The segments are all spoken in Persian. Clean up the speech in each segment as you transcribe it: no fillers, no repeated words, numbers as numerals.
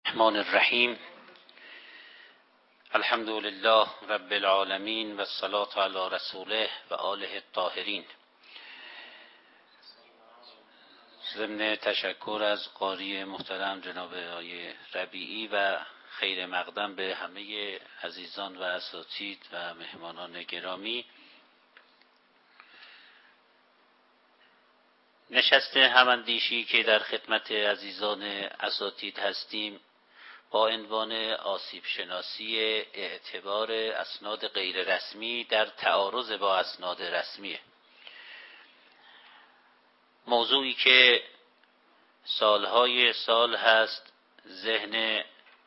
الرحمن الرحیم. الحمد لله رب العالمین و الصلاة علی رسوله و آله الطاهرین. ضمن تشکر از قاری محترم جناب آقای ربیعی و خیر مقدم به همه عزیزان و اساتید و مهمانان گرامی، نشست هماندیشی که در خدمت عزیزان اساتید هستیم با عنوان آسیب شناسی اعتبار اسناد غیر رسمی در تعارض با اسناد رسمیه. موضوعی که سالهای سال هست ذهن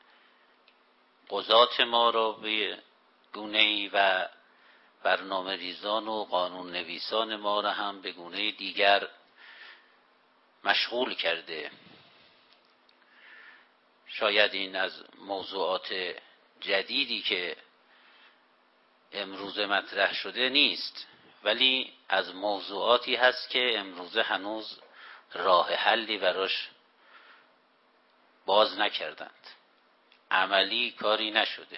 قضات ما را به گونه‌ای و برنامه ریزان و قانون نویسان ما را هم به گونه دیگر مشغول کرده. شاید این از موضوعات جدیدی که امروز مطرح شده نیست، ولی از موضوعاتی هست که امروز هنوز راه حلی براش باز نکردند، عملی کاری نشده.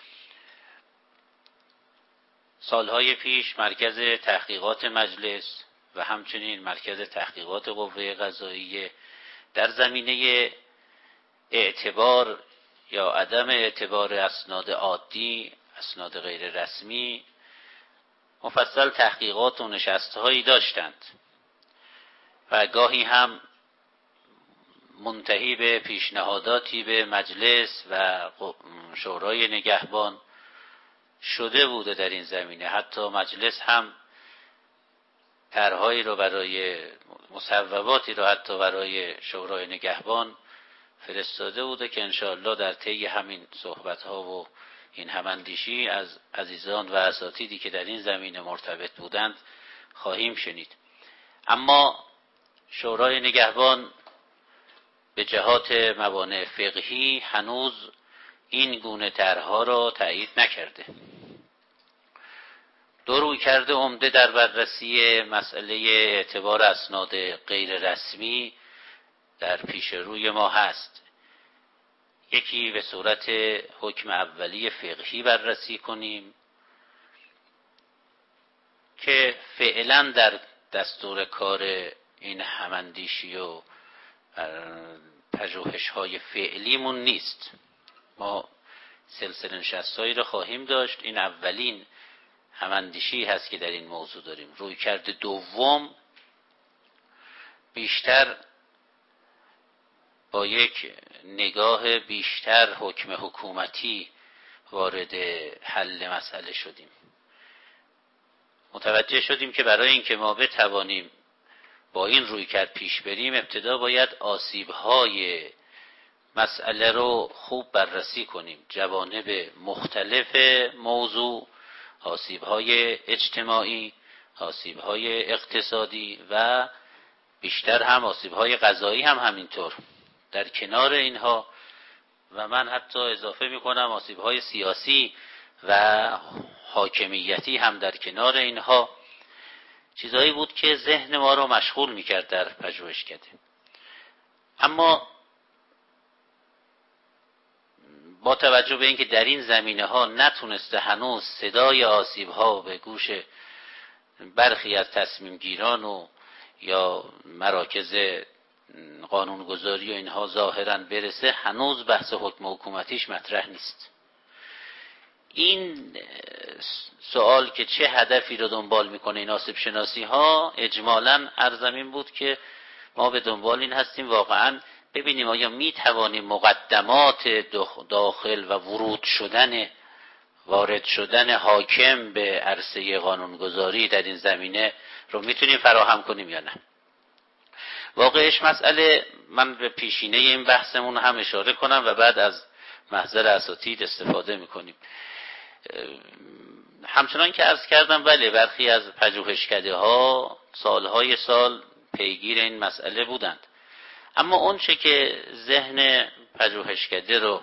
سالهای پیش مرکز تحقیقات مجلس و همچنین مرکز تحقیقات قوه قضاییه در زمینه اعتبار یا عدم اعتبار اسناد عادی، اسناد غیر رسمی، مفصل تحقیقات و نشستهایی داشتند و گاهی هم منتهی به پیشنهاداتی به مجلس و شورای نگهبان شده بوده در این زمینه. حتی مجلس هم طرحهایی رو برای مصوباتی رو حتی برای شورای نگهبان فرستاده بوده که انشاءالله در طی همین صحبت‌ها و این هماندیشی از عزیزان و اساتیدی که در این زمینه مرتبط بودند خواهیم شنید. اما شورای نگهبان به جهات موانع فقهی هنوز این گونه طرح‌ها را تایید نکرده. دو رویکرد عمده در بررسی مسئله اعتبار اسناد غیر رسمی در پیش روی ما هست. یکی به صورت حکم اولی فقهی بررسی کنیم که فعلا در دستور کار این هماندیشی و پژوهش‌های فعلیمون نیست. ما سلسله نشست‌هایی رو خواهیم داشت. این اولین هماندیشی هست که در این موضوع داریم. رویکرد دوم بیشتر با یک نگاه بیشتر حکم حکومتی وارد حل مسئله شدیم. متوجه شدیم که برای اینکه ما بتوانیم با این رویکرد پیش بریم، ابتدا باید آسیب‌های مسئله رو خوب بررسی کنیم. جوانب مختلف موضوع، آسیب‌های اجتماعی، آسیب‌های اقتصادی و بیشتر هم آسیب‌های قضایی هم همینطور. در کنار اینها و من حتی اضافه می‌کنم آسیب‌های سیاسی و حاکمیتی هم در کنار اینها، چیزایی بود که ذهن ما رو مشغول می‌کرد در پژوهشکده. اما با توجه به اینکه در این زمینه‌ها نتونسته هنوز صدای آسیب‌ها به گوش برخی از تصمیم گیران و یا مراکز قانونگذاری و اینها ظاهراً برسه، هنوز بحث حکم حکومتیش مطرح نیست. این سوال که چه هدفی رو دنبال میکنه این آسیب شناسی ها، اجمالاً ارزمین بود که ما به دنبال این هستیم واقعاً ببینیم آیا میتوانیم مقدمات داخل و وارد شدن حاکم به عرصه قانونگذاری در این زمینه رو میتونیم فراهم کنیم یا نه. واقعش مسئله، من به پیشینه این بحثمون هم اشاره کنم و بعد از محضر اساتید استفاده میکنیم. همچنان که عرض کردم بله، برخی از پژوهشکده ها سالهای سال پیگیر این مسئله بودند، اما اون چه که ذهن پژوهشکده رو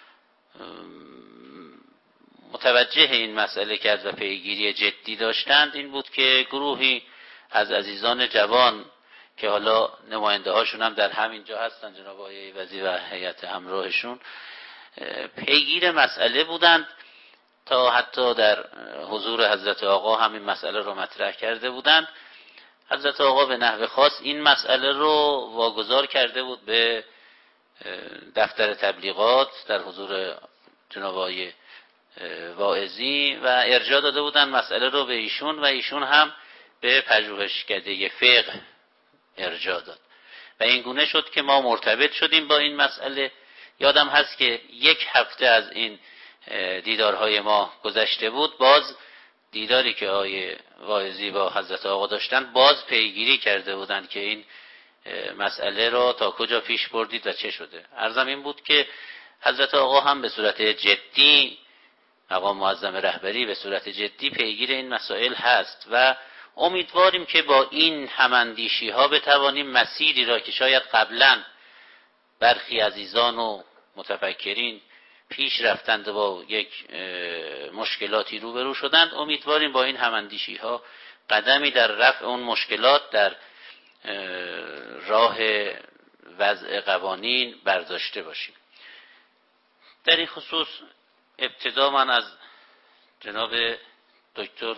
متوجه این مسئله کرد و پیگیری جدی داشتند این بود که گروهی از عزیزان جوان که حالا نماینده هاشون هم در همینجا هستن، جناب آقای ایوزی و هیئت همراهشون، پیگیر مسئله بودند تا حتی در حضور حضرت آقا همین مسئله رو مطرح کرده بودند. حضرت آقا به نحو خاص این مسئله رو واگذار کرده بود به دفتر تبلیغات در حضور جناب آقای واعظی و ارجاع داده بودن مسئله رو به ایشون و ایشون هم به پژوهشکده فقه ارجاع داد و این گونه شد که ما مرتبط شدیم با این مسئله. یادم هست که 1 هفته از این دیدارهای ما گذشته بود، باز دیداری که آقای واعظی با حضرت آقا داشتن باز پیگیری کرده بودند که این مسئله را تا کجا پیش بردید و چه شده. عرضم این بود که حضرت آقا هم به صورت جدی، مقام معظم رهبری به صورت جدی پیگیر این مسائل هست و امیدواریم که با این هماندیشی ها بتوانیم مسیری را که شاید قبلا برخی عزیزان و متفکرین پیش رفتند و با یک مشکلاتی روبرو شدند، امیدواریم با این هماندیشی ها قدمی در رفع اون مشکلات در راه وضع قوانین برداشته باشیم. در این خصوص ابتدا من از جناب دکتر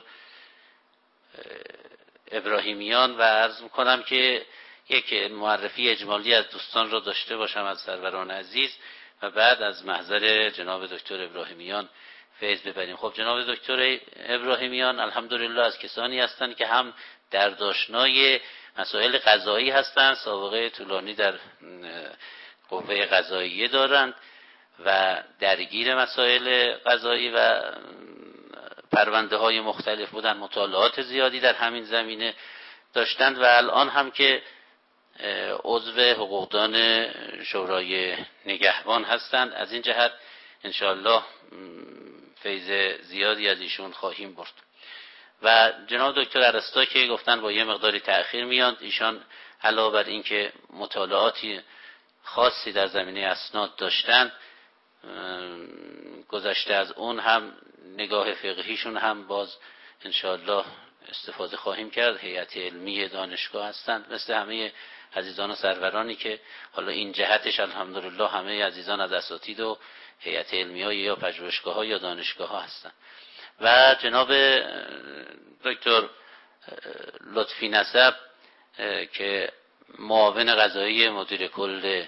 ابراهیمیان و عرض میکنم که یک معرفی اجمالی از دوستان را داشته باشم از سروران عزیز و بعد از محضر جناب دکتر ابراهیمیان فیض ببریم. خب جناب دکتر ابراهیمیان الحمدلله از کسانی هستند که هم دردآشنای مسائل قضایی هستند، سابقه طولانی در قوه قضاییه دارند و درگیر مسائل قضایی و پرونده های مختلف بودند، مطالعات زیادی در همین زمینه داشتند و الان هم که عضو حقوقدان شورای نگهبان هستند. از این جهت انشاءالله فیض زیادی از ایشون خواهیم برد. و جناب دکتر ارسطو که گفتن با یه مقداری تأخیر میاد، ایشان علاوه بر این که مطالعاتی خاصی در زمینه اسناد داشتن، گذشته از اون هم نگاه فقهیشون هم باز انشاءالله استفاده خواهیم کرد. هیئت علمی دانشگاه هستند مثل همه عزیزان و سرورانی که حالا این جهتش الحمدلله همه عزیزان از اساتید و هیئت علمی‌ها یا پژوهشگاه‌ها یا دانشگاه‌ها هستند. و جناب دکتر لطفی نسب که معاون قضایی مدیر کل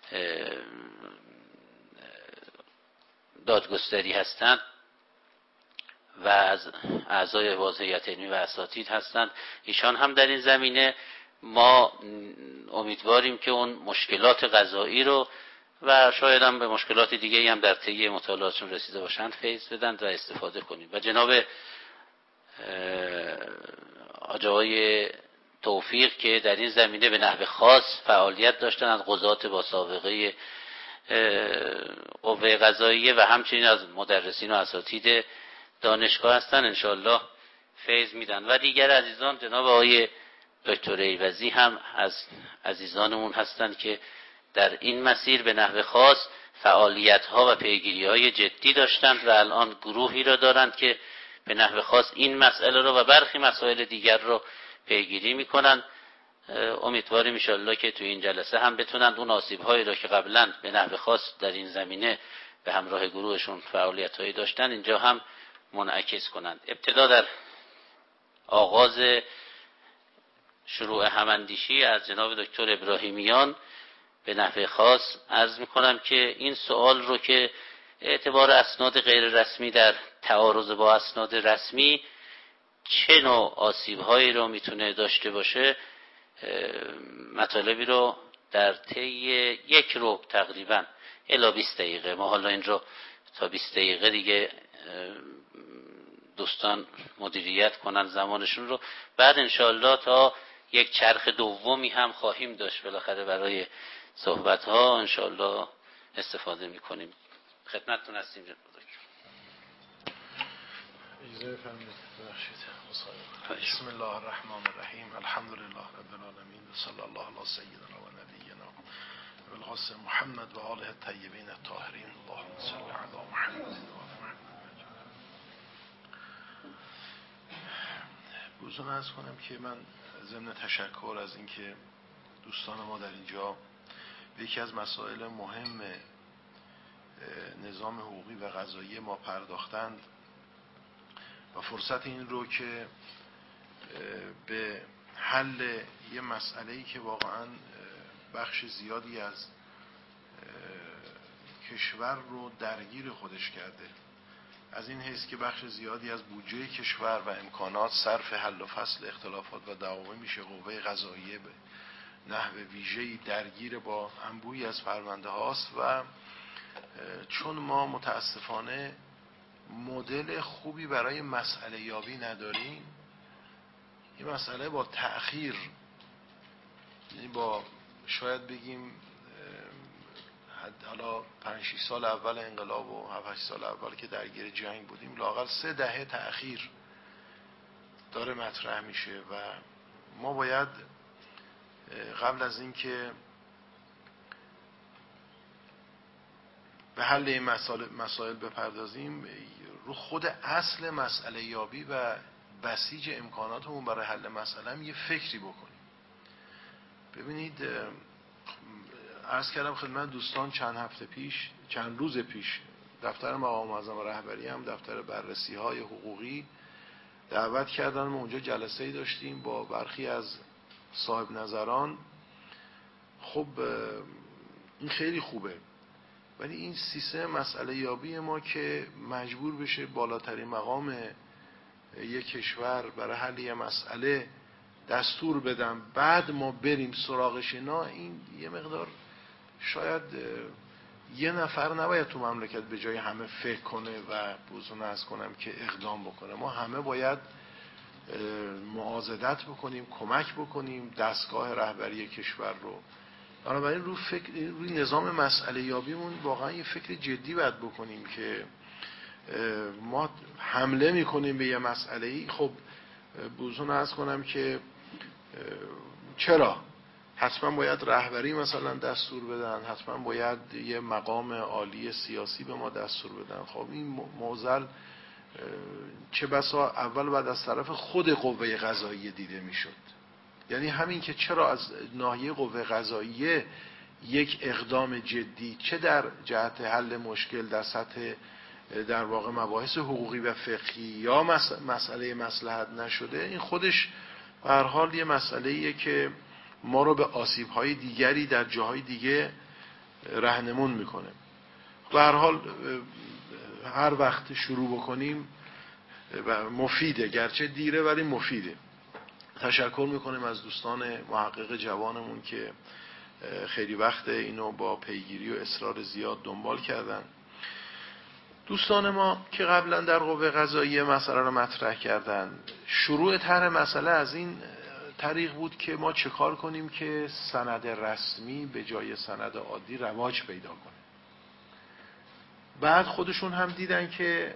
دادگستری هستند و از اعضای حوزه هیئت علمی و اساتید هستند. ایشان هم در این زمینه ما امیدواریم که اون مشکلات قضایی رو و شاید هم به مشکلات دیگه هم در طی مطالعاتشون رسیده باشند فیض بدن و استفاده کنیم. و جناب آقای توفیق که در این زمینه به نحو خاص فعالیت داشتن، از قضات با سابقه قوه قضاییه و همچنین از مدرسین و اساتید دانشگاه هستن، انشاءالله فیض میدن. و دیگر عزیزان جناب آقای دکتر ایوزی هم از عزیزانمون هستند که در این مسیر به نحو خاص فعالیت‌ها و پیگیری‌های جدی داشتند و الان گروهی را دارند که به نحو خاص این مسئله رو و برخی مسائل دیگر رو پیگیری می‌کنند. امیدواریم انشاءالله که توی این جلسه هم بتونند اون آسیب‌هایی را که قبلا به نحو خاص در این زمینه به همراه گروهشون فعالیت‌هایی داشتن اینجا هم منعکس کنند. ابتدا در آغاز شروع هماندیشی از جناب دکتر ابراهیمیان به نحو خاص عرض میکنم که این سوال رو که اعتبار اسناد غیر رسمی در تعارض با اسناد رسمی چه نوع آسیب‌هایی رو میتونه داشته باشه، مطالبی رو در طی 1 ربع تقریبا الی 20 دقیقه، ما حالا این رو تا 20 دقیقه دیگه دوستان مدیریت کنن زمانشون رو، بعد انشاءالله تا یک چرخ دومی هم خواهیم داشت بالاخره برای صحبت ها انشاءالله استفاده میکنیم. خدمتتون هستیم جناب دکتر. بسم الله الرحمن الرحیم، الحمد لله رب العالمین و صلی الله علی سیدنا و نبینا و القاسم محمد و آله الطیبین الطاهرین. اللهم صل علی محمد و بوزون ارز کنم که من ضمن تشکر از اینکه دوستان ما در اینجا به یکی از مسائل مهم نظام حقوقی و قضایی ما پرداختند و فرصت این رو که به حل یه مسئله‌ای که واقعاً بخش زیادی از کشور رو درگیر خودش کرده، از این حیث که بخش زیادی از بودجه کشور و امکانات صرف حل و فصل اختلافات و دعاوی میشه، قوه قضاییه به نحو ویژه‌ای درگیر با انبوهی از پرونده هاست و چون ما متاسفانه مدل خوبی برای مسئله یابی نداریم، این مسئله با تأخیر، یعنی با شاید بگیم حالا 5-6 سال اول انقلاب و 7-8 سال اول که درگیر جنگ بودیم، لااقل 3 دهه تأخیر داره مطرح میشه و ما باید قبل از این که به حل این مسائل بپردازیم، رو خود اصل مسئله یابی و بسیج امکاناتمون برای حل مسئله هم یه فکری بکنیم. ببینید، عرض کردم خدمت دوستان چند روز پیش دفتر مقام معظم رهبری هم دفتر بررسی های حقوقی دعوت کردن. ما اونجا جلسه‌ای داشتیم با برخی از صاحب نظران. خب این خیلی خوبه، ولی این سیستم مسئله یابی ما که مجبور بشه بالاترین مقام یک کشور برای حل یه مسئله دستور بدم بعد ما بریم سراغش، اینا این یه مقدار شاید یه نفر نباید تو مملکت به جای همه فکر کنه و بزرگ از کنم که اقدام بکنه. ما همه باید معاضدت بکنیم، کمک بکنیم دستگاه رهبری کشور رو. بنابراین روی نظام مسئله یابیمون واقعا یه فکر جدی باید بکنیم که ما حمله میکنیم به یه مسئله‌ای. خب بزرگ از کنم که چرا حتما باید رهبری مثلا دستور بدن، حتما باید یه مقام عالی سیاسی به ما دستور بدن. خب این معضل چه بسا اول بعد از طرف خود قوه قضاییه دیده میشد. یعنی همین که چرا از ناحیه قوه قضاییه یک اقدام جدی چه در جهت حل مشکل در سطح در واقع مباحث حقوقی و فقهی یا مسئله مصلحت نشده، این خودش به هر حال یه مسئله‌ایه که ما رو به آسیب‌های دیگری در جاهای دیگه راهنمون میکنه. به هر حال هر وقت شروع بکنیم و مفیده، گرچه دیره ولی مفیده. تشکر میکنیم از دوستان محقق جوانمون که خیلی وقت اینو با پیگیری و اصرار زیاد دنبال کردن. دوستان ما که قبلا در قوه قضاییه مسئله رو مطرح کردن، شروع طرح مسئله از این طریق بود که ما چه کار کنیم که سند رسمی به جای سند عادی رواج پیدا کنه. بعد خودشون هم دیدن که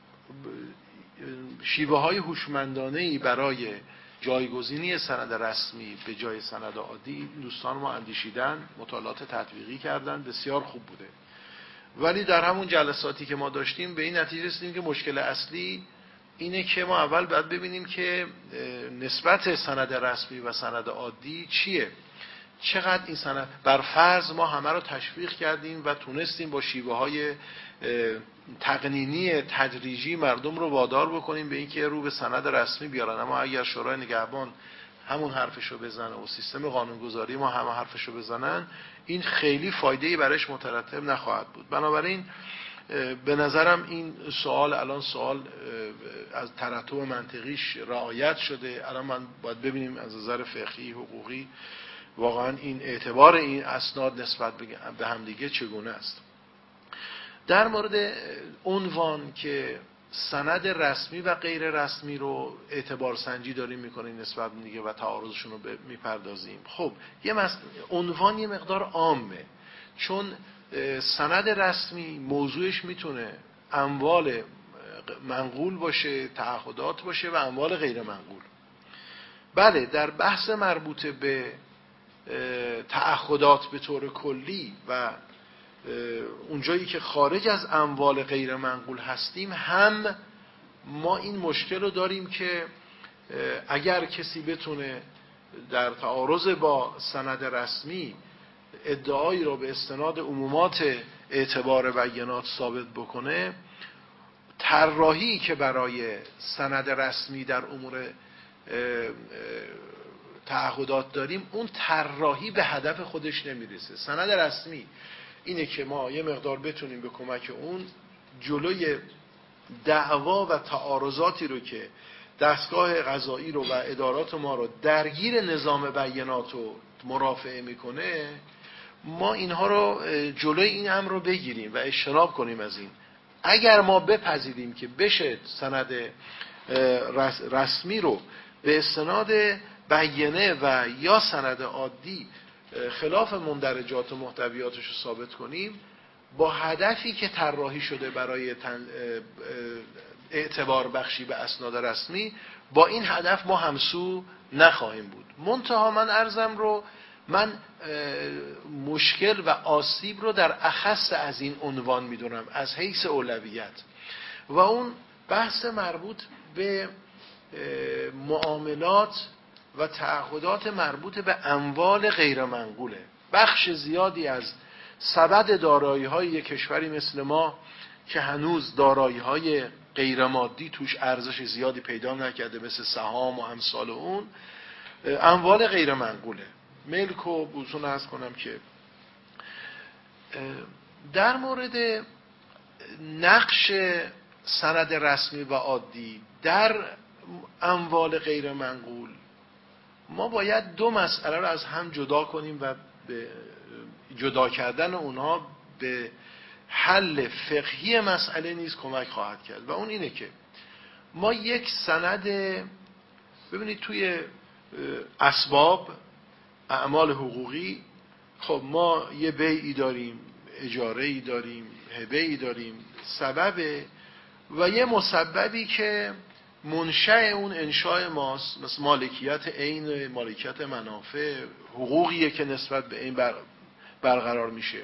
شیوه های هوشمندانه‌ای برای جایگزینی سند رسمی به جای سند عادی دوستان ما اندیشیدن، مطالعات تطبیقی کردن، بسیار خوب بوده. ولی در همون جلساتی که ما داشتیم به این نتیجه رسیدیم که مشکل اصلی اینه که ما اول باید ببینیم که نسبت سند رسمی و سند عادی چیه، چقدر این سند. بر فرض ما همه رو تشویق کردیم و تونستیم با شیوه های تقنینی تدریجی مردم رو وادار بکنیم به اینکه رو به سند رسمی بیارن. اما اگر شورای نگهبان همون حرفشو بزنه و سیستم قانونگذاری ما همه حرفشو بزنن، این خیلی فایده‌ای برایش مترتب نخواهد بود. بنابراین به نظرم این سوال الان سوال از ترتب منطقیش رعایت شده. الان من باید ببینیم از نظر فقهی حقوقی واقعا این اعتبار این اسناد نسبت به همدیگه چگونه است. در مورد عنوان که سند رسمی و غیر رسمی رو اعتبار سنجی داریم میکنیم نسبت به دیگه و تعارضشون رو میپردازیم. خب عنوان یه مقدار عامه، چون سند رسمی موضوعش میتونه اموال منقول باشه، تعهدات باشه و اموال غیر منقول. بله، در بحث مربوط به تعهدات به طور کلی و اونجایی که خارج از اموال غیر منقول هستیم هم ما این مشکل رو داریم که اگر کسی بتونه در تعارض با سند رسمی ادعایی را به استناد عمومات اعتبار بیانات ثابت بکنه، طراحی که برای سند رسمی در امور تعهدات داریم، اون طراحی به هدف خودش نمیرسه. سند رسمی اینه که ما یه مقدار بتونیم به کمک اون جلوی دعوا و تعارضاتی رو که دستگاه قضایی رو و ادارات ما رو درگیر نظام بیانات و مرافعه میکنه، ما اینها رو جلوی این امر رو بگیریم و اجتناب کنیم از این. اگر ما بپذیریم که بشه سند رسمی رو به استناد بیانه و یا سند عادی خلاف مندرجات و محتویاتش رو ثابت کنیم، با هدفی که طراحی شده برای اعتبار بخشی به اسناد رسمی، با این هدف ما همسو نخواهیم بود. منتها من عرضم رو، من مشکل و آسیب رو در اخص از این عنوان میدونم از حیث اولویت، و اون بحث مربوط به معاملات و تعهدات مربوط به اموال غیر منقوله. بخش زیادی از سبد دارایی‌های یک کشوری مثل ما که هنوز دارایی‌های غیر مادی توش ارزش زیادی پیدا نکرده، مثل سهام و امثال اون، اموال غیر منقوله. ملک و بوزون عرض کنم که در مورد نقش سند رسمی و عادی در اموال غیر منقول، ما باید دو مسئله رو از هم جدا کنیم و به جدا کردن اونها به حل فقهی مسئله نیز کمک خواهد کرد. و اون اینه که ما یک سند، ببینید توی اسباب اعمال حقوقی، خب ما یه بیعی داریم، اجاره‌ای داریم، هبه‌ای داریم، سبب و یه مسببی که منشأ اون انشاء ماست، مثل مالکیت عین، مالکیت منافع، حقوقیه که نسبت به این برقرار میشه.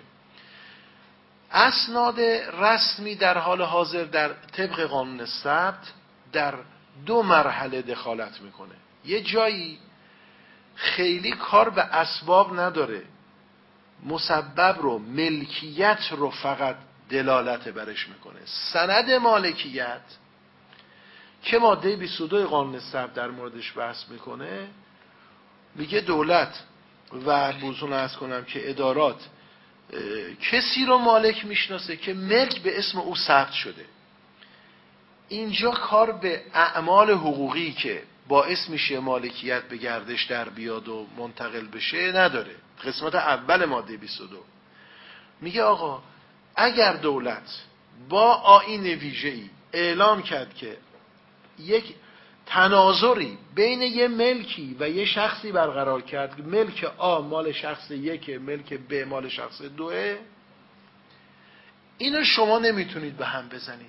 اسناد رسمی در حال حاضر در طبق قانون ثبت در دو مرحله دخالت میکنه. یه جایی خیلی کار به اسباب نداره، مسبب رو، ملکیت رو فقط دلالت برش میکنه. سند مالکیت که ماده 22 قانون ثبت در موردش بحث میکنه، میگه دولت و بوزون عرض کنم که ادارات کسی رو مالک میشناسه که ملک به اسم او ثبت شده. اینجا کار به اعمال حقوقی که باعث میشه مالکیت به گردش در بیاد و منتقل بشه نداره. قسمت اول ماده 22 میگه آقا اگر دولت با آیین ویژه‌ای اعلام کرد که یک تناظری بین یه ملکی و یه شخصی برقرار کرد، ملک آ مال شخص یکه، ملک ب مال شخص دوه، اینو شما نمیتونید به هم بزنید.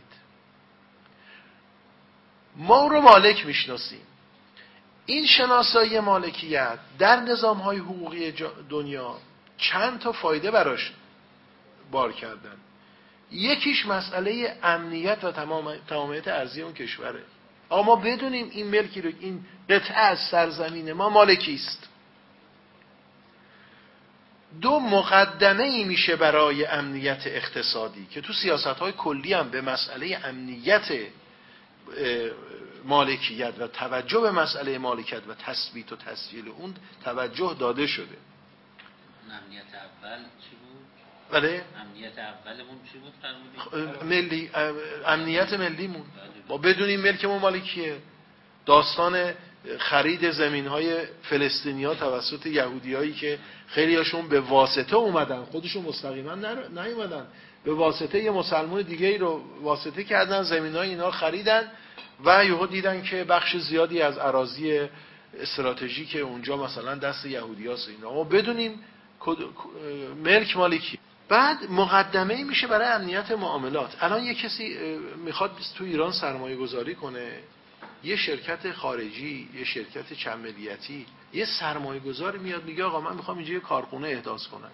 ما او رو مالک میشناسیم. این شناسایی مالکیت در نظام‌های حقوقی دنیا چند تا فایده براش بار کردن. یکیش مسئله امنیت و تمامیت ارضی اون کشوره. اما بدونیم این ملکی رو، این قطعه از سرزمین ما مالکی است. دو، مقدمه ای میشه برای امنیت اقتصادی که تو سیاست‌های کلی هم به مسئله امنیت مالکیت و توجه به مسئله مالکیت و تثبیت و تسجیل اون توجه داده شده. امنیت اول چی بود؟ بله؟ امنیت اولمون چی بود؟ ملی، امنیت ملیمون. ما بدونیم ملکمون مالکیه. داستان خرید زمین‌های فلسطینی‌ها توسط یهودیایی که خیلی هاشون به واسطه اومدن، خودشون مستقیما نیومدن، به واسطه یه مسلمان دیگه‌ای رو واسطه کردن، زمین‌های اینا خریدن و یهو دیدن که بخش زیادی از اراضی استراتژیک اونجا مثلا دست یهودیاست. اینا ما بدونیم ملک مالکی. بعد مقدمه‌ای میشه برای امنیت معاملات. الان یه کسی میخواد تو ایران سرمایه گذاری کنه، یه شرکت خارجی، یه شرکت چند ملیتی، یه سرمایه گذاری میاد میگه آقا من میخوام اینجا یه کارخونه احداث کنم.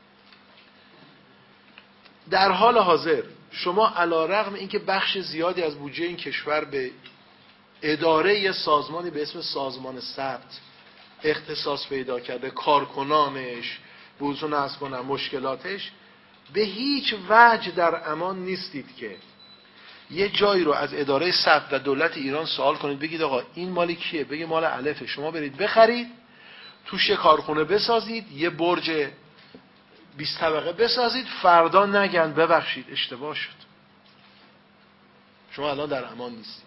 در حال حاضر شما علیرغم اینکه بخش زیادی از بودجه این کشور به اداره یه سازمانی به اسم سازمان ثبت اختصاص پیدا کرده، کارکنانش، بوزون از کنم مشکلاتش، به هیچ وجه در امان نیستید که یه جایی رو از اداره ثبت و دولت ایران سوال کنید بگید آقا این مال کیه؟ بگه مال الفه، شما برید بخرید، توش یه کارخونه بسازید، یه برج 20 طبقه بسازید، فردا نگن ببخشید اشتباه شد. شما الان در امان نیستید.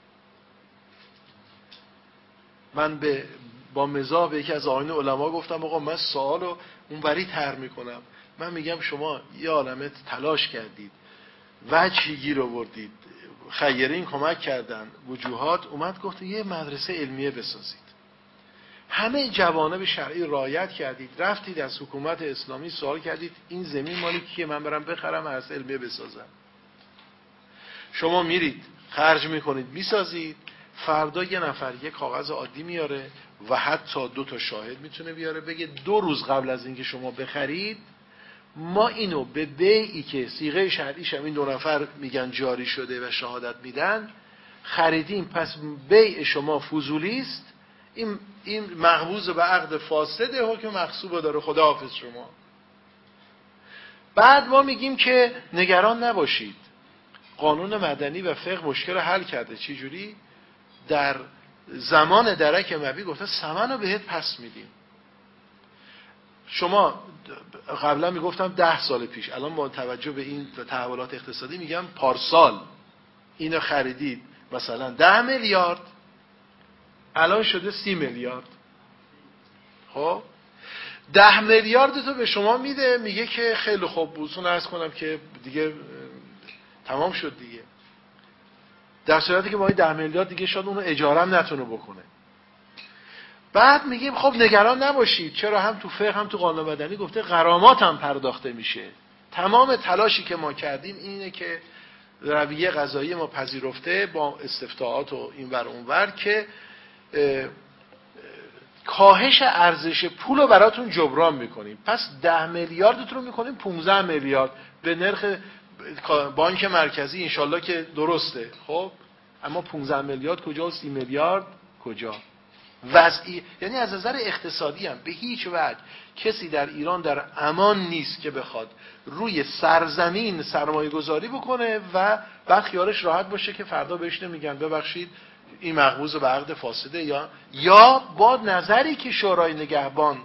من با مزاح به یکی از آیین علما گفتم آقا من سوالو اونوری طرح میکنم، من میگم شما یه عالمه تلاش کردید، وجهی گیر آوردید، خیرین کمک کردن، وجوهات اومد گفت یه مدرسه علمیه بسازید، همه جوانب شرعی رعایت کردید، رفتید از حکومت اسلامی سوال کردید این زمین مالی کیه، من برم بخرم مدرسه علمیه بسازم. شما میرید خرج میکنید میسازید، فردا یه نفر یه کاغذ عادی میاره و حتی 2 شاهد میتونه بیاره بگه 2 روز قبل از اینکه شما بخرید ما اینو به بیعی که صیغه شرعیش هم این 2 نفر میگن جاری شده و شهادت میدن خریدیم، پس بیع شما فضولی است، این مقبوض به عقد فاسده، حکم مغصوب داره، خداحافظ شما. بعد ما میگیم که نگران نباشید، قانون مدنی و فقه مشکل حل کرده. چی جوری؟ در زمان درک مبی گفته ثمن رو بهت پس میدیم. شما قبلا میگفتم 10 سال پیش، الان با توجه به این تحولات اقتصادی میگم پارسال اینو خریدید مثلا 10 میلیارد، الان شده 30 میلیارد. خب 10 میلیارد تو به شما میده، میگه که خیلی خوب بوسون عرض کنم که دیگه تمام شد دیگه، در صورتی که با 10 میلیارد دیگه شاید اونو اجاره هم نتونه بکنه. بعد میگیم خب نگران نباشید، چرا هم تو فقه هم تو قانون مدنی گفته غرامات هم پرداخته میشه. تمام تلاشی که ما کردیم اینه که رویه قضایی ما پذیرفته با استفتاءات و اینور اونور که کاهش ارزش پول رو براتون جبران میکنیم. پس 10 میلیاردتون رو میکنیم 15 میلیارد به نرخ بانک مرکزی، انشالله که درسته. خب اما 15 میلیارد کجا و 30 میلیارد کجا؟ وضعی، یعنی از نظر اقتصادی هم به هیچ وجه کسی در ایران در امان نیست که بخواد روی سرزمین سرمایه گذاری بکنه و بعد خیالش راحت باشه که فردا بهش نمیگن ببخشید این مقبوض به عقد فاسده، یا با نظری که شورای نگهبان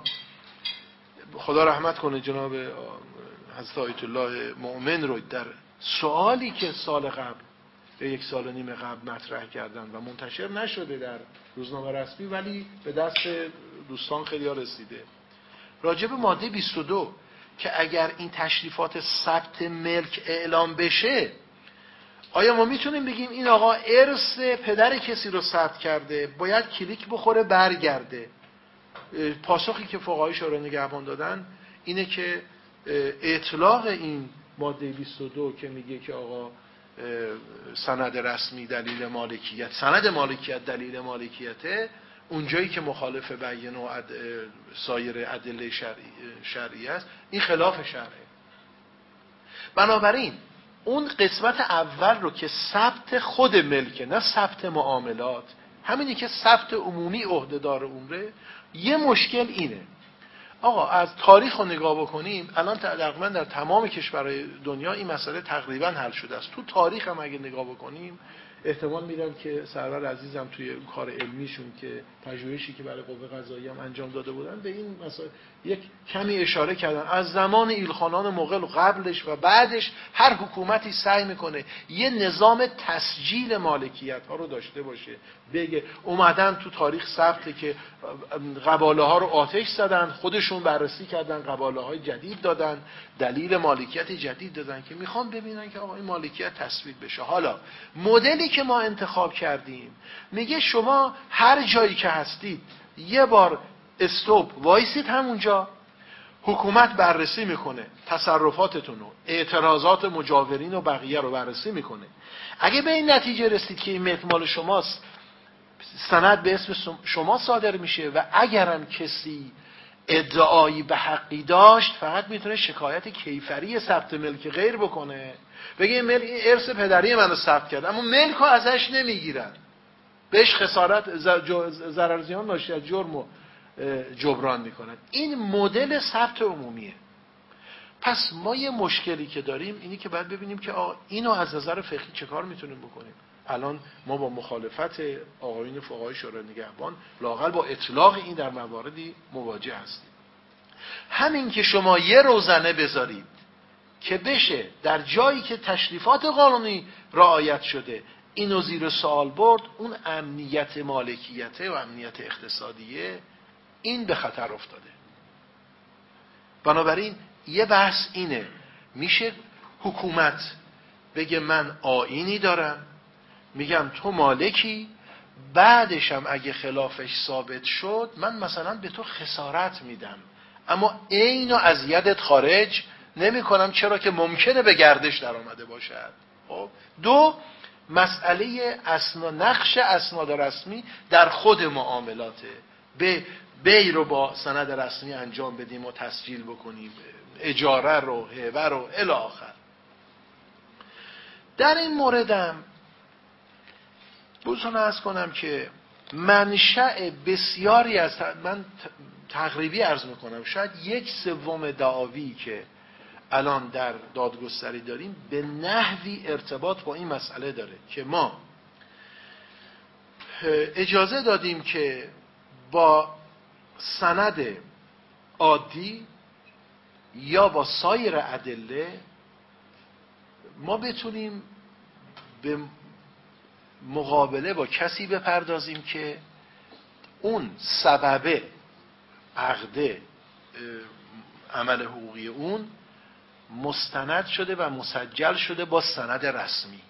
خدا رحمت کنه جناب حضرت آیت الله مؤمن رو در سوالی که سال قبل 1 سال و نیم قبل مطرح کردن و منتشر نشده در روزنامه رسمی ولی به دست دوستان خیلی ها رسیده، راجع به ماده 22 که اگر این تشریفات ثبت ملک اعلام بشه، آیا ما میتونیم بگیم این آقا ارث پدر کسی رو ثبت کرده باید کلیک بخوره برگرده؟ پاسخی که فقهای شورای نگهبان دادن اینه که اطلاق این ماده 22 که میگه که آقا سند رسمی دلیل مالکیت، سند مالکیت دلیل مالکیته، اونجایی که مخالف بیان و سایر ادله شرعی است این خلاف شرعه. بنابراین اون قسمت اول رو که ثبت خود ملکه، نه ثبت معاملات، همینی که ثبت عمومی عهدهدار عمره، یه مشکل اینه آقا از تاریخ رو نگاه بکنیم الان تقریبا در تمام کشورهای دنیا این مسئله تقریبا حل شده است. تو تاریخ هم اگه نگاه بکنیم احتمال میدم که سرور عزیزم توی کار علمیشون که پژوهشی که برای قوه قضاییه هم انجام داده بودن به این مسائل یک کمی اشاره کردن. از زمان ایلخانان مغول و قبلش و بعدش هر حکومتی سعی میکنه یه نظام تسجیل مالکیت ها رو داشته باشه. بگه اومدن تو تاریخ ثبته که قباله ها رو آتش زدن، خودشون بررسی کردن، قباله های جدید دادن، دلیل مالکیت جدید دادن که میخوان ببینن که آقا این مالکیت تثبیت بشه. حالا مدلی که ما انتخاب کردیم میگه شما هر جایی که هستید یه بار استوب وایسید همونجا، حکومت بررسی میکنه تصرفاتتون رو، اعتراضات مجاورین و بقیه رو بررسی میکنه. اگه به این نتیجه رسید که این ملک مال شماست، سند به اسم شما صادر میشه و اگرم کسی ادعایی به حقی داشت فقط میتونه شکایت کیفری ثبت ملک غیر بکنه، بگه این ارث پدری منو ثبت کرد، اما ملک رو ازش نمیگیرن، بهش خسارت ضرر زیان ناشی از جرم و جبران میکنن. این مدل ثبت عمومیه. پس ما یه مشکلی که داریم اینی که باید ببینیم که اینو از نظر فقهی چه کار میتونیم بکنیم. الان ما با مخالفت آقایون فقهای شورای نگهبان لااقل با اطلاق این در مواردی مواجه هستیم. همین که شما یه روزنه بذارید که بشه در جایی که تشریفات قانونی رعایت شده اینو زیر سوال برد، اون امنیت مالکیته و امنیت اقتصادیه این به خطر افتاده. بنابراین یه بحث اینه، میشه حکومت بگه من آیینی دارم، میگم تو مالکی، بعدشم اگه خلافش ثابت شد من مثلا به تو خسارت میدم، اما اینو از یدت خارج نمی کنم، چرا که ممکنه به گردش در آمده باشد. خب دو، مسئله نقش اسناد رسمی در خود معاملاته. به بی رو با سند رسمی انجام بدیم و تسجیل بکنیم، اجاره رو، هبه رو الی آخر. در این موردم بزرگ عرض کنم که منشأ بسیاری از من تقریبی عرض میکنم شاید 1/3 دعاوی که الان در دادگستری داریم به نحوی ارتباط با این مسئله داره که ما اجازه دادیم که با سند عادی یا با سایر ادله ما بتونیم به مقابله با کسی بپردازیم که اون سبب عقد عمل حقوقی اون مستند شده و مسجل شده با سند رسمی.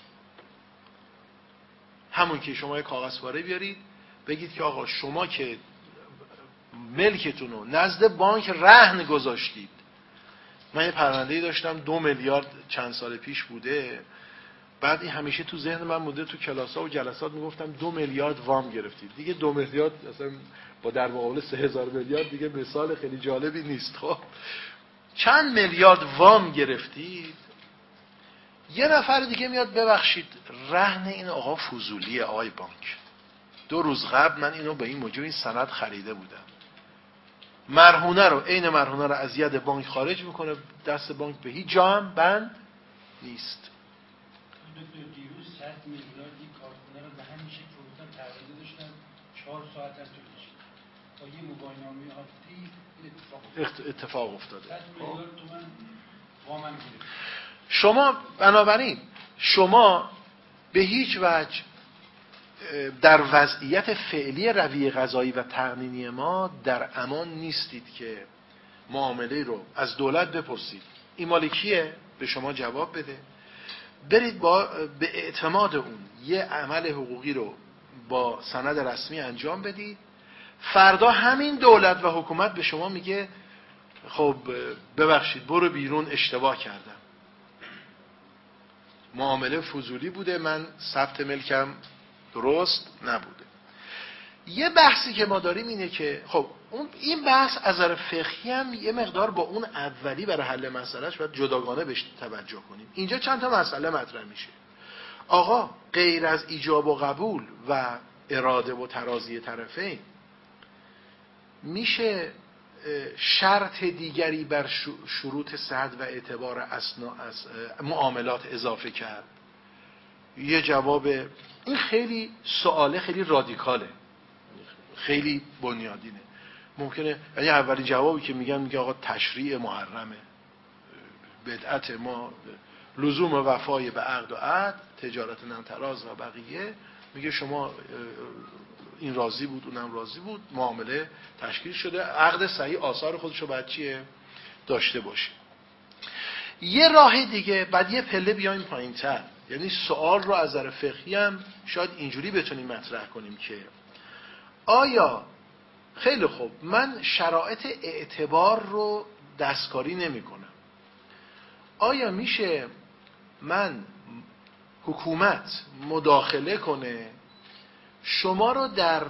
همون که شما یک کاغذ پاره بیارید بگید که آقا شما که ملکتون رو نزد بانک رهن گذاشتید. من یه پرونده‌ای داشتم 2 میلیارد چند سال پیش بوده، بعد این همیشه تو ذهن من بوده، تو کلاس‌ها و جلسات میگفتم 2 میلیارد وام گرفتید. دیگه 2 میلیارد اصلا با در مقابل 3000 میلیارد دیگه مثال خیلی جالبی نیست. خب چند میلیارد وام گرفتید، یه نفر دیگه میاد ببخشید رهن این آقا فضولیه آقای بانک، 2 روز قبل من اینو به این موجب این سند خریده بودم. مرهونه رو، عین مرهونه رو از ید بانک خارج میکنه، دست بانک به هیچ جا هم بند نیست. دیروز 100 میلیاردی کارخونه رو به همین شکل فروختن، تحویل داشتن 4 ساعت از طول کشید. با یه موبایلنامه عادی اتفاق افتاده. 100 میلیارد تومان وام هم گرفت. شما بنابراین شما به هیچ وجه در وضعیت فعلی رویه قضایی و تقنینی ما در امان نیستید که معامله رو از دولت بپرسید این مال کیه، به شما جواب بده، برید به اعتماد اون یه عمل حقوقی رو با سند رسمی انجام بدید، فردا همین دولت و حکومت به شما میگه خب ببخشید برو بیرون، اشتباه کردم، معامله فضولی بوده، من ثبت ملکم درست نبوده. یه بحثی که ما داریم اینه که خب این بحث از نظر فقهی هم یه مقدار با اون اولی برای حل مسئلهش باید جداگانه بهش توجه کنیم. اینجا چند تا مسئله مطرح میشه. آقا غیر از ایجاب و قبول و اراده و تراضی طرفین میشه شرط دیگری بر شروط صحت و اعتبار از معاملات اضافه کرد؟ یه جواب این خیلی سواله، خیلی رادیکاله، خیلی بنیادینه. ممکنه یعنی اولین جوابی که میگه آقا تشریع محرمه، بدعت، ما لزوم وفای به عقد و عهد، تجارت نمتراز و بقیه، میگه شما این راضی بود اونم راضی بود، معامله تشکیل شده، عقد صحیح آثار خودشو باید چیه داشته باشه. یه راه دیگه بعد یه پله بیایم پایین‌تر، یعنی سوال رو از نظر فقهی هم شاید اینجوری بتونیم مطرح کنیم که آیا خیلی خوب من شرایط اعتبار رو دستکاری نمی کنم، آیا میشه من حکومت مداخله کنه شما رو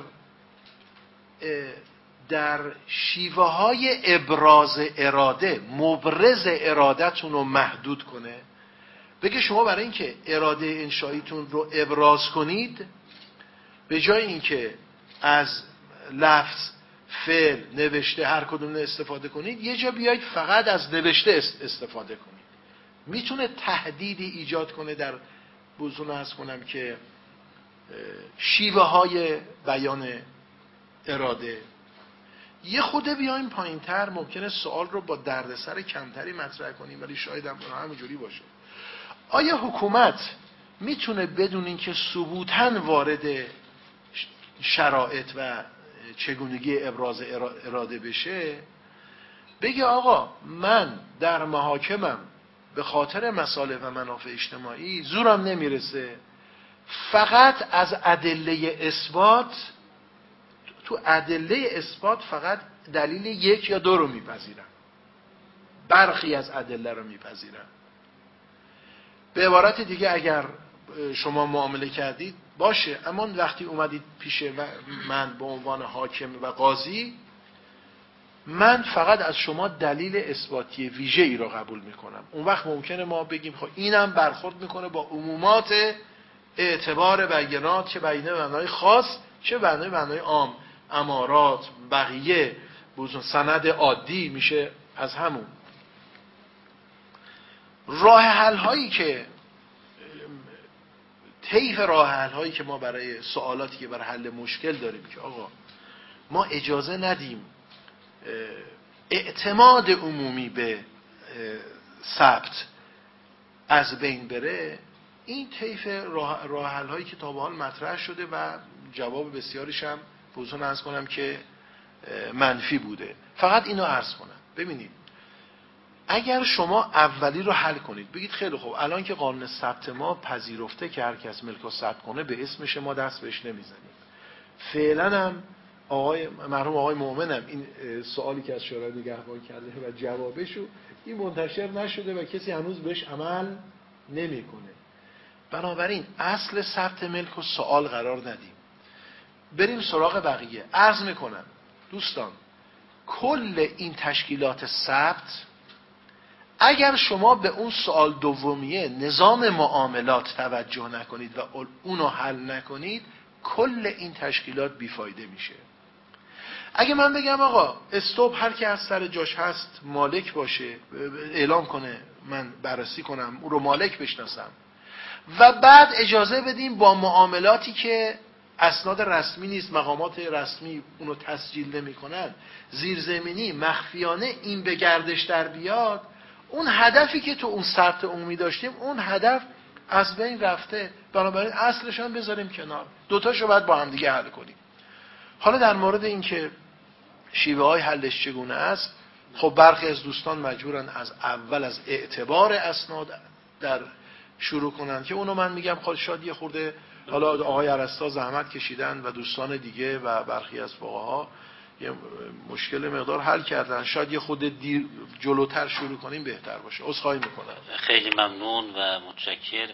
در شیوه های ابراز اراده، مبرز ارادتون رو محدود کنه، بگه شما برای اینکه اراده انشاییتون رو ابراز کنید به جای اینکه از لفظ فعل، نوشته، هر کدوم استفاده کنید، یه جا بیایید فقط از نوشته استفاده کنید. میتونه تهدیدی ایجاد کنه در بزرگ عرض کنم که شیوه های بیان اراده. یه خوده بیایم پایین تر، ممکنه سوال رو با دردسر کمتری مطرح کنیم ولی شاید هم همینجوری باشه. آیا حکومت میتونه بدون اینکه ثبوتاً وارد شرایط و چگونگی ابراز اراده بشه بگه آقا من در محاکمم به خاطر مصالح و منافع اجتماعی زورم نمیرسه، فقط از ادله اثبات، تو ادله اثبات فقط دلیل 1 یا 2 رو میپذیرم، برخی از ادله رو میپذیرم. به عبارت دیگه اگر شما معامله کردید باشه، اما وقتی اومدید پیش من به عنوان حاکم و قاضی، من فقط از شما دلیل اثباتی ویژه ای رو قبول میکنم. اون وقت ممکنه ما بگیم خب اینم برخورد میکنه با عمومات اعتبار بیانات، چه بیانه معنای خاص چه بیانه معنای عام، امارات، بقیه سند عادی میشه از همون. راه حل هایی که طیف راه حل هایی که ما برای سوالاتی که برای حل مشکل داریم که آقا ما اجازه ندیم اعتماد عمومی به ثبت از بین بره، این طیف راه حل هایی که تا به حال مطرح شده و جواب بسیاریش هم بزرگ عرض کنم که منفی بوده. فقط اینو عرض کنم ببینید، اگر شما اولی رو حل کنید بگید خیلی خوب الان که قانون ثبت ما پذیرفته که هر کس ملک رو ثبت کنه به اسمش ما دست بهش نمیزنیم، فعلا هم مرحوم آقای مومنم این سوالی که از شورای نگهبان کرده و جوابشو این منتشر نشده و کسی هنوز بهش عمل نمیکنه. بنابراین اصل ثبت ملک رو سوال قرار ندیم، بریم سراغ بقیه. عرض میکنم دوستان کل این تشکیلات ثبت اگر شما به اون سوال دومیه نظام معاملات توجه نکنید و اونو حل نکنید کل این تشکیلات بیفایده میشه. اگه من بگم آقا استوب هر کی از سر جاش هست مالک باشه اعلام کنه، من بررسی کنم اون رو مالک بشناسم و بعد اجازه بدیم با معاملاتی که اسناد رسمی نیست، مقامات رسمی اونو تسجیل نمی کنن، زیرزمینی مخفیانه این به گردش در بیاد، اون هدفی که تو اون ثبت عمومی داشتیم اون هدف از بین رفته. بنابراین اصلش هم بذاریم کنار، دوتاشو باید با هم دیگه حل کنیم. حالا در مورد این که شیوه های حلش چگونه است، خب برخی از دوستان مجبورن از اول از اعتبار اسناد در شروع کنن که اونو من میگم خب شاید یه خورده حالا آقای ارسطا زحمت کشیدن و دوستان دیگه و برخی از فقها یه مشکل مقدار حل کردن، شاید یه خود دیر جلوتر شروع کنیم بهتر باشه. عذرخواهی میکنم. خیلی ممنون و متشکر.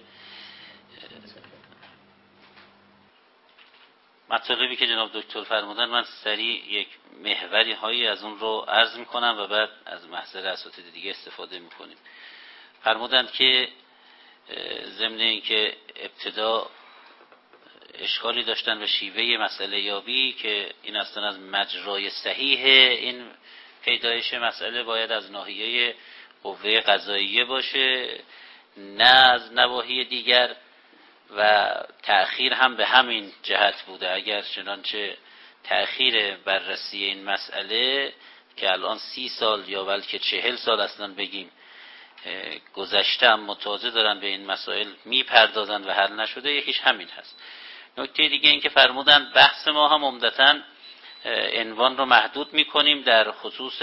مطالبی که جناب دکتر فرمودن من سریع یک محوری هایی از اون رو عرض میکنم و بعد از محضر اساتید دیگه استفاده میکنیم. فرمودند که ضمن اینکه ابتدا اشکالی داشتن به شیوه مسئله یابی که این اصلا از مجرای صحیح این پیدایش مسئله باید از ناحیه قوه قضاییه باشه نه از نواحی دیگر و تأخیر هم به همین جهت بوده. اگر چنانچه تأخیر بررسی این مسئله که الان 30 سال یا بلکه 40 سال اصلا بگیم گذشته اما تازه دارن به این مسائل میپردازن و حل نشده، یکیش همین هست. نکته دیگه این که فرمودن بحث ما هم عمدتاً عنوان رو محدود میکنیم در خصوص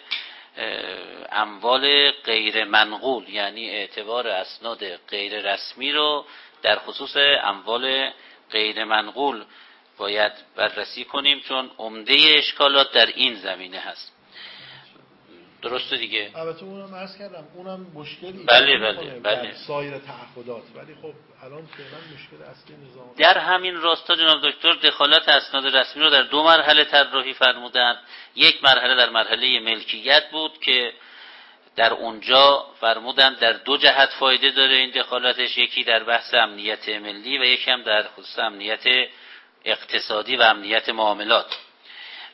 اموال غیر منقول، یعنی اعتبار اسناد غیر رسمی رو در خصوص اموال غیر منقول باید بررسی کنیم چون عمده اشکالات در این زمینه هست. درسته دیگه؟ البته اونم عرض کردم اونم مشکلی بله. سایر تعهدات، ولی خب الان فعلا مشکل اصلی نظام. در همین راستا جناب دکتر دخالت اسناد رسمی رو در 2 مرحله طراحی فرمودند. یک مرحله در مرحله ملکیت بود که در اونجا فرمودند در 2 جهت فایده داره این دخالتش، یکی در بحث امنیت ملی و یکی هم در خصوص امنیت اقتصادی و امنیت معاملات.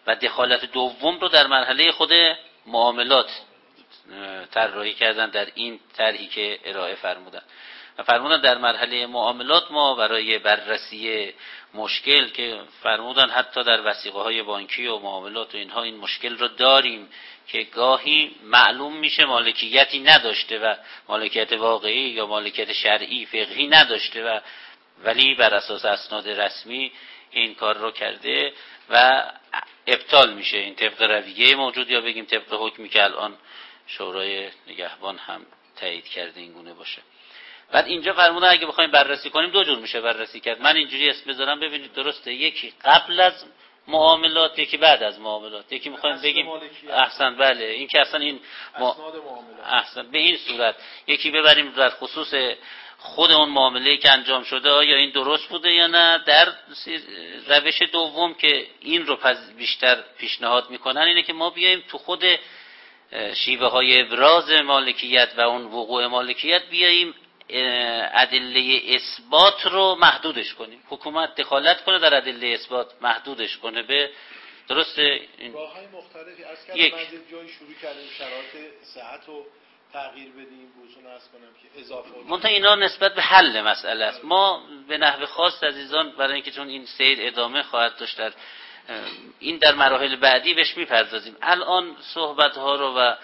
و دخالت دوم رو در مرحله خود معاملات طراحی کردن در این طرحی که ارائه فرمودن و فرمودن در مرحله معاملات ما برای بررسی مشکل که فرمودن حتی در وثیقه‌های بانکی و معاملات و اینها این مشکل رو داریم که گاهی معلوم میشه مالکیتی نداشته و مالکیت واقعی یا مالکیت شرعی فقهی نداشته و ولی بر اساس اسناد رسمی این کار رو کرده و ابطال میشه این طبق رویه موجود یا بگیم طبق حکمی که الان شورای نگهبان هم تایید کرده این گونه باشه. بعد اینجا فرمودن اگه بخوایم بررسی کنیم دو جور میشه بررسی کرد. من اینجوری اسم بذارم ببینید درسته، یکی قبل از معاملات یکی بعد از معاملات. یکی میخوایم بگیم احسن بله این که اصلا این احسن به این صورت یکی ببریم در خصوص خود اون معامله‌ای که انجام شده آیا این درست بوده یا نه. در روش دوم که این رو بیشتر پیشنهاد میکنن اینه که ما بیایم تو خود شیوه های ابراز مالکیت و اون وقوع مالکیت بیاییم ادله اثبات رو محدودش کنیم. حکومت دخالت کنه در ادله اثبات محدودش کنه به درسته این راه‌های مختلفی از که یک از جایی شروع کردیم شرایط صحت رو تغییر بدیم بوزون از کنم که اضافه منتها اینا نسبت به حل مسئله است. ما به نحو خاص عزیزان برای اینکه چون این سیر ادامه خواهد داشت در این در مراحل بعدی بهش میپردازیم. الان صحبت ها رو و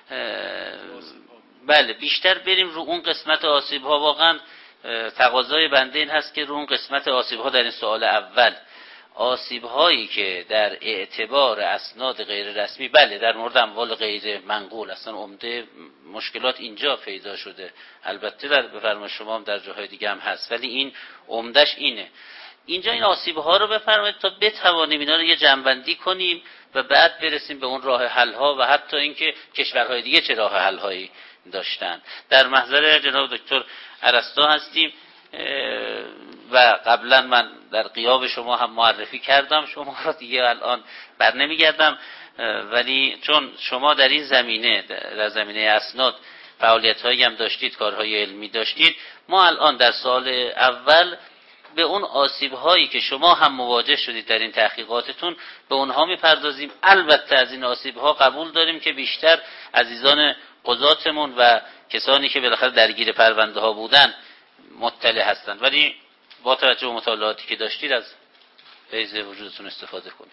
بله بیشتر بریم رو اون قسمت آسیب ها. واقعا تقاضای بنده این هست که رو اون قسمت آسیب ها در این سوال اول آسیب هایی که در اعتبار اسناد غیر رسمی بله در مورد اموال غیر منقول اصلا عمده مشکلات اینجا پیدا شده، البته در بفرمایید شما هم در جاهای دیگه هم هست ولی این عمدش اینه. اینجا این آسیب ها رو بفرمایید تا بتوانیم اینا رو یه جمع‌بندی کنیم و بعد برسیم به اون راه حل ها و حتی اینکه کشورهای دیگه چه راه حل هایی داشتن. در محضر جناب دکتر ارسطو هستیم و قبلا من در غیاب شما هم معرفی کردم شما را دیگه الان بر نمیگردم، ولی چون شما در این زمینه در زمینه اسناد فعالیت‌هایی هم داشتید کارهای علمی داشتید، ما الان در سال اول به اون آسیب‌هایی که شما هم مواجه شدید در این تحقیقاتتون به اونها می‌پردازیم. البته از این آسیب‌ها قبول داریم که بیشتر عزیزان قضاتمون و کسانی که بالاخره درگیر پرونده ها بودن مطلع هستند، ولی با توجه به مطالعاتی که داشتید از فیض وجودتون استفاده کنید.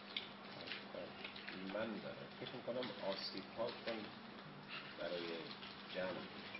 من فکر می‌کنم آسیب‌ها برای جمع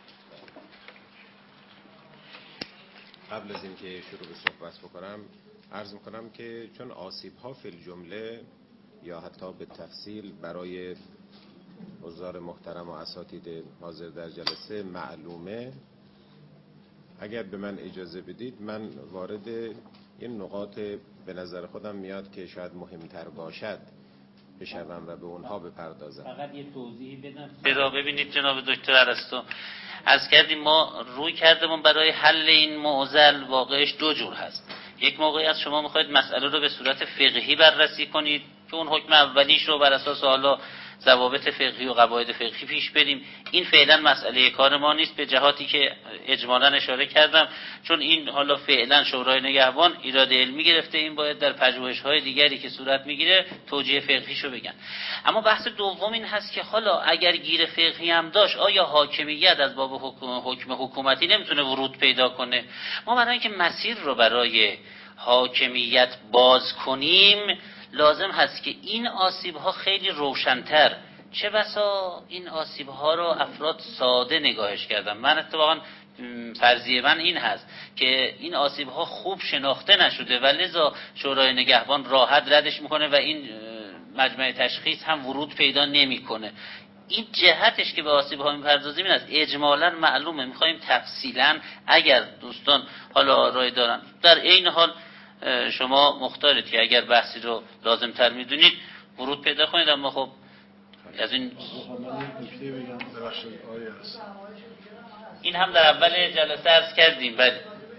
قبل از اینکه شروع به صحبت بکنم عرض می‌کنم که چون آسیب‌ها فی الجمله یا حتی به تفصیل برای حضار محترم و اساتید حاضر در جلسه معلومه، اگر به من اجازه بدید من وارد این نقاط به نظر خودم میاد که شاید مهمتر باشد بشوم و به اونها بپردازم. فقط یه توضیحی بدم. ببینید جناب دکتر ارسطو عرض کردیم ما روی کردمون برای حل این معضل واقعش دو جور هست. یک موقعی از شما میخواید مسئله رو به صورت فقهی بررسی کنید که اون حکم اولیش رو بر اساس حالا ضوابط فقهی و قواعد فقهی پیش بریم. این فعلا مسئله کار ما نیست به جهاتی که اجمالا اشاره کردم، چون این حالا فعلا شورای نگهبان ایراد علمی گرفته، این باید در پژوهش‌های دیگری که صورت میگیره توجیه فقهیشو بگن. اما بحث دوم این هست که حالا اگر گیر فقهی هم داشت آیا حاکمیت از باب حکم حکومتی نمیتونه ورود پیدا کنه؟ ما برای اینکه مسیر رو برای حاکمیت باز کنیم لازم هست که این آسیب‌ها خیلی روشن‌تر، چه بسا این آسیب‌ها رو افراد ساده نگاهش کردن. من اتفاقاً فرضیه من این هست که این آسیب‌ها خوب شناخته نشده و لذا شورای نگهبان راحت ردش میکنه و این مجمع تشخیص هم ورود پیدا نمیکنه. این جهتش که به آسیب‌ها می‌پردازیم این است. اجمالاً معلومه، می‌خوایم تفصیلاً اگر دوستان حالا رای دارن در این حال شما مختارید که اگر بحثی رو لازم تر میدونید ورود پیدا کنید. اما خب از این این هم در اول جلسه عرض کردیم. بله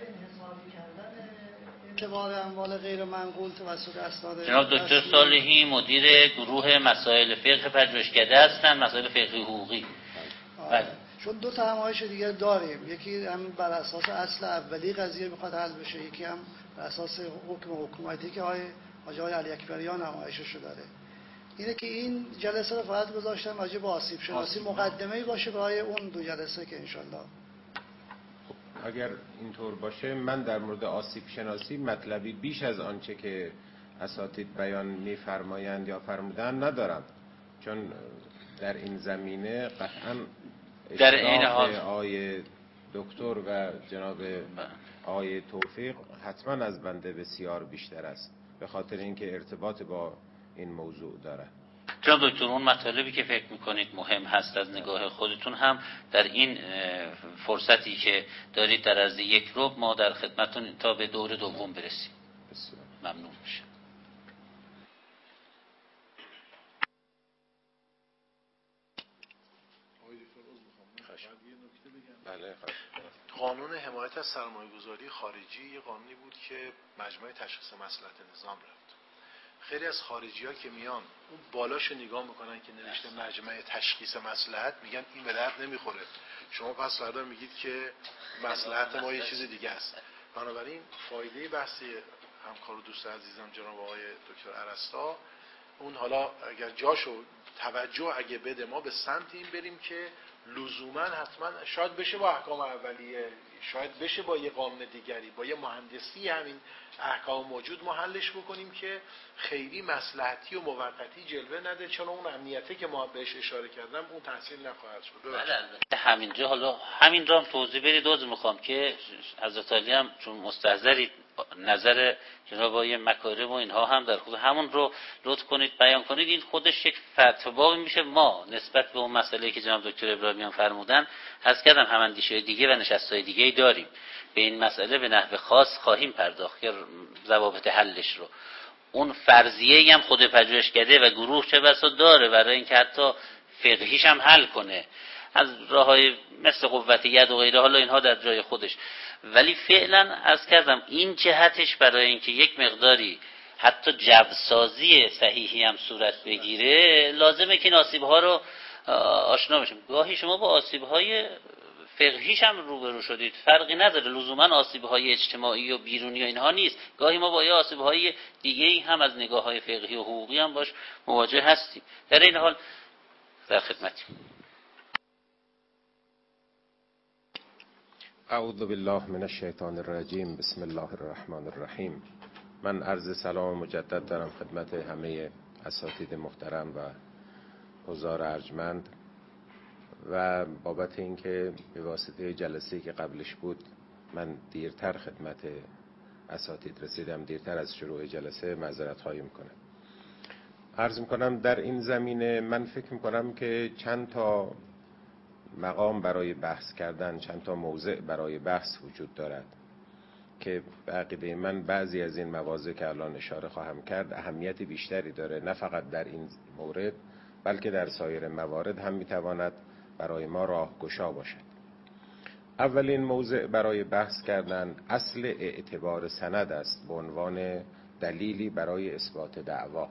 اعتبار اموال غیر منقول توسط اسناد جناب دکتر صالحی مدیر گروه مسائل فقه پژوهشکده هستند، مسائل فقهی حقوقی. بله چون دو تا همایش دیگه داریم، یکی هم بر اساس اصل اولی قضیه میخواد حل بشه، یکی هم بر اساس حکم حکومتی که حاجی علی اکبریان همایشش داره. اینه که این جلسه رو فقط گذاشتم راجع به آسیب شناسی مقدمه‌ای باشه برای اون 2 جلسه که انشالله. اگر اینطور باشه من در مورد آسیب شناسی مطلبی بیش از آنچه که اساتید بیان می‌فرمایند یا فرمودن ندارم، چون در این زمینه قطعاً در این حال آقای دکتر و جناب آقای توفیق حتما از بنده بسیار بیشتر است، به خاطر اینکه ارتباط با این موضوع داره. جناب دکتر، اون مطالبی که فکر میکنید مهم هست از نگاه خودتون هم در این فرصتی که دارید در عرض 1 ربع ما در خدمتتون تا به دور دوم برسیم. بسیار ممنون میشم. قانون حمایت از سرمایه‌گذاری خارجی یه قانونی بود که مجمع تشخیص مصلحت نظام رفت. خیلی از خارجی‌ها که میان اون بالاشو نگاه میکنن که نوشته مجمع تشخیص مصلحت، میگن این به درد نمیخوره. شما پس فردا میگید که مصلحت ما یه چیز دیگه است. بنابراین فایده بحث همکار و دوست عزیزم جناب آقای دکتر ارسطا، اون حالا اگر جاشو توجه اگه بده ما به سمت این بریم که لزوما حتما شاید بشه با احکام اولیه، شاید بشه با یه قانون دیگری، با یه مهندسی همین احکام موجود ما حلش بکنیم که خیلی مصلحتی و موقتی جلوه نده، چون اون امنیتی که ما بهش اشاره کردم اون تحصیل نخواهد شد. بله، همینجا حالا همین را هم توضیح بدید. عذر میخوام که حضرت علی هم چون مستحضرید نظر جناب آقای مکارم و اینها هم در خود همون رو لطف کنید بیان کنید. این خودش یک فتوا میشه. ما نسبت به اون مسئله که جناب دکتر ابراهیمیان فرمودن حس کردم هم اندیشه دیگه و نشستای دیگه داریم به این مسئله، به نحو خاص خواهیم پرداخت که ضوابط حلش رو. اون فرضیه‌ای هم خود پژوهشکده و گروه چه بسا داره برای اینکه حتی فقهیش هم حل کنه از راه‌های مثل قوت ید و غیره، حالا اینها در جای خودش. ولی فعلا عرض کردم این جهتش برای اینکه یک مقداری حتی جوسازی صحیحی هم صورت بگیره لازمه که این آسیب‌ها رو آشنا بشیم. گاهی شما با آسیب‌های فقهیش هم روبرو شدید، فرقی نداره، لزوما آسیب‌های اجتماعی و بیرونی و اینها نیست. گاهی ما با یه آسیب‌های دیگه‌ای هم از نگاه‌های فقهی و حقوقی هم باش مواجه هستیم. در این حال در خدمتیم. اعوذ بالله من الشیطان الرجیم. بسم الله الرحمن الرحیم. من عرض سلام مجدد دارم خدمت همه اساتید محترم و حضار ارجمند و بابت اینکه به واسطه جلسه‌ای که قبلش بود من دیرتر خدمت اساتید رسیدم، دیرتر از شروع جلسه، معذرت خواهی میکنم. عرض میکنم در این زمینه من فکر میکنم که چند تا مقام برای بحث کردن، چند تا موضع برای بحث وجود دارد که به عقیده من بعضی از این مواضع که الان اشاره خواهم کرد اهمیت بیشتری داره، نه فقط در این مورد بلکه در سایر موارد هم میتواند برای ما راهگشا باشد. اولین موضع برای بحث کردن اصل اعتبار سند است به عنوان دلیلی برای اثبات دعوا.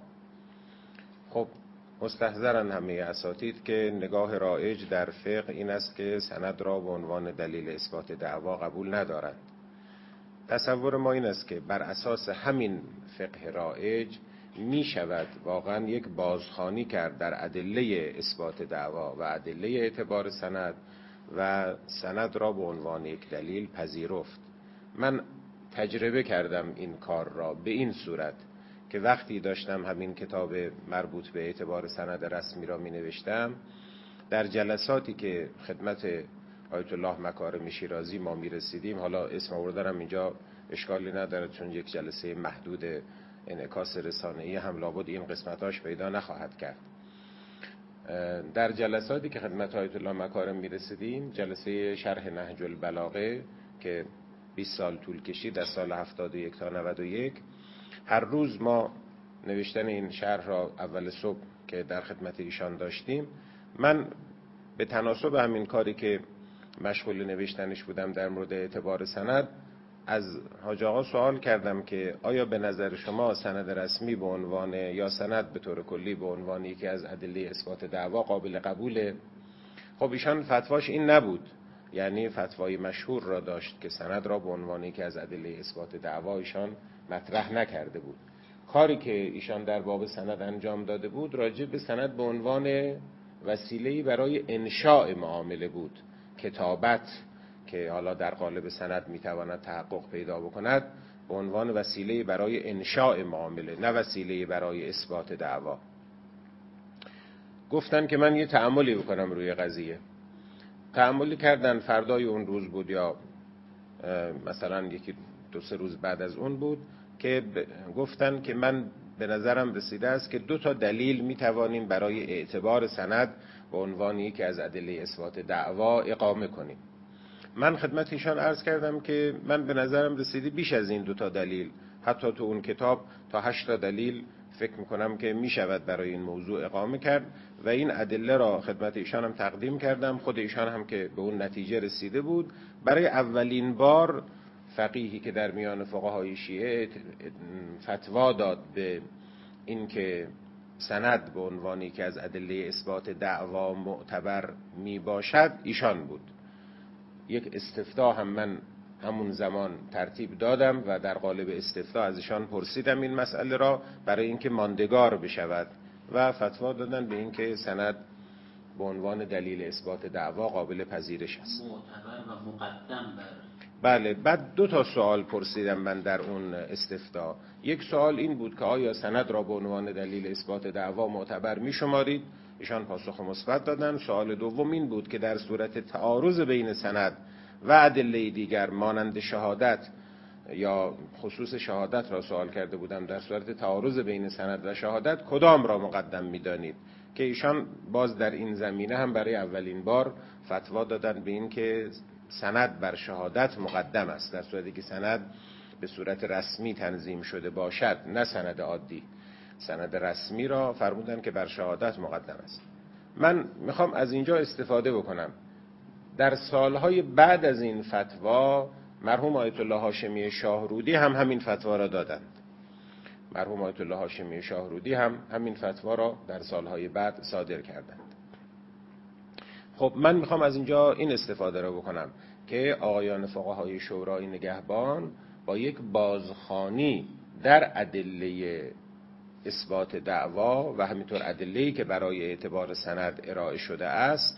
خب مستحضرن همه اساتید که نگاه رایج در فقه این است که سند را به عنوان دلیل اثبات دعوا قبول ندارند. تصور ما این است که بر اساس همین فقه رایج می شود واقعا یک بازخوانی کرد در ادله اثبات دعوا و ادله اعتبار سند و سند را به عنوان یک دلیل پذیرفت. من تجربه کردم این کار را به این صورت که وقتی داشتم همین کتاب مربوط به اعتبار سند رسمی را می نوشتم، در جلساتی که خدمت آیت الله مکارم شیرازی ما می رسیدیم، حالا اسم آوردنم اینجا اشکالی نداره چون یک جلسه محدود انعکاس رسانه‌ای هم لابد این قسمتاش پیدا نخواهد کرد. در جلساتی که خدمت آیت الله مکارم می رسیدیم، جلسه شرح نهج البلاغه که 20 سال طول کشید از سال 71 تا 91، هر روز ما نوشتن این شرح را اول صبح که در خدمت ایشان داشتیم، من به تناسب همین کاری که مشغول نوشتنش بودم در مورد اعتبار سند از حاج آقا سوال کردم که آیا به نظر شما سند رسمی به عنوان یا سند به طور کلی به عنوان یکی از ادله اثبات دعوا قابل قبوله؟ خب ایشان فتواش این نبود، یعنی فتوای مشهور را داشت که سند را به عنوان یکی از ادله اثبات دعوا ایشان مطرح نکرده بود. کاری که ایشان در باب سند انجام داده بود راجع به سند به عنوان وسیله‌ای برای انشاء معامله بود. کتابت که حالا در قالب سند میتواند تحقق پیدا بکند به عنوان وسیله‌ای برای انشاء معامله، نه وسیله‌ای برای اثبات دعوا. گفتن که من یه تأملی بکنم روی قضیه. تأملی کردن، فردای اون روز بود یا مثلا یکی 2-3 روز بعد از اون بود که گفتن که من به نظرم رسیده است که 2 دلیل میتوانیم برای اعتبار سند به عنوان یکی از ادله اثبات دعوا اقامه کنیم. من خدمت ایشان عرض کردم که من به نظرم رسیده بیش از این 2 دلیل، حتی تو اون کتاب تا 8 دلیل فکر میکنم که میشود برای این موضوع اقامه کرد و این ادله را خدمت ایشان هم تقدیم کردم. خود ایشان هم که به اون نتیجه رسیده بود. برای اولین بار فقیهی که در میان فقهای شیعه فتوا داد به این که سند به عنوانی که از ادله اثبات دعوا معتبر می باشد ایشان بود. یک استفتاء هم من همون زمان ترتیب دادم و در قالب استفتاء از ایشان پرسیدم این مسئله را برای اینکه ماندگار بشود و فتوا دادن به اینکه سند به عنوان دلیل اثبات دعوا قابل پذیرش است. معتبر و مقدم بر بله. بعد 2 سوال پرسیدم من در اون استفتاء. یک سوال این بود که آیا سند را به عنوان دلیل اثبات دعوا معتبر می شمارید؟ ایشان پاسخ مثبت دادن. سوال دوم این بود که در صورت تعارض بین سند و ادله دیگر مانند شهادت یا خصوص شهادت را سوال کرده بودم، در صورت تعارض بین سند و شهادت کدام را مقدم می‌دانید؟ که ایشان باز در این زمینه هم برای اولین بار فتوا دادن به این که سند بر شهادت مقدم است، در صورتی که سند به صورت رسمی تنظیم شده باشد، نه سند عادی. سند رسمی را فرمودن که بر شهادت مقدم است. من میخوام از اینجا استفاده بکنم. در سالهای بعد از این فتوا مرحوم آیت الله هاشمی شاهرودی هم همین فتوا را دادند. مرحوم آیت الله هاشمی شاهرودی هم همین فتوا را در سالهای بعد صادر کردند. خب من میخوام از اینجا این استفاده را بکنم که آقایان فقهای شورای نگهبان با یک بازخوانی در ادله اثبات دعوا و همینطور ادله‌ای که برای اعتبار سند ارائه شده است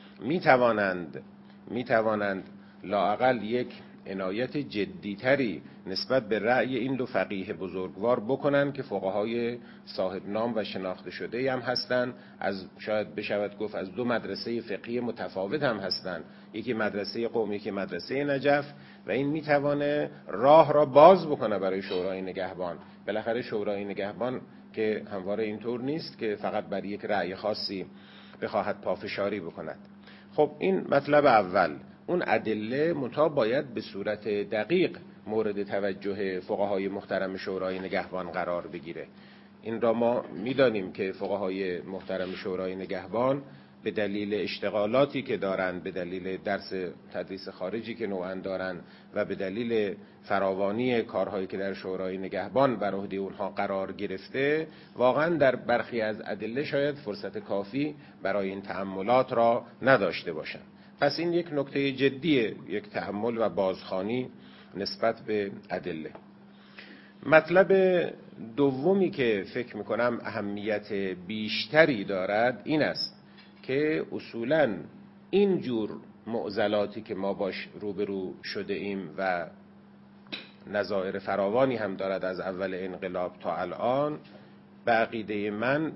میتوانند لااقل یک عنایت جدیتری نسبت به رأی این 2 فقیه بزرگوار بکنن که فقهای صاحب نام و شناخته شده هم هستند. از شاید بشود گفت از 2 مدرسه فقهی متفاوت هم هستند، یکی مدرسه قم، یکی مدرسه نجف، و این میتوانه راه را باز بکنه برای شورای نگهبان. بالاخره شورای نگهبان که همواره اینطور نیست که فقط بر یک رأی خاصی بخواهد پافشاری بکند. خب این مطلب اول. اون ادله منتها باید به صورت دقیق مورد توجه فقهای محترم شورای نگهبان قرار بگیره. این را ما میدانیم که فقهای محترم شورای نگهبان به دلیل اشتغالاتی که دارند، به دلیل درس تدریس خارجی که نوعاً دارند و به دلیل فراوانی کارهایی که در شورای نگهبان بر عهده اونها قرار گرفته، واقعاً در برخی از ادله شاید فرصت کافی برای این تأملات را نداشته باشند. پس این یک نکته جدیه، یک تأمل و بازخوانی نسبت به ادله. مطلب دومی که فکر میکنم اهمیت بیشتری دارد این است که اصولاً این جور معضلاتی که ما باش روبرو شده ایم و نظائر فراوانی هم دارد از اول انقلاب تا الان، به عقیده من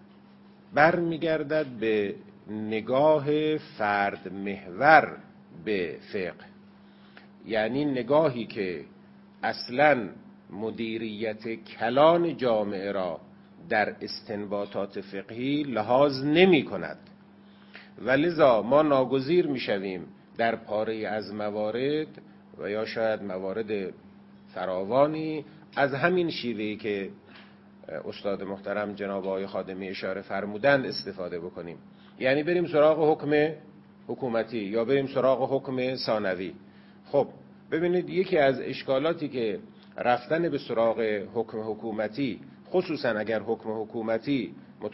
برمیگردد به نگاه فرد محور به فقه. یعنی نگاهی که اصلاً مدیریت کلان جامعه را در استنباطات فقهی لحاظ نمی کند و لذا ما ناگزیر می شویم در پاره از موارد و یا شاید موارد فراوانی از همین شیوهی که استاد محترم جناب آقای خادمی اشاره فرمودند استفاده بکنیم. یعنی بریم سراغ حکم حکومتی یا بریم سراغ حکم ثانوی. خب ببینید یکی از اشکالاتی که رفتن به سراغ حکم حکومتی، خصوصا اگر حکم حکومتی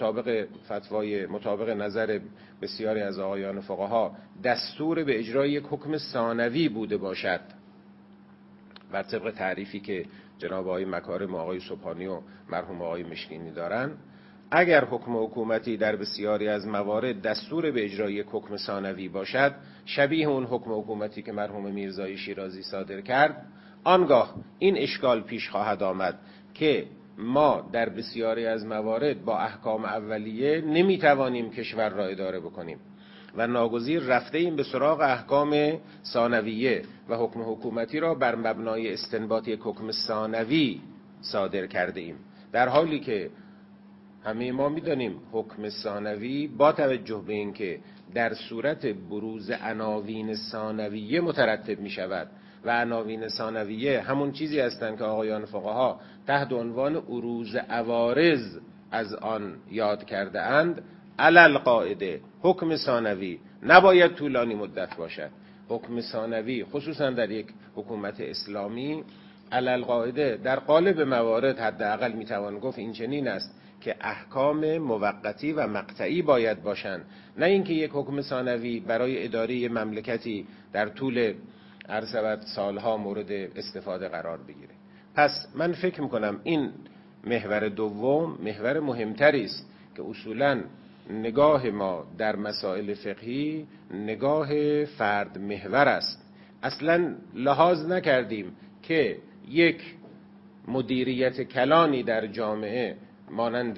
مطابق نظر بسیاری از آقایان فقها دستور به اجرای یک حکم ثانوی بوده باشد، بر طبق تعریفی که جناب آقای مکارم و آقای سبحانی و مرحوم آقای مشکینی دارن، اگر حکم حکومتی در بسیاری از موارد دستور به اجرای یک حکم ثانوی باشد شبیه اون حکم حکومتی که مرحوم میرزای شیرازی صادر کرد، آنگاه این اشکال پیش خواهد آمد که ما در بسیاری از موارد با احکام اولیه نمیتوانیم کشور را اداره بکنیم و ناگزیر رفته ایم به سراغ احکام ثانویه و حکم حکومتی را بر مبنای استنباط یک حکم ثانوی صادر کرده ایم، در حالی که همه ما میدانیم حکم ثانوی با توجه به اینکه در صورت بروز عناوین ثانویه مترتب می شود و عناوین ثانویه همون چیزی هستند که آقایان فقها تحت عنوان عروض عوارض از آن یاد کرده اند، علل قاعده حکم ثانوی نباید طولانی مدت باشد. حکم ثانوی خصوصا در یک حکومت اسلامی علل قاعده در قالب موارد حداقل میتوان گفت این چنین است که احکام موقتی و مقطعی باید باشند، نه اینکه یک حکم ثانوی برای اداره مملکتی در طول عرض سالها مورد استفاده قرار بگیره. پس من فکر میکنم این محور دوم محور مهمتری است که اصولاً نگاه ما در مسائل فقهی نگاه فرد محور است. اصلاً لحاظ نکردیم که یک مدیریت کلانی در جامعه مانند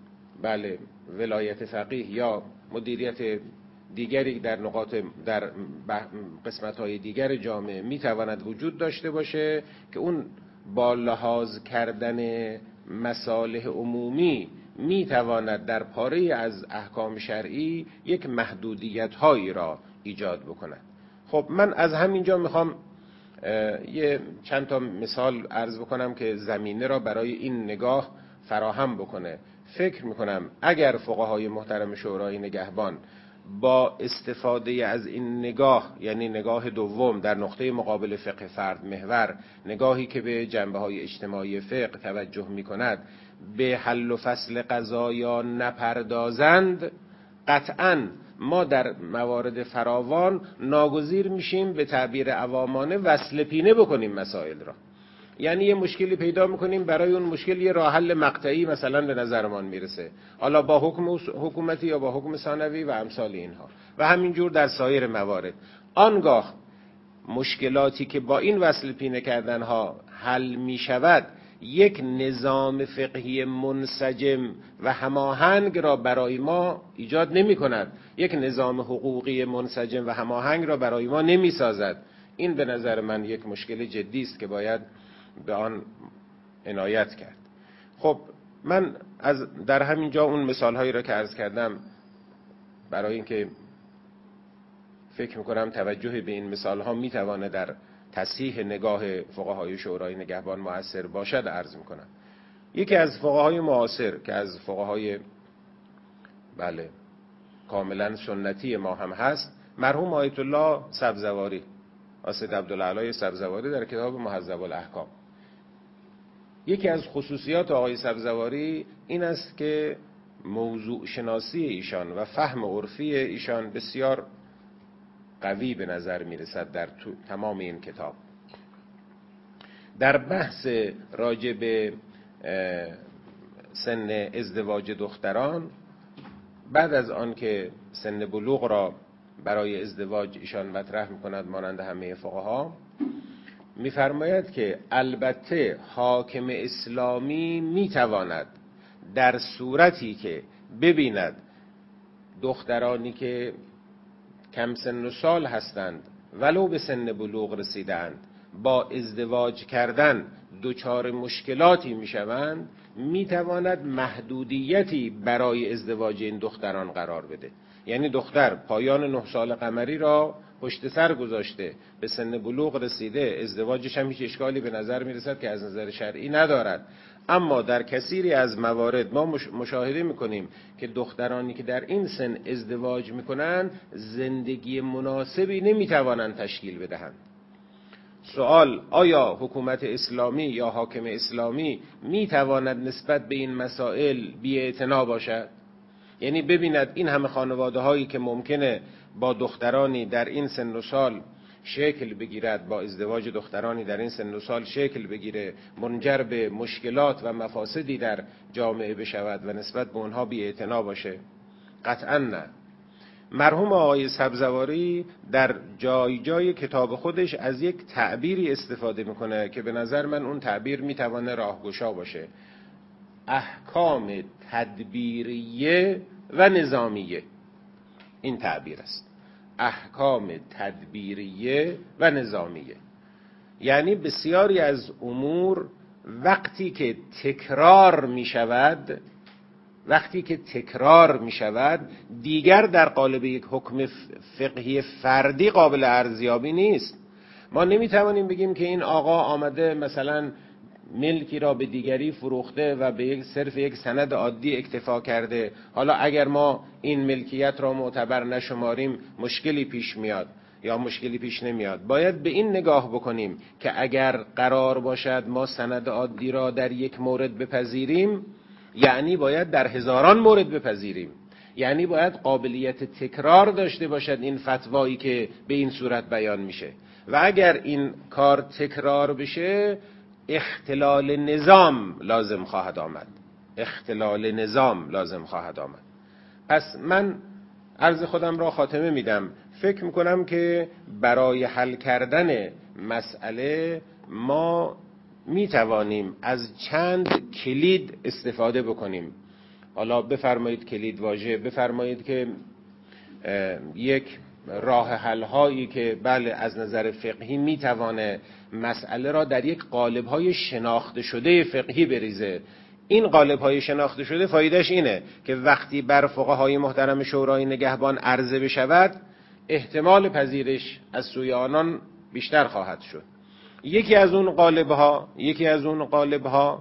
ولایت فقیه یا مدیریت دیگری در قسمت‌های دیگر جامعه میتواند وجود داشته باشه که اون با لحاظ کردن مصالح عمومی میتواند در پاره از احکام شرعی یک محدودیت هایی را ایجاد بکند. خب من از همینجا میخوام یه چند تا مثال عرض بکنم که زمینه را برای این نگاه فراهم بکنه. فکر میکنم اگر فقهای محترم شورای نگهبان با استفاده از این نگاه، یعنی نگاه دوم در نقطه مقابل فقه فرد محور، نگاهی که به جنبه‌های اجتماعی فقه توجه میکند، به حل و فصل قضایا نپردازند، قطعاً ما در موارد فراوان ناگزیر میشیم به تعبیر عوامانه وصل پینه بکنیم مسائل را. یعنی یه مشکلی پیدا میکنیم، برای اون مشکل یه راه حل مقطعی مثلا به نظرمان میرسه، حالا با حکم حکومتی یا با حکم ثانوی و امثال اینها، و همینجور در سایر موارد. آنگاه مشکلاتی که با این وصل پینه کردن ها حل میشود یک نظام فقهی منسجم و هماهنگ را برای ما ایجاد نمی کند، یک نظام حقوقی منسجم و هماهنگ را برای ما نمی سازد. این به نظر من یک مشکل جدی است که باید به آن عنایت کرد. خب من در همین جا اون مثال هایی را که عرض کردم برای اینکه فکر میکنم توجه به این مثال ها میتوانه در تصحیح نگاه فقهای شورای نگهبان مؤثر باشد عرض میکنم. یکی از فقهای معاصر که از فقهای کاملا سنتی ما هم هست، مرحوم آیت الله سبزواری، سید عبدالعلی سبزواری در کتاب مهذب الاحکام. یکی از خصوصیات آقای سبزواری این است که موضوع شناسی ایشان و فهم عرفی ایشان بسیار قوی به نظر میرسد در تمام این کتاب. در بحث راجع به سن ازدواج دختران، بعد از آن که سن بلوغ را برای ازدواج ایشان مطرح میکند مانند همه فقها، میفرماید که البته حاکم اسلامی میتواند در صورتی که ببیند دخترانی که کم سن و سال هستند ولو به سن بلوغ رسیدند با ازدواج کردن دچار مشکلاتی میشوند، میتواند محدودیتی برای ازدواج این دختران قرار بده. یعنی دختر پایان 9 سال قمری را پشت سر گذاشته، به سن بلوغ رسیده، ازدواجش هم هیچ اشکالی به نظر میرسد که از نظر شرعی ندارد، اما در کثیری از موارد ما مشاهده میکنیم که دخترانی که در این سن ازدواج میکنند زندگی مناسبی نمیتوانند تشکیل بدهند. سوال: آیا حکومت اسلامی یا حاکم اسلامی میتواند نسبت به این مسائل بی‌اعتنا باشد؟ یعنی ببیند این همه خانواده هایی که ممکنه با دخترانی در این سن و سال شکل بگیرد، با ازدواج دخترانی در این سن و سال شکل بگیره، منجر به مشکلات و مفاسدی در جامعه بشود و نسبت به اونها بی‌اعتنا باشه؟ قطعا نه. مرحوم آقای سبزواری در جای جای کتاب خودش از یک تعبیری استفاده میکنه که به نظر من اون تعبیر میتونه راهگشا باشه: احکام تدبیریه و نظامیه. این تعبیر است، احکام تدبیریه و نظامیه. یعنی بسیاری از امور وقتی که تکرار می شود دیگر در قالب یک حکم فقهی فردی قابل ارزیابی نیست. ما نمی توانیم بگیم که این آقا آمده مثلا ملکی را به دیگری فروخته و به صرف یک سند عادی اکتفا کرده، حالا اگر ما این ملکیت را معتبر نشماریم مشکلی پیش میاد یا مشکلی پیش نمیاد. باید به این نگاه بکنیم که اگر قرار باشد ما سند عادی را در یک مورد بپذیریم، یعنی باید در هزاران مورد بپذیریم، یعنی باید قابلیت تکرار داشته باشد این فتوایی که به این صورت بیان میشه. و اگر این کار تکرار بشه اختلال نظام لازم خواهد آمد. پس من عرض خودم را خاتمه میدم. فکر میکنم که برای حل کردن مسئله ما میتوانیم از چند کلید استفاده بکنیم. حالا بفرمایید کلید واژه، بفرمایید که یک راه حل هایی که بله از نظر فقهی میتوانه مسئله را در یک قالب های شناخته شده فقهی بریزه. این قالب های شناخته شده فایدهش اینه که وقتی بر فقهای محترم شورای نگهبان عرضه بشود احتمال پذیرش از سوی آنان بیشتر خواهد شد. یکی از اون قالب ها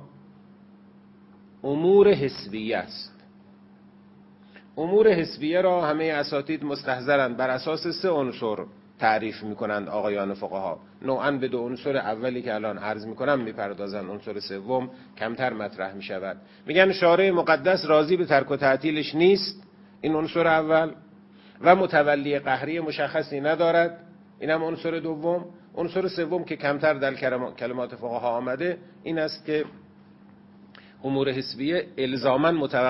امور حسبیه است. امور حسبیه را همه اساتید مستحضرند، بر اساس 3 عنصر تعریف میکنند آقایان فقها. نوعاً به 2 عنصر اولی که الان عرض میکنم میپردازند، عنصر سوم کمتر مطرح میشود. میگن شارع مقدس راضی به ترک و تعطیلش نیست، این عنصر اول، و متولی قهری مشخصی ندارد، اینم عنصر دوم. عنصر سوم که کمتر در کلمات فقها آمده این است که امور حسبیه الزاماً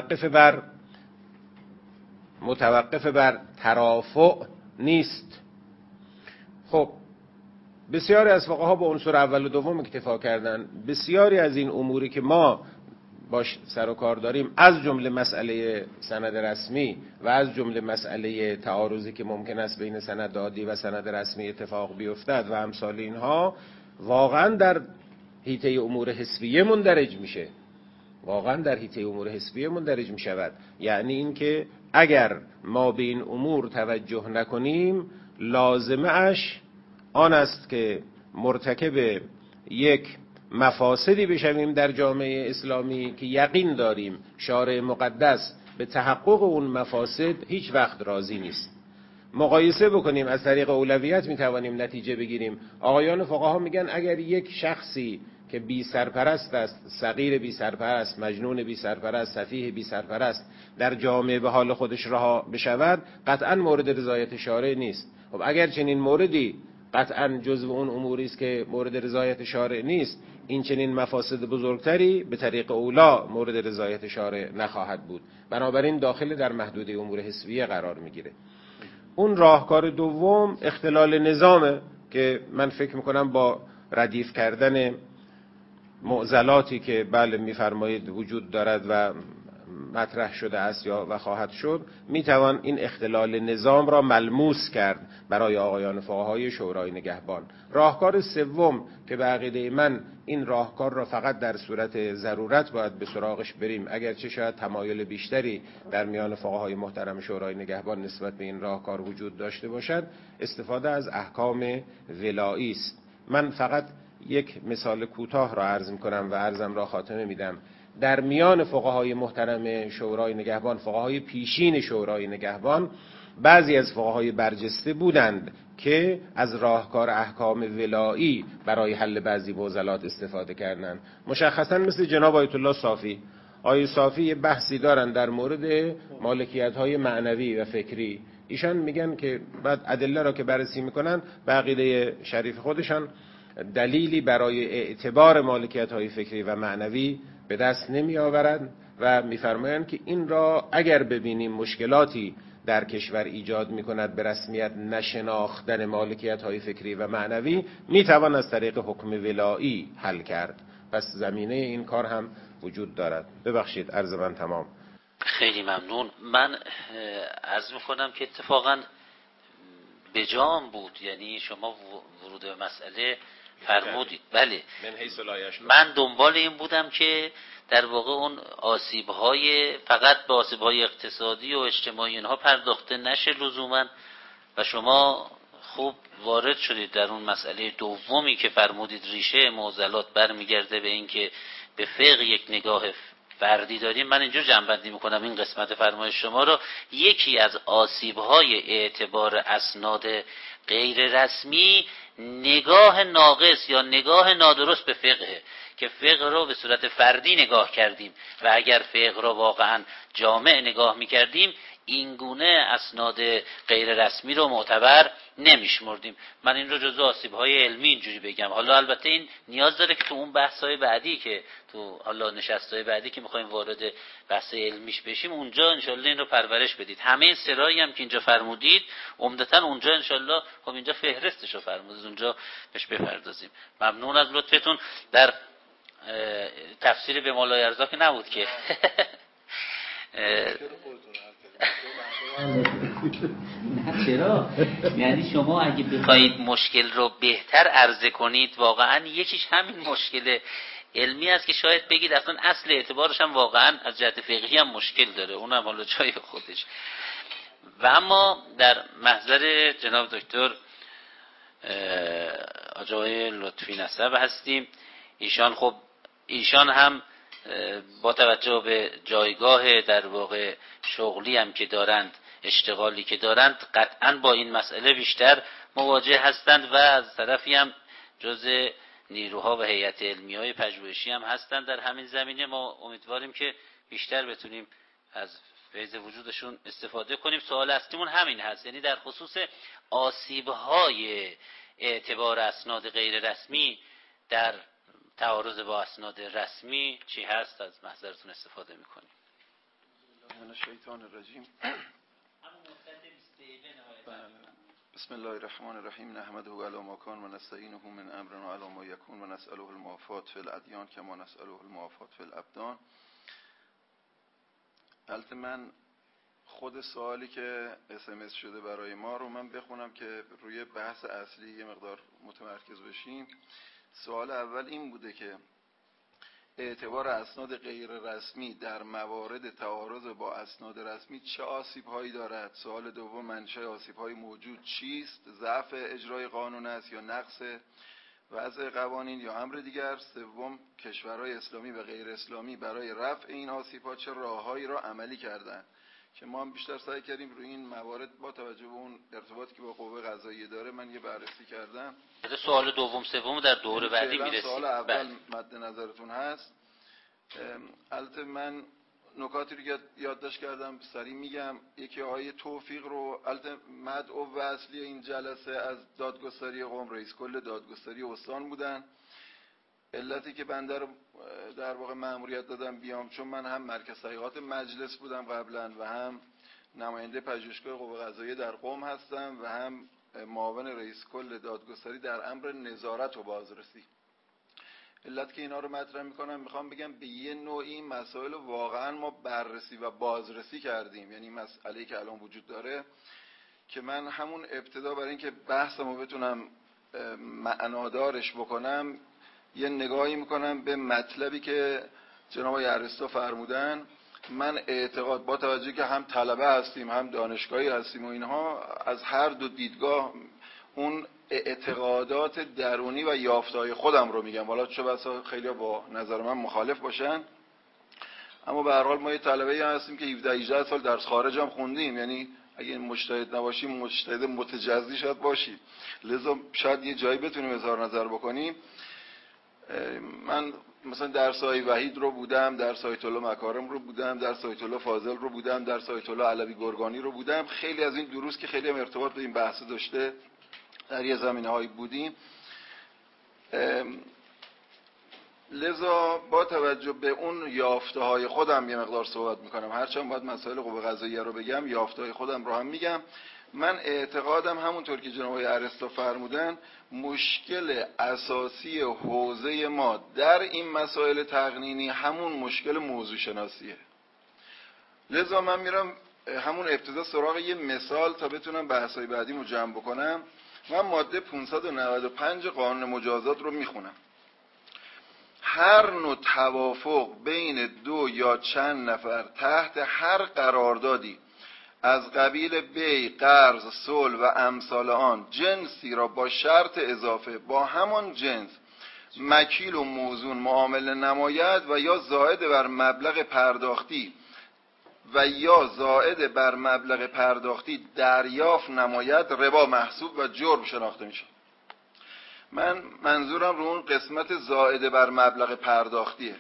متوقف بر ترافع نیست. خب بسیاری از فقها با عنصر اول و دوم اکتفا کردن. بسیاری از این اموری که ما باش سر و کار داریم، از جمله مسئله سند رسمی و از جمله مسئله تعارضی که ممکن است بین سند عادی و سند رسمی اتفاق بیفتد و امثال اینها، واقعا در حیطه امور حسبیه مندرج می شود. یعنی این که اگر ما به این امور توجه نکنیم لازمه اش آن است که مرتکب یک مفاسدی بشویم در جامعه اسلامی که یقین داریم شارع مقدس به تحقق اون مفاسد هیچ وقت راضی نیست. مقایسه بکنیم، از طریق اولویت میتوانیم نتیجه بگیریم. آقایان فقها میگن اگر یک شخصی که بی سرپرست است، صغیر بی سرپرست، مجنون بی سرپرست، سفیه بی سرپرست، در جامعه به حال خودش رها بشود، قطعا مورد رضایت شارع نیست. خب اگر چنین موردی قطعا جزو اون اموری است که مورد رضایت شارع نیست، این چنین مفاسد بزرگتری به طریق اولا مورد رضایت شارع نخواهد بود. بنابراین داخل در محدوده امور حسبیه قرار میگیره. اون راهکار دوم اختلال نظامه که من فکر میکنم با ردیف کردن معضلاتی که بله میفرمایید وجود دارد و مطرح شده است یا و خواهد شد، میتوان این اختلال نظام را ملموس کرد برای آقایان فقهای شورای نگهبان. راهکار سوم که به عقیده من این راهکار را فقط در صورت ضرورت باید به سراغش بریم، اگرچه شاید تمایل بیشتری در میان فقهای محترم شورای نگهبان نسبت به این راهکار وجود داشته باشد، استفاده از احکام ولایی است. من فقط یک مثال کوتاه را عرض می‌کنم و عرضم را خاتمه میدم. در میان فقهای محترم شورای نگهبان، فقهای پیشین شورای نگهبان، بعضی از فقهای برجسته بودند که از راهکار احکام ولایی برای حل بعضی معضلات استفاده کردند. مشخصا مثل جناب آیت الله صافی یه بحثی دارن در مورد مالکیت‌های معنوی و فکری ایشان میگن که بعد ادله را که بررسی میکنن به عقیده شریف خودشان دلیلی برای اعتبار مالکیت های فکری و معنوی به دست نمی آورند و میفرمایند که این را اگر ببینیم مشکلاتی در کشور ایجاد میکند به رسمیت نشناختن مالکیت های فکری و معنوی، میتوان از طریق حکم ولایی حل کرد. پس زمینه این کار هم وجود دارد. ببخشید عرض من تمام. خیلی ممنون. من عرض میکنم که اتفاقا بجام بود، یعنی شما ورود به مسئله فرمودید. بله، من دنبال این بودم که در واقع اون آسیب‌های فقط به آسیب‌های اقتصادی و اجتماعی اینها پرداخته نشه لزوماً، و شما خوب وارد شدید در اون مسئله دومی که فرمودید ریشه معضلات برمیگرده به این که به فقه یک نگاه فردی داریم. من اینجا جمع‌بندی میکنم این قسمت فرمایش شما رو. یکی از آسیب‌های اعتبار اسناد غیر رسمی نگاه ناقص یا نگاه نادرست به فقه، که فقه رو به صورت فردی نگاه کردیم و اگر فقه رو واقعا جامع نگاه میکردیم این گونه اسناد غیر رسمی رو معتبر نمیشمردیم. من این رو جزو آسیب‌های علمی اینجوری بگم. حالا البته این نیاز داره که تو اون بحث‌های بعدی که تو حالا نشست‌های بعدی که می‌خوایم وارد بحث علمیش بشیم اونجا انشالله این رو پرورش بدید. همه این سرایی هم که اینجا فرمودید عمدتاً اونجا انشالله خب اینجا فهرستش رو فرمودید، اونجا بهش بپردازیم. ممنون از لطفتون. در تفسیر به مالای ارزا که نبود که نه چرا؟ یعنی شما اگه بخواید مشکل رو بهتر عرضه کنید واقعا یکیش همین مشکل علمی است که شاید بگید اصلا اصل اعتبارش هم واقعا از جهت فقهی هم مشکل داره، اونم حالا جای خودش. و اما در محضر جناب دکتر آقای لطفی نسب هستیم. ایشان هم با توجه به جایگاه در واقع شغلی هم که دارند، اشتغالی که دارند، قطعا با این مسئله بیشتر مواجه هستند و از طرفی هم جزء نیروها و هیئت علمیای پژوهشی هم هستند در همین زمینه. ما امیدواریم که بیشتر بتونیم از فیض وجودشون استفاده کنیم. سوال اصلیمون همین هست، یعنی در خصوص آسیب‌های اعتبار اسناد غیر رسمی در تعارض با اسناد رسمی چی هست؟ از محضرتون استفاده میکنیم. من الشیطان الرجیم. بسم الله الرحمن الرحیم. نحمده علی ما کان و نستعینه من امرنا علی ما یکون و نسأله المعافات فی الادیان کما نسأله المعافات فی الابدان. البته من خود سوالی که SMS شده برای ما رو من بخونم که روی بحث اصلی یه مقدار متمرکز بشیم. سوال اول این بوده که اعتبار اسناد غیر رسمی در موارد تعارض با اسناد رسمی چه آسیب‌هایی دارد؟ سوال دوم، منشأ آسیب‌های موجود چیست؟ ضعف اجرای قانون است یا نقص وضع قوانین یا امر دیگر؟ سوم، کشورهای اسلامی و غیر اسلامی برای رفع این آسیب‌ها چه راههایی را عملی کردند؟ که ما هم بیشتر سعی کردیم روی این موارد با توجه به اون ارتباطی که با قوه قضاییه داره من یه بررسی کردم. سوال دوم سوم در دور بعدی میرسیم. سوال اول مد نظرتون هست. البته من نکاتی رو یادداشت کردم سریع میگم. یکی آقای توفیق رو، البته مدعو و اصلی این جلسه از دادگستری قم رئیس کل دادگستری استان بودن. علتی که بنده رو در واقع مأموریت دادم بیام چون من هم مرکز تحقیقات مجلس بودم قبلا و هم نماینده پژوهشگاه قوه قضاییه در قم هستم و هم معاون رئیس کل دادگستری در امر نظارت و بازرسی. علت که اینا رو مطرح میکنم میخوام بگم به یه نوعی مسائل واقعا ما بررسی و بازرسی کردیم. یعنی مسئله‌ای که الان وجود داره که من همون ابتدا برای اینکه بحثمو بتونم معنادارش بکنم یه نگاهی میکنم به مطلبی که جناب ارسطو فرمودن. من اعتقاد با توجه که هم طلبه هستیم هم دانشگاهی هستیم و اینها از هر دو دیدگاه اون اعتقادات درونی و یافته‌های خودم رو میگم، والا چه بسا خیلی با نظر من مخالف باشن، اما به هر حال ما یه طلبه‌ای هستیم که 17 سال درس خارج هم خوندیم. یعنی اگه مجتهد نباشیم مجتهد متجزی شاید باشیم، لذا شاید یه جایی بتونیم اظهار نظر بکنیم. من مثلا درس های وحید رو بودم، درس آیت الله مکارم رو بودم، درس آیت الله فاضل رو بودم، درس آیت الله علوی گرگانی رو بودم. خیلی از این دروس که خیلی هم ارتباط به این بحث داشته در یه زمینه‌هایی بودیم. لذا با توجه به اون یافته‌های خودم یه مقدار صحبت میکنم، هرچند باید مسائل قوه قضاییه رو بگم، یافته‌های خودم رو هم میگم. من اعتقادم همونطور که جناب آقای ارسطو فرمودن، مشکل اساسی حوزه ما در این مسائل تقنینی همون مشکل موضوع شناسیه. لذا من میرم همون ابتدا سراغ یه مثال تا بتونم بحث‌های بعدیمو جمع بکنم. من ماده 595 قانون مجازات رو میخونم. هر نوع توافق بین دو یا چند نفر تحت هر قراردادی از قبیل بی، قرض، صلح و امثال آن جنسی را با شرط اضافه با همان جنس مکیل و موزون معامله نماید و یا زائد بر مبلغ پرداختی دریافت نماید، ربا محسوب و جرم شناخته میشه. من منظورم رو اون قسمت زائد بر مبلغ پرداختیه.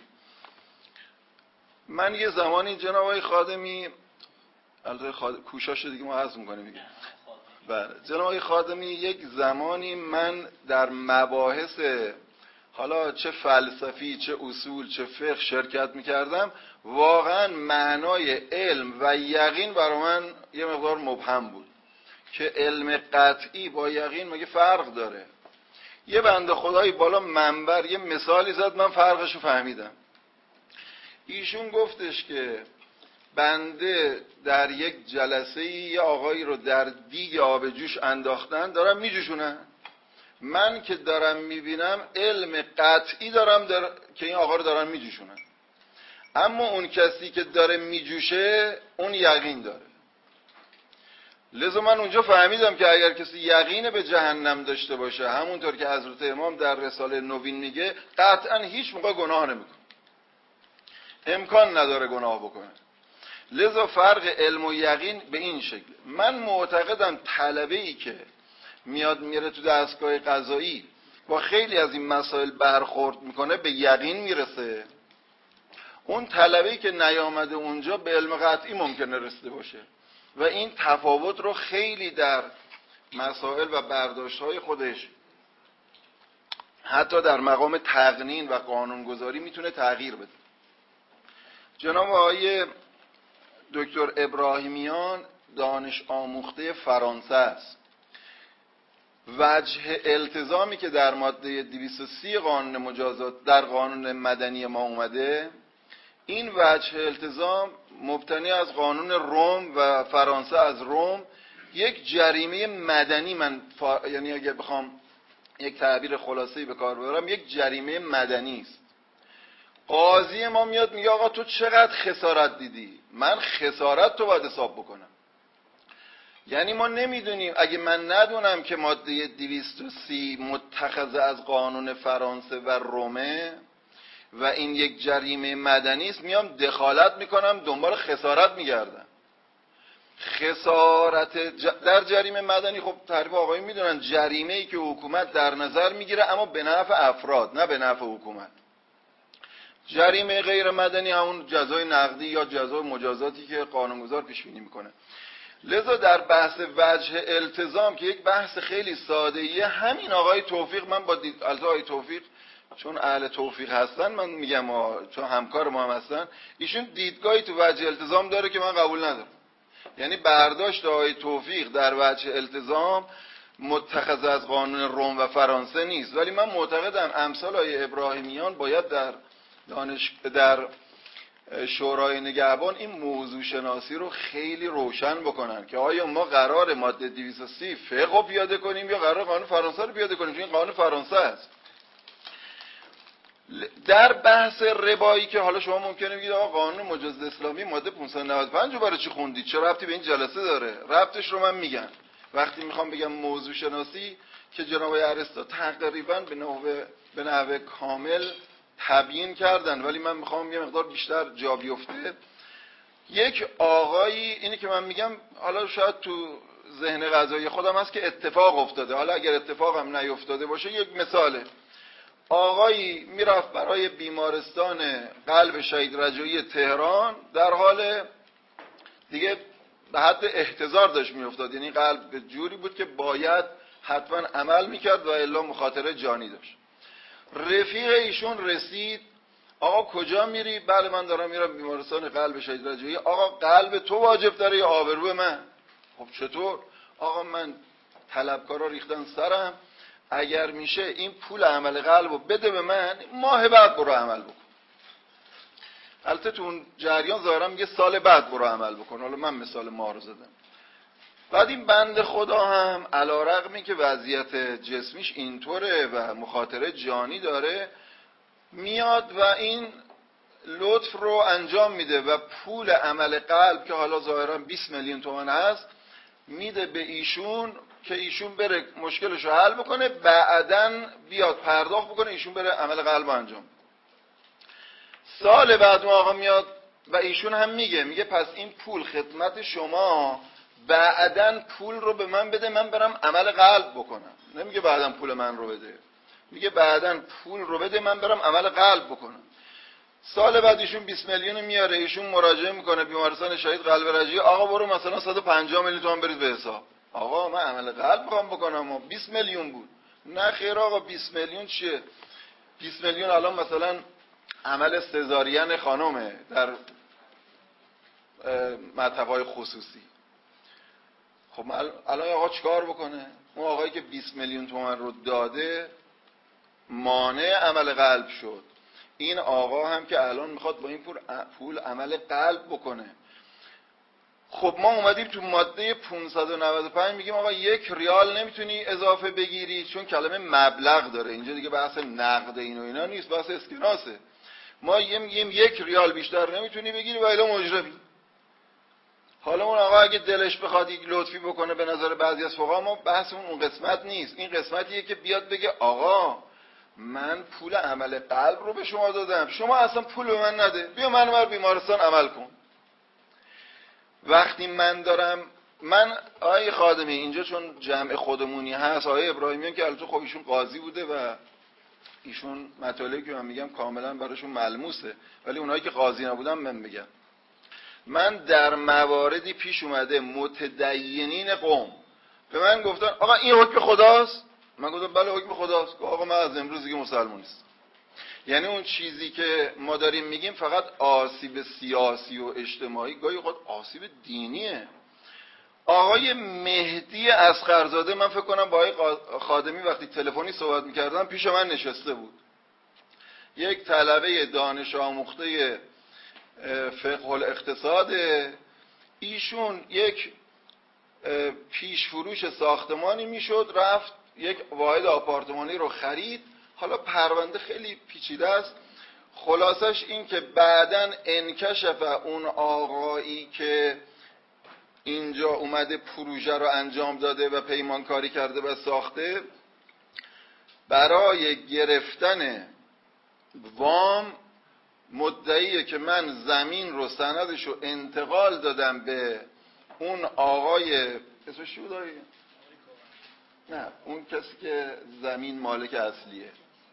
من یه زمانی جناب آقای خادمی، البته کوشاش دیگه ما حذف می‌کنیم دیگه. بله، جناب آقای خادمی، یک زمانی من در مباحث حالا چه فلسفی، چه اصول، چه فقه شرکت می‌کردم. واقعا معنای علم و یقین برای من یه مقدار مبهم بود که علم قطعی با یقین مگه فرق داره. یه بنده خدایی بالا منبر یه مثالی زد، من فرقشو فهمیدم. ایشون گفتش که بنده در یک جلسه یه آقایی رو در دیگ آب جوش انداختن، دارم میجوشونن. من که دارم میبینم علم قطعی دارم که این آقا رو دارن میجوشونن، اما اون کسی که داره میجوشه اون یقین داره. لذا من اونجا فهمیدم که اگر کسی یقین به جهنم داشته باشه، همونطور که حضرت امام در رساله نوین میگه، قطعا هیچ موقع گناه نمیکنه، امکان نداره گناه بکنه. لذا فرق علم و یقین به این شکل. من معتقدم طلبه‌ای که میاد میره تو دستگاه قضایی با خیلی از این مسائل برخورد میکنه به یقین میرسه. اون طلبه‌ای که نیامده اونجا به علم قطعی ممکنه رسیده باشه و این تفاوت رو خیلی در مسائل و برداشت‌های خودش حتی در مقام تقنین و قانونگذاری میتونه تغییر بده. جناب آقای دکتر ابراهیمیان دانش آموخته فرانسه است. وجه التزامی که در ماده 230 قانون مجازات در قانون مدنی ما اومده، این وجه التزام مبتنی از قانون روم و فرانسه از روم یک جریمه مدنی، یعنی اگر بخوام یک تعبیر خلاصه‌ای به کار ببرم، یک جریمه مدنی است. قاضی ما میاد میگه آقا تو چقدر خسارت دیدی، من خسارت تو باید حساب بکنم. یعنی ما نمیدونیم، اگه من ندونم که ماده 230 متخذ از قانون فرانسه و رومه و این یک جریمه مدنی است، میام دخالت میکنم، دنبال خسارت میگردم. خسارت در جریمه مدنی، خب تعریف آقایی میدونن، جریمه ای که حکومت در نظر میگیره اما به نفع افراد نه به نفع حکومت. جریمه غیر مدنی همون جزای نقدی یا جزای مجازاتی که قانونگذار پیش بینی میکنه. لذا در بحث وجه التزام که یک بحث خیلی ساده‌ایه، همین آقای توفیق، من با آقای توفیق چون اهل توفیق هستن من میگم، چون همکار ما هم هستن، ایشون دیدگاهی تو وجه التزام داره که من قبول ندارم. یعنی برداشت آقای توفیق در وجه التزام متخذ از قانون روم و فرانسه نیست، ولی من معتقدم امثال آقای ابراهیمیان باید در شورای نگهبان این موضوع شناسی رو خیلی روشن بکنن که آیا ما قرار ماده 230 فقه رو پیاده کنیم یا قرار قانون فرانسه رو پیاده کنیم، چون این قانون فرانسه است. در بحث ربایی که حالا شما ممکنه بگید آقا قانون مجاز اسلامی ماده 595 رو برای چی خوندید، چه ربطی به این جلسه داره؟ ربطش رو من میگم وقتی میخوام بگم موضوع شناسی که جناب ارسطو تقریبا به نحو کامل تبیین کردن، ولی من میخوام یه مقدار بیشتر جا بیفته. یک آقایی، اینی که من میگم حالا شاید تو ذهن قضایی خودم هست که اتفاق افتاده، حالا اگر اتفاق هم نیفتاده باشه یک مثاله. آقایی میرفت برای بیمارستان قلب شهید رجایی تهران، در حال دیگه به حد احتضار داشت میافتاد، یعنی قلب به جوری بود که باید حتما عمل میکرد و الا مخاطره جانی داشت. رفیق ایشون رسید، آقا کجا میری؟ بله من دارم میرم بیمارستان قلب شهید رجایی. آقا قلب تو واجب داره یا آبرو من؟ خب چطور؟ آقا من طلبکارا ریختن سرم، اگر میشه این پول عمل قلبو بده به من، ماه بعد برو عمل بکن. البته تو اون جریان ظاهرا میگه سال بعد برو عمل بکن، حالا من مثال ما رو زدم. بعد این بنده خدا هم علیرغمی که وضعیت جسمیش اینطوره و مخاطره جانی داره، میاد و این لطف رو انجام میده و پول عمل قلب که حالا ظاهرا 20 میلیون تومان هست میده به ایشون که ایشون بره مشکلش رو حل بکنه، بعدن بیاد پرداخت بکنه، ایشون بره عمل قلب انجام. سال بعد اون آقا میاد و ایشون هم میگه پس این پول خدمت شما، بعدن پول رو به من بده من برم عمل قلب بکنم. نمیگه بعدن پول من رو بده، میگه بعدن پول رو بده من برم عمل قلب بکنم. سال بعد ایشون 20 میلیون میاره، ایشون مراجعه میکنه بیمارستان شهید قلب رجایی، آقا برو مثلا 150 میلیون تومان برید به حساب. آقا من عمل قلب میخوام بکنم و 20 میلیون بود. نه خیر آقا 20 میلیون چیه؟ 20 میلیون الان مثلا عمل سزارین خانومه در مطب‌های خصوصی. خب الان آقا چیکار بکنه؟ اون آقایی که 20 میلیون تومان رو داده مانع عمل قلب شد. این آقا هم که الان میخواد با این پول عمل قلب بکنه. خب ما اومدیم تو ماده 595 میگیم آقا 1 ریال نمیتونی اضافه بگیری، چون کلمه مبلغ داره اینجا، دیگه بحث نقد این و اینا نیست، بحث اسکناسه. ما میگیم 1 ریال بیشتر نمیتونی بگیری و الا مجرمی. حالا اون آقا اگه دلش بخواد یک لطفی بکنه، به نظر بعضی از فقها ما بحث اون قسمت نیست. این قسمتیه که بیاد بگه آقا من پول عمل قلب رو به شما دادم، شما اصلا پول به من نده، بیا من بر بیمارستان عمل کن. وقتی من آقای خادمی اینجا چون جمع خودمونی هست، آقای ابراهیمیان که البته خب ایشون قاضی بوده و ایشون مطالبی که من میگم کاملا براشون ملموسه، ولی اونایی که قاضی نبودن من میگم، من در مواردی پیش اومده متدینین قوم به من گفتن آقا این حکم خداست؟ من گفتم بله حکم خداست. آقا من از امروز دیگه مسلمان نیستم. یعنی اون چیزی که ما داریم میگیم فقط آسیب سیاسی و اجتماعی، گاهی خود آسیب دینیه. آقای مهدی اصغرزاده، من فکر کنم با آقای خادمی وقتی تلفنی صحبت میکردم پیش من نشسته بود، یک طلبه دانش آموخته فقه الاقتصاد، ایشون یک پیش فروش ساختمانی میشد، رفت یک واحد آپارتمانی رو خرید. حالا پرونده خیلی پیچیده است، خلاصش این که بعداً انکشف اون آقایی که اینجا اومده پروژه رو انجام داده و پیمانکاری کرده و ساخته، برای گرفتن وام مدعیه که من زمین رو سندش رو انتقال دادم به اون آقای اسمش چی بود؟ نه اون کسی که زمین مالک اصلیه،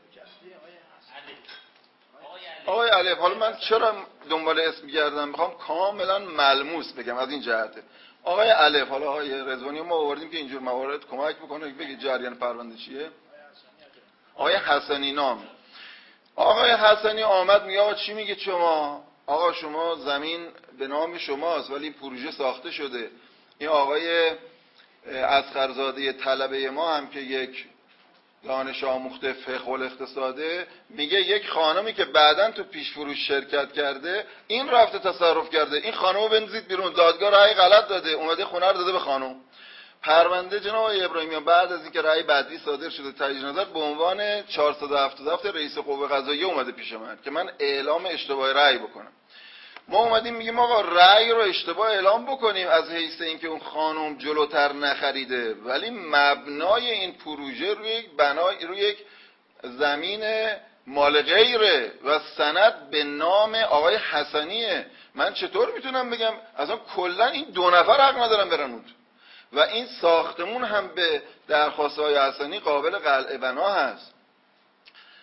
آقای الف. حالا من چرا دنبال اسم گردم؟ میخوام کاملا ملموس بگم از این جهته. آقای الف، حالا آقای رضوانی ما آوردیم که اینجور موارد کمک بکنه بگید جریان پرونده چیه. آقای حسنی نام، آقای حسنی آمد میگه آقا چی میگه شما؟ آقا شما زمین به نام شماست ولی پروژه ساخته شده. این آقای اصغرزاده طلبه ما هم که یک دانش آموخته فقه الاقتصاده، میگه یک خانمی که بعداً تو پیش فروش شرکت کرده این رفته تصرف کرده، این خانمو بنزید بیرون، دادگاه رأی غلط داده، اومده خونه رو داده به خانم. پرونده جناب آقای ابراهیمیان بعد از اینکه رأی بدوی صادر شده تجدید نظر به عنوان 477 رئیس قوه قضاییه اومده پیش من که من اعلام اشتباه رأی بکنم. ما اومدیم میگیم آقا رأی رو اشتباه اعلام بکنیم از حیث اینکه اون خانم جلوتر نخریده، ولی مبنای این پروژه روی یک زمین مال غیره و سند به نام آقای حسنیه. من چطور میتونم بگم اصلا کلا این 2 نفر حق ندارن برن اون و این ساختمون هم به درخواست های حسنی قابل قلع بنا هست.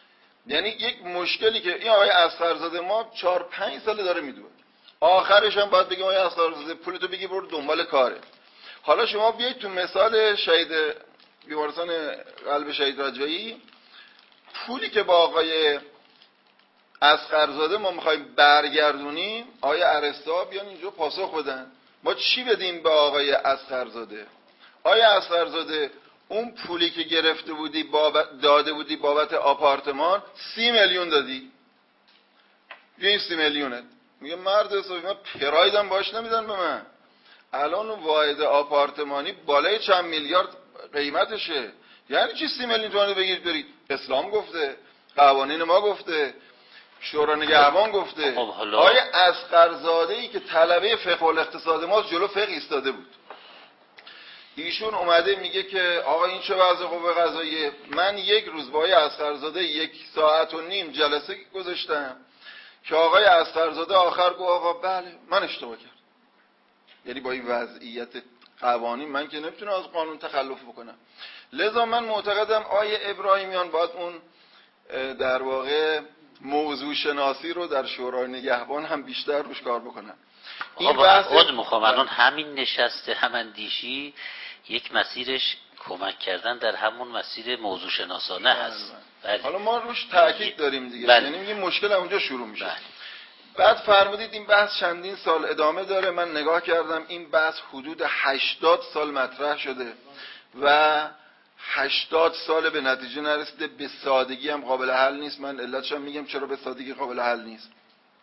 یعنی یک مشکلی که این آقای اصغرزاده ما 4-5 سال داره میدوه، آخرش هم باید بگیم آقای اصغرزاده پولتو بگی برو دنبال کاره. حالا شما بیایید تو مثال شهید بیمارستان قلب شهید رجایی، پولی که با آقای اصغرزاده ما میخوایم برگردونیم، آقای ارسطو بیان اینجا پاسخ بدن ما چی بدیم به آقای اصغرزاده؟ آقای اصغرزاده اون پولی که گرفته بودی داده بودی بابت آپارتمان 30 میلیون دادی، این 30 میلیونه. میگه مرد حسابی من پرایدم باش نمیدن به من، الان اون واحد آپارتمانی بالای چند میلیارد قیمتشه، یعنی چی 30 میلیون تومان بگیرید برید؟ اسلام گفته، قوانین ما گفته، شورای نگهبان گفته. آقای اصغرزاده‌ای که طلبه فقه الاقتصاد ما جلو فقه ایستاده بود، ایشون اومده میگه که آقا این چه وضع قوه قضاییه؟ من یک روز با آقای اصغرزاده 1.5 ساعت جلسه گذاشتم که آقای اصغرزاده آخر گفت آقا بله من اشتباه کردم. یعنی با این وضعیت قوانین من که نمیتونم از قانون تخلف بکنم. لذا من معتقدم آقای ابراهیمیان باید اون در واقع موضوع شناسی رو در شورای نگهبان هم بیشتر روش کار بکنن. این بحث مخابران همین نشسته هماندیشی یک مسیرش کمک کردن در همون مسیر موضوع شناسانه هست. بله. حالا ما روش تاکید داریم دیگه. بله. یعنی میگیم مشکل اونجا شروع میشه. بله. بعد فرمودید این بحث چندین سال ادامه داره. من نگاه کردم این بحث حدود 80 سال مطرح شده و 80 سال به نتیجه نرسیده. به سادگی هم قابل حل نیست. من علتش هم میگم چرا به سادگی قابل حل نیست.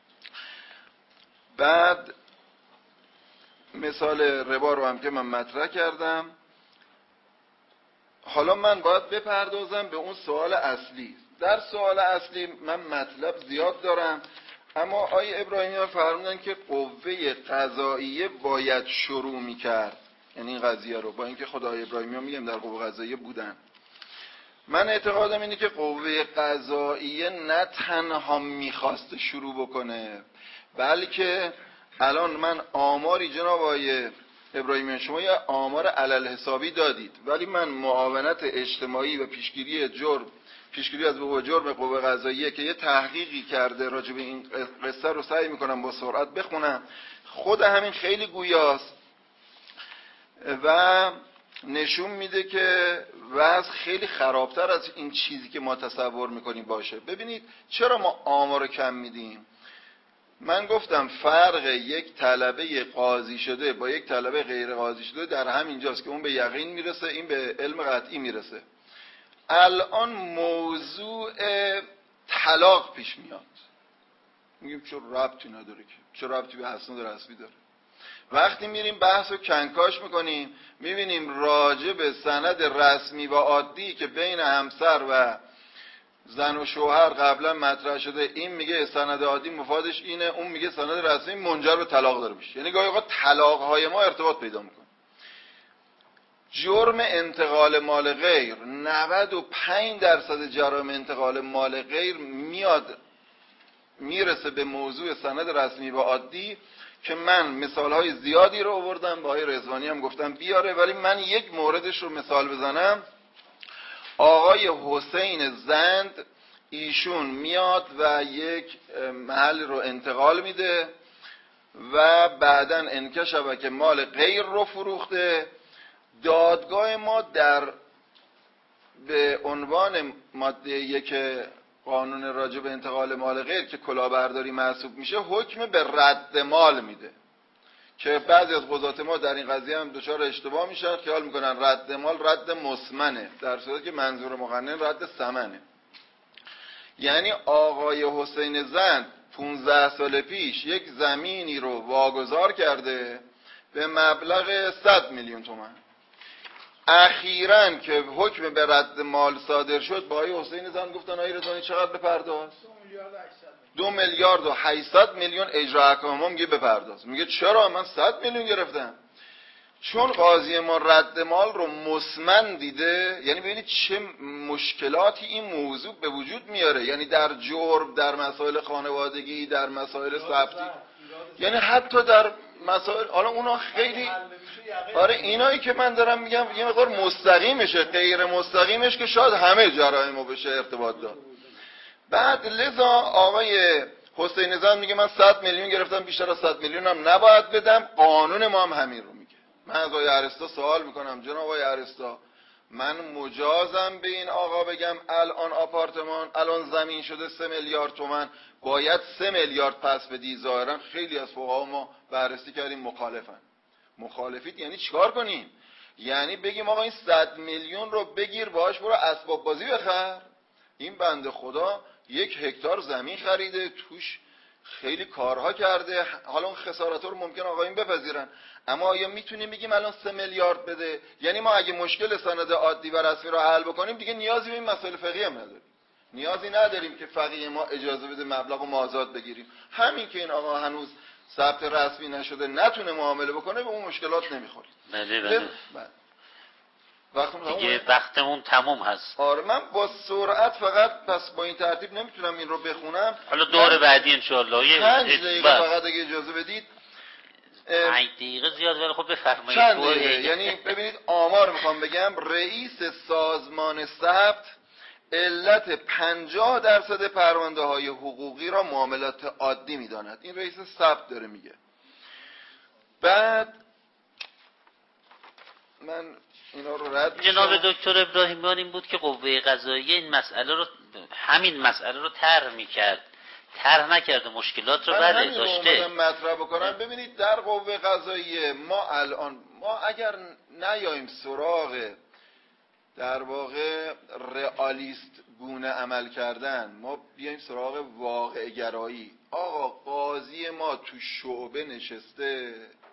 بعد مثال ربا رو هم که من مطرح کردم. حالا من باید بپردازم به اون سوال اصلی. در سوال اصلی من مطلب زیاد دارم، اما آقای ابراهیمیان فرمودن که قوه قضاییه باید شروع میکرد، یعنی این قضیه رو، با اینکه خدای ابراهیمیان میگم در قوه قضاییه بودن. من اعتقادم اینه که قوه قضاییه نه تنها میخواست شروع بکنه، بلکه الان من آماری جناب آقای ابراهیمیان شما یه آمار علل حسابی دادید، ولی من معاونت اجتماعی و پیشگیری از وقوع جرم قوه قضاییه که یه تحقیقی کرده راجع به این قصه رو سعی میکنم با سرعت بخونم. خود همین خیلی گویاست و نشون میده که وضع خیلی خرابتر از این چیزی که ما تصور میکنیم باشه. ببینید چرا ما آمار کم میدیم؟ من گفتم فرق یک طلبه قاضی شده با یک طلبه غیر قاضی شده در همین جاست که اون به یقین میرسه، این به علم قطعی میرسه. الان موضوع طلاق پیش میاد، میگیم چه ربطی نداره، که چه ربطی به اسناد رسمی داره. وقتی میریم بحث رو کنکاش میکنیم میبینیم راجع به سند رسمی و عادی که بین همسر و زن و شوهر قبلا مطرح شده، این میگه سند عادی مفادش اینه، اون میگه سند رسمی منجر به طلاق داره میشه. یعنی گاهی اوقات طلاق‌های ما ارتباط پیدا میکنه. جرم انتقال مال غیر، 95% جرائم انتقال مال غیر میرسه به موضوع سند رسمی و عادی که من مثالهای زیادی رو آوردم، با آقای رضوانی هم گفتم بیاره، ولی من یک موردش رو مثال بزنم. آقای حسین زند ایشون میاد و یک محل رو انتقال میده و بعداً انکشف که مال غیر رو فروخته. دادگاه ما به عنوان ماده 1 قانون راجع به انتقال مال غیر که کلاهبرداری محسوب میشه حکم به رد مال میده، که بعضی از قضات ما در این قضیه هم دچار اشتباه میشن، خیال میکنن رد مال رد مسمنه، در صورتی که منظور مقنن رد ثمنه. یعنی آقای حسین زند 15 سال پیش یک زمینی رو واگذار کرده به مبلغ 100 میلیون تومان. اخیراً که حکم به رد مال صادر شد با آقای حسین زند گفتن آقای رضوانی چقدر بپرداز؟ 2 میلیارد و 800 میلیون اجرا احکام میگه بپرداز. میگه چرا؟ من 100 میلیون گرفتم. چون قاضی ما رد مال رو مسمن دیده. یعنی ببینید چه مشکلاتی این موضوع به وجود میاره، یعنی در جرم، در مسائل خانوادگی، در مسائل ثبتی، یعنی حتی در مسائل، حالا اونا خیلی آره اینایی که من دارم میگم یه مقدار مستقیمشه، غیر مستقیمش که شاید همه جرائمو بشه ارتباط داد. بعد لذا آقای حسین زند میگه من 100 میلیون گرفتم، بیشتر از 100 میلیون هم نباید بدم. قانون ما هم همین رو میگه. من از آقای ارسطو سوال میکنم، جناب آقای ارسطو من مجازم به این آقا بگم الان آپارتمان الان زمین شده 3 میلیارد تومان، باید 3 میلیارد پس بدی؟ ظاهرا خیلی از فقها ما بررسی کردیم مخالفن. مخالفید یعنی چیکار کنیم؟ یعنی بگیم آقا این 100 میلیون رو بگیر باهاش برو اسباب بازی بخر؟ این بنده خدا 1 هکتار زمین خریده، توش خیلی کارها کرده، حالا اون خسارت‌ها رو ممکن آقایون بپذیرن، اما آیا میتونیم بگیم الان 3 میلیارد بده؟ یعنی ما اگه مشکل سند عادی و رسمی رو حل بکنیم دیگه نیازی به این مسائل فقهی هم نداریم. نیازی نداریم که فقیه ما اجازه بده مبلغ رو مازاد بگیریم. همین که این آقا هنوز ثبت رسمی نشده نتونه معامله بکنه به اون مشکلات نمیخوریم. بله. دیگه وقتمون تموم هست. آره من با سرعت فقط پس با این ترتیب نمیتونم این رو بخونم. حالا دور بعدی انشاءالله 5 دقیقه فقط اگه اجازه بدید. 5 دقیقه زیاد ولی خب بفرمایید. چند دقیقه؟ یعنی ببینید آمار میخوام بگم. رئیس سازمان ثبت علت 50% پرونده های حقوقی را معاملات عادی میداند. این رئیس ثبت داره میگه. بعد من اینا رو رد جناب دکتر ابراهیمیان این بود که قوه قضاییه این مسئله رو همین مسئله رو طرح میکرد، طرح نکرده، مشکلات رو بله داشته. من مطرح بکنم. ببینید در قوه قضاییه ما الان اگر نیاییم سراغ در واقع رئالیست گونه عمل کردن، ما بیایم سراغ واقع گرایی. آقا قاضی ما تو شعبه نشسته،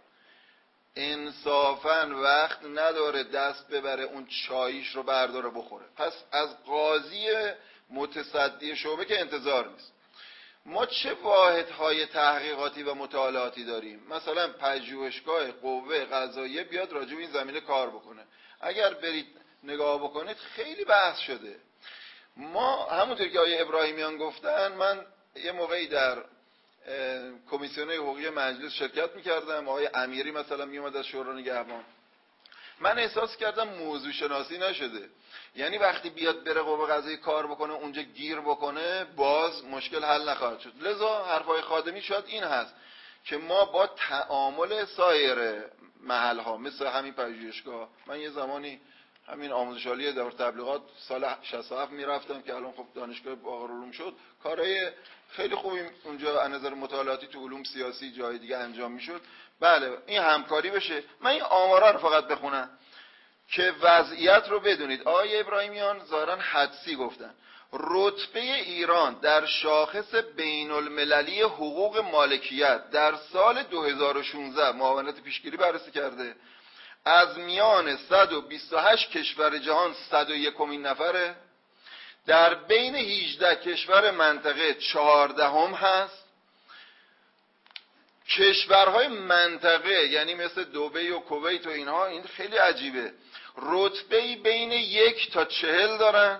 انصافاً وقت نداره دست ببره اون چاییش رو برداره بخوره، پس از قاضی متصدی شعبه که انتظار نیست. ما چه واحدهای تحقیقاتی و مطالعاتی داریم؟ مثلا پژوهشگاه قوه قضاییه بیاد راجع به این زمینه کار بکنه. اگر برید نگاه بکنید خیلی بحث شده. ما همونطور که آقای ابراهیمیان گفتن، من یه موقعی در کمیسیون حقوقی مجلس شرکت میکردم، آقای امیری مثلا میومد از شورای نگهبان، من احساس کردم موضوع شناسی نشده. یعنی وقتی بیاد بره قوه قضاییه کار بکنه اونجا گیر بکنه باز مشکل حل نخواهد شد. لذا حرفای خادمی شاید این هست که ما با تعامل سایر محل ها مثل همین پژوهشگاه، من یه زمانی همین آموزش عالی دار تبلیغات سال 67 میرفتم که الان خب دانشگاه باقرالعلوم شد، کارهای خیلی خوبی اونجا از نظر مطالعاتی تو علوم سیاسی جای دیگه انجام میشد. بله این همکاری بشه. من این آمارا رو فقط بخونم که وضعیت رو بدونید. آقای ابراهیمیان ظاهرا حدسی گفتن رتبه ایران در شاخص بین المللی حقوق مالکیت در سال 2016 معاونت پیشگیری بررسی کرده، از میان 128 کشور جهان 101مین نفره، در بین 18 کشور منطقه 14ام هست. کشورهای منطقه یعنی مثل دبی و کویت و اینها، این خیلی عجیبه، رتبه‌ای بین 1 تا 40 دارن.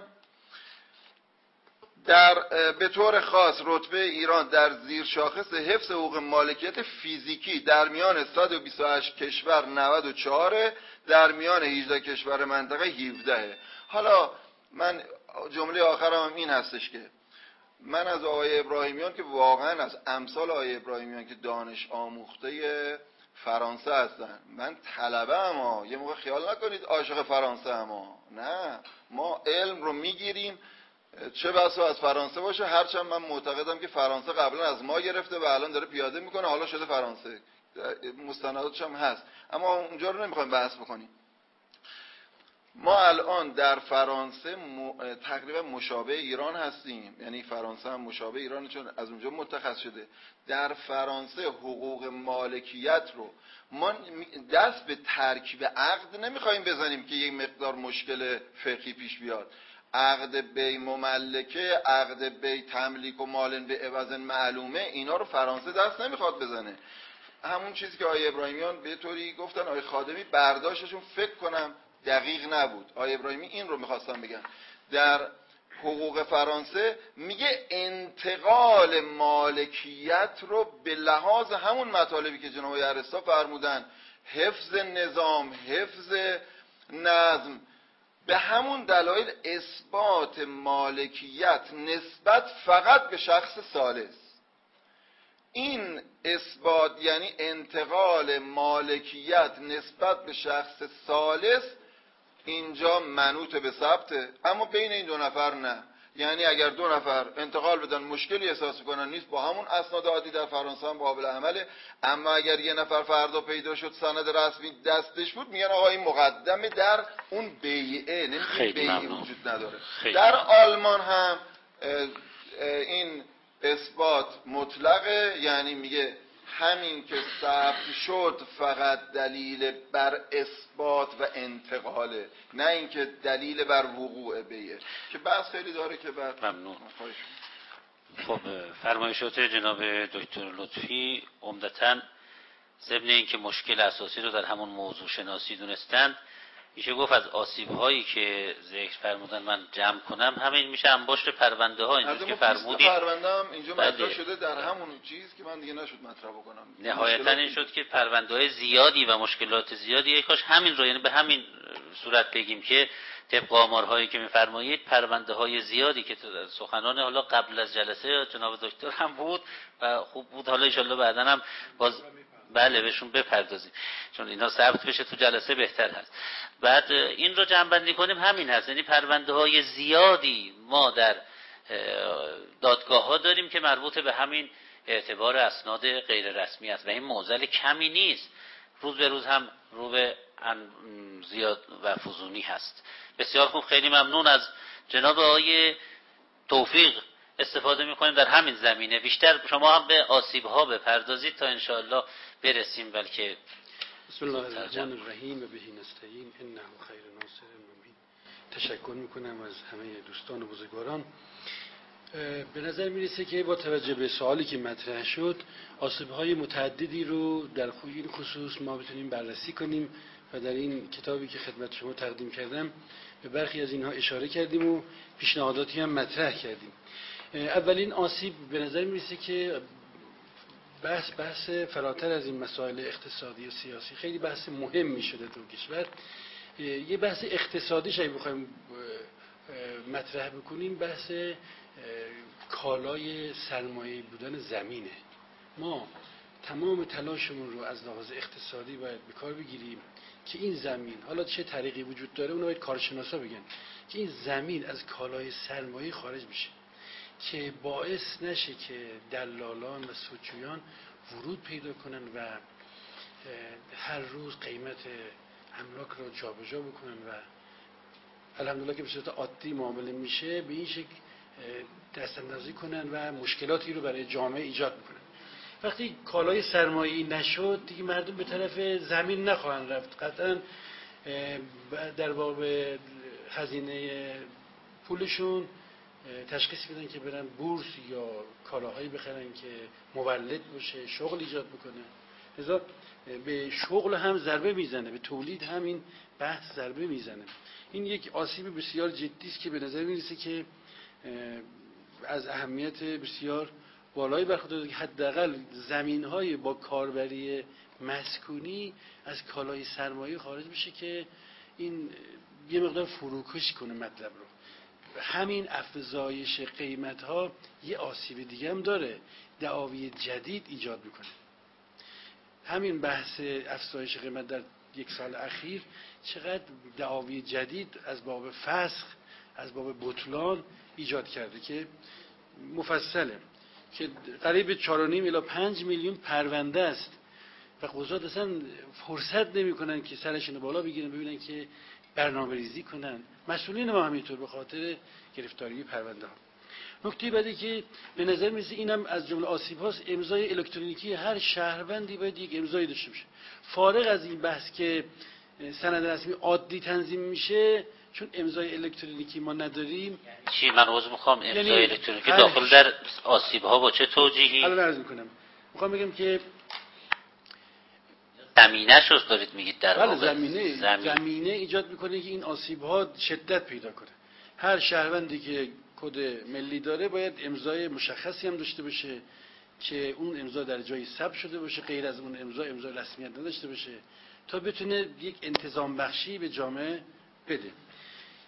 به طور خاص رتبه ایران در زیر شاخص حفظ حقوق مالکیت فیزیکی در میان 128 کشور 94، در میان 18 کشور منطقه 17. حالا من جمله آخرم این هستش که من از آقای ابراهیمیان که واقعا از امثال آقای ابراهیمیان که دانش آموخته فرانسه هستن، من طلبه اما یه موقع خیال نکنید عاشق فرانسه اما نه، ما علم رو میگیریم چه بسا از فرانسه باشه، هرچند من معتقدم که فرانسه قبلا از ما گرفته و الان داره پیاده میکنه، حالا شده فرانسه، مستنداتش هم هست، اما اونجا رو نمیخوایم بحث بکنیم. ما الان در فرانسه تقریبا مشابه ایران هستیم، یعنی فرانسه هم مشابه ایران چون از اونجا متخصص شده. در فرانسه حقوق مالکیت رو ما دست به ترکیب عقد نمیخوایم بزنیم که یک مقدار مشکل فقهی پیش بیاد. عقد بی مملکه، عقد بی تملیک و مالن به عوض معلومه، اینا رو فرانسه دست نمیخواد بزنه. همون چیزی که آقای ابراهیمیان به طوری گفتن، آقای خادمی برداشتشون فکر کنم دقیق نبود. آقای ابراهیمی این رو میخواستم بگم، در حقوق فرانسه میگه انتقال مالکیت رو به لحاظ همون مطالبی که جناب ارسطو فرمودن، حفظ نظام، حفظ نظم، به همون دلایل اثبات مالکیت نسبت فقط به شخص ثالث. این اثبات یعنی انتقال مالکیت نسبت به شخص ثالث اینجا منوط به ثبته، اما بین این دو نفر نه. یعنی اگر دو نفر انتقال بدن مشکلی احساس کنن نیست، با همون اسناد عادی در فرانسه هم قابل عمله. اما اگر یه نفر فردا پیدا شد سند رسمی دستش بود، میگن آقا این مقدمه در اون بیعه، نمیگه بیعه وجود نداره. در آلمان هم این اثبات مطلقه، یعنی میگه همین که ثبت شد فقط دلیل بر اثبات و انتقاله، نه اینکه دلیل بر وقوع بیه، که بحث خیلی داره که بعد. ممنون. خب فرمایشات جناب دکتر لطفی عمدتاً ضمن اینکه مشکل اساسی رو در همون موضوع شناسی دونستند، میشه گفت از آسیب هایی که ذکر فرمودن من جمع کنم همین میشه انباشت پرونده ها. اینجوری که فرمودید پرونده هم اینجا مطرح شده در همون چیز که من دیگه نشد مطرح بکنم. نهایتا این شد که پرونده های زیادی و مشکلات زیادی، کاش همین رو، یعنی به همین صورت بگیم که طبق آمارهایی که میفرمایید پرونده های زیادی که سخنان حالا قبل از جلسه جناب دکتر هم بود و خوب بود، حالا ان شاءالله بعداً هم باز بله بهشون بپردازیم چون اینا ثبت بشه تو جلسه بهتر هست. بعد این رو جمع‌بندی کنیم همین هست، یعنی پرونده های زیادی ما در دادگاه ها داریم که مربوط به همین اعتبار اسناد غیر رسمی است و این معضل کمی نیست، روز به روز هم رو به زیاد و فزونی هست. بسیار خوب، خیلی ممنون از جناب آقای توفیق استفاده میکنیم در همین زمینه. بیشتر شما هم به آسیب ها بپردازید تا انشاءالله برسیم. بلکه بسم الله الرحمن الرحیم و بهی نستعین انه خیر ناصر المؤمنین. تشکر میکنم از همه دوستان و بزرگواران. به نظر میرسه که با توجه به سوالی که مطرح شد آسیب های متعددی رو در این خصوص ما بتونیم بررسی کنیم و در این کتابی که خدمت شما تقدیم کردم به برخی از اینها اشاره کردیم و پیشنهاداتی هم مطرح کردیم. اولین آسیب به نظر میرسه که بحث فراتر از این مسائل اقتصادی و سیاسی خیلی بحث مهمی شده تو کشور. یه بحث اقتصادیش اگه بخوایم مطرح بکنیم بحث کالای سرمایه بودن زمینه. ما تمام تلاشمون رو از لحاظ اقتصادی باید به کار بگیریم که این زمین، حالا چه طریقی وجود داره اونو باید کارشناسا بگن، که این زمین از کالای سرمایه خارج بشه که باعث نشه که دلالان و سودجویان ورود پیدا کنن و هر روز قیمت املاک رو جابجا بکنن و الحمدلله که به صورت عادی معامله میشه به این شکل دستاندازی کنن و مشکلاتی رو برای جامعه ایجاد میکنن. وقتی کالای سرمایه‌ای نشد دیگه مردم به طرف زمین نخواهند رفت، قطعا در باب هزینه پولشون تشخیص بدن که برن بورس یا کالاهایی بخرن که مولد باشه، شغل ایجاد بکنه. لذا به شغل هم ضربه میزنه، به تولید هم این بحث ضربه میزنه. این یک آسیب بسیار جدی است که به نظر میرسه که از اهمیت بسیار بالایی برخورداره که حداقل زمین‌های با کاربری مسکونی از کالای سرمایه خارج بشه که این یه مقدار فروکش کنه مطلب رو. همین افزایش قیمت‌ها یه آسیب دیگه هم داره، دعاوی جدید ایجاد میکنه. همین بحث افزایش قیمت در یک سال اخیر چقدر دعاوی جدید از باب فسخ، از باب بطلان ایجاد کرده که مفصله، که قریب 4.5 الی 5 میلیون پرونده است و قضات اصلا فرصت نمی‌کنن که سرشون بالا بگیرن ببینن که برنامه‌ریزی کنن. مسئولین ما همینطور به خاطر گرفتاری پرونده ها. نکته بعدی که به نظر میرسه اینم از جمله آسیب هاست، امضای الکترونیکی هر شهروندی باید یک امضای داشته باشه. فارغ از این بحث که سند رسمی عادی تنظیم میشه، چون امضای الکترونیکی ما نداریم. چی من عذر میخوام، امضای الکترونیکی داخل در آسیب ها با چه توجیهی؟ الان عرض میکنم. میخوام بگم که زمینه شست دارید میگید در واقع زمینه ایجاد میکنه که این آسیب ها شدت پیدا کنه. هر شهروندی که کد ملی داره باید امضای مشخصی هم داشته باشه که اون امضا در جایی ثبت شده باشه، غیر از اون امضا رسمیت نداشته باشه تا بتونه یک انتظام بخشی به جامعه بده.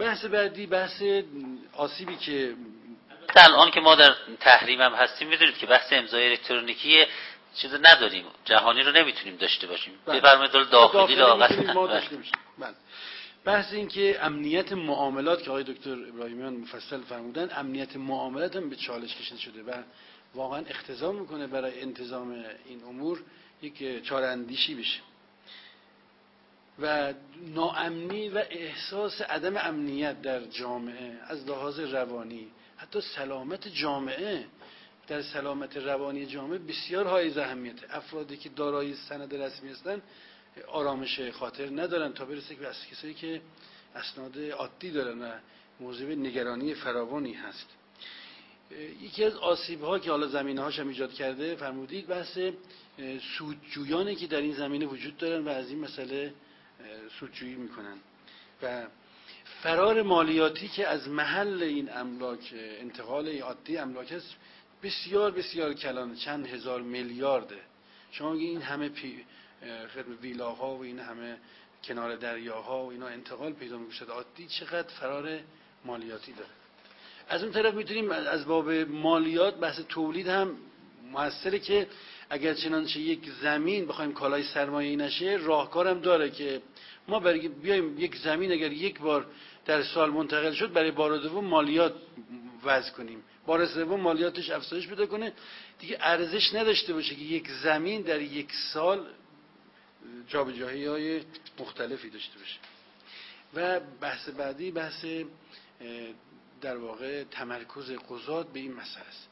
بحث بعدی بحث آسیبی که الان که ما در تحریم هم هستیم میدونید که بحث امضای الکترونیکی چیز نداریم، جهانی رو نمیتونیم داشته باشیم. بفرمایید داخلی لااقل ما داشته باشیم. بله. بحث این که امنیت معاملات که آقای دکتر ابراهیمیان مفصل فرمودن، امنیت معاملات هم به چالش کشیده شده و واقعا اقتضا میکنه برای انتظام این امور یک چاره اندیشی بشه و ناامنی و احساس عدم امنیت در جامعه از لحاظ روانی، حتی سلامت جامعه، در سلامت روانی جامعه بسیار حائز اهمیته. افرادی که دارای سند رسمی هستند آرامش خاطر ندارن تا برسه به کسایی که اسناد عادی دارن و موجب نگرانی فراوانی هست. یکی از آسیب‌ها که حالا زمینه‌هاش هم ایجاد کرده فرمودید بحث سودجویانی که در این زمینه وجود دارن و از این مسئله سودجویی میکنن و فرار مالیاتی که از محل این املاک، انتقال عادی املاک است، بسیار بسیار کلان، چند هزار میلیارده. شما این همه ویلاها و این همه کنار دریاها و اینا انتقال پیدا میشه عادی، چقدر فرار مالیاتی داره. از اون طرف میتونیم از باب مالیات بحث تولید هم موثره که اگر چنانچه یک زمین بخوایم کالای سرمایه‌ای نشه، راهکارم داره که ما بیایم یک زمین اگر یک بار در سال منتقل شد برای بار دوم مالیات وضع کنیم، بار سوم مالیاتش افزایش پیدا کنه، دیگه ارزش نداشته باشه که یک زمین در یک سال جابجایی‌های مختلفی داشته باشه. و بحث بعدی بحث در واقع تمرکز قضات به این مسئله است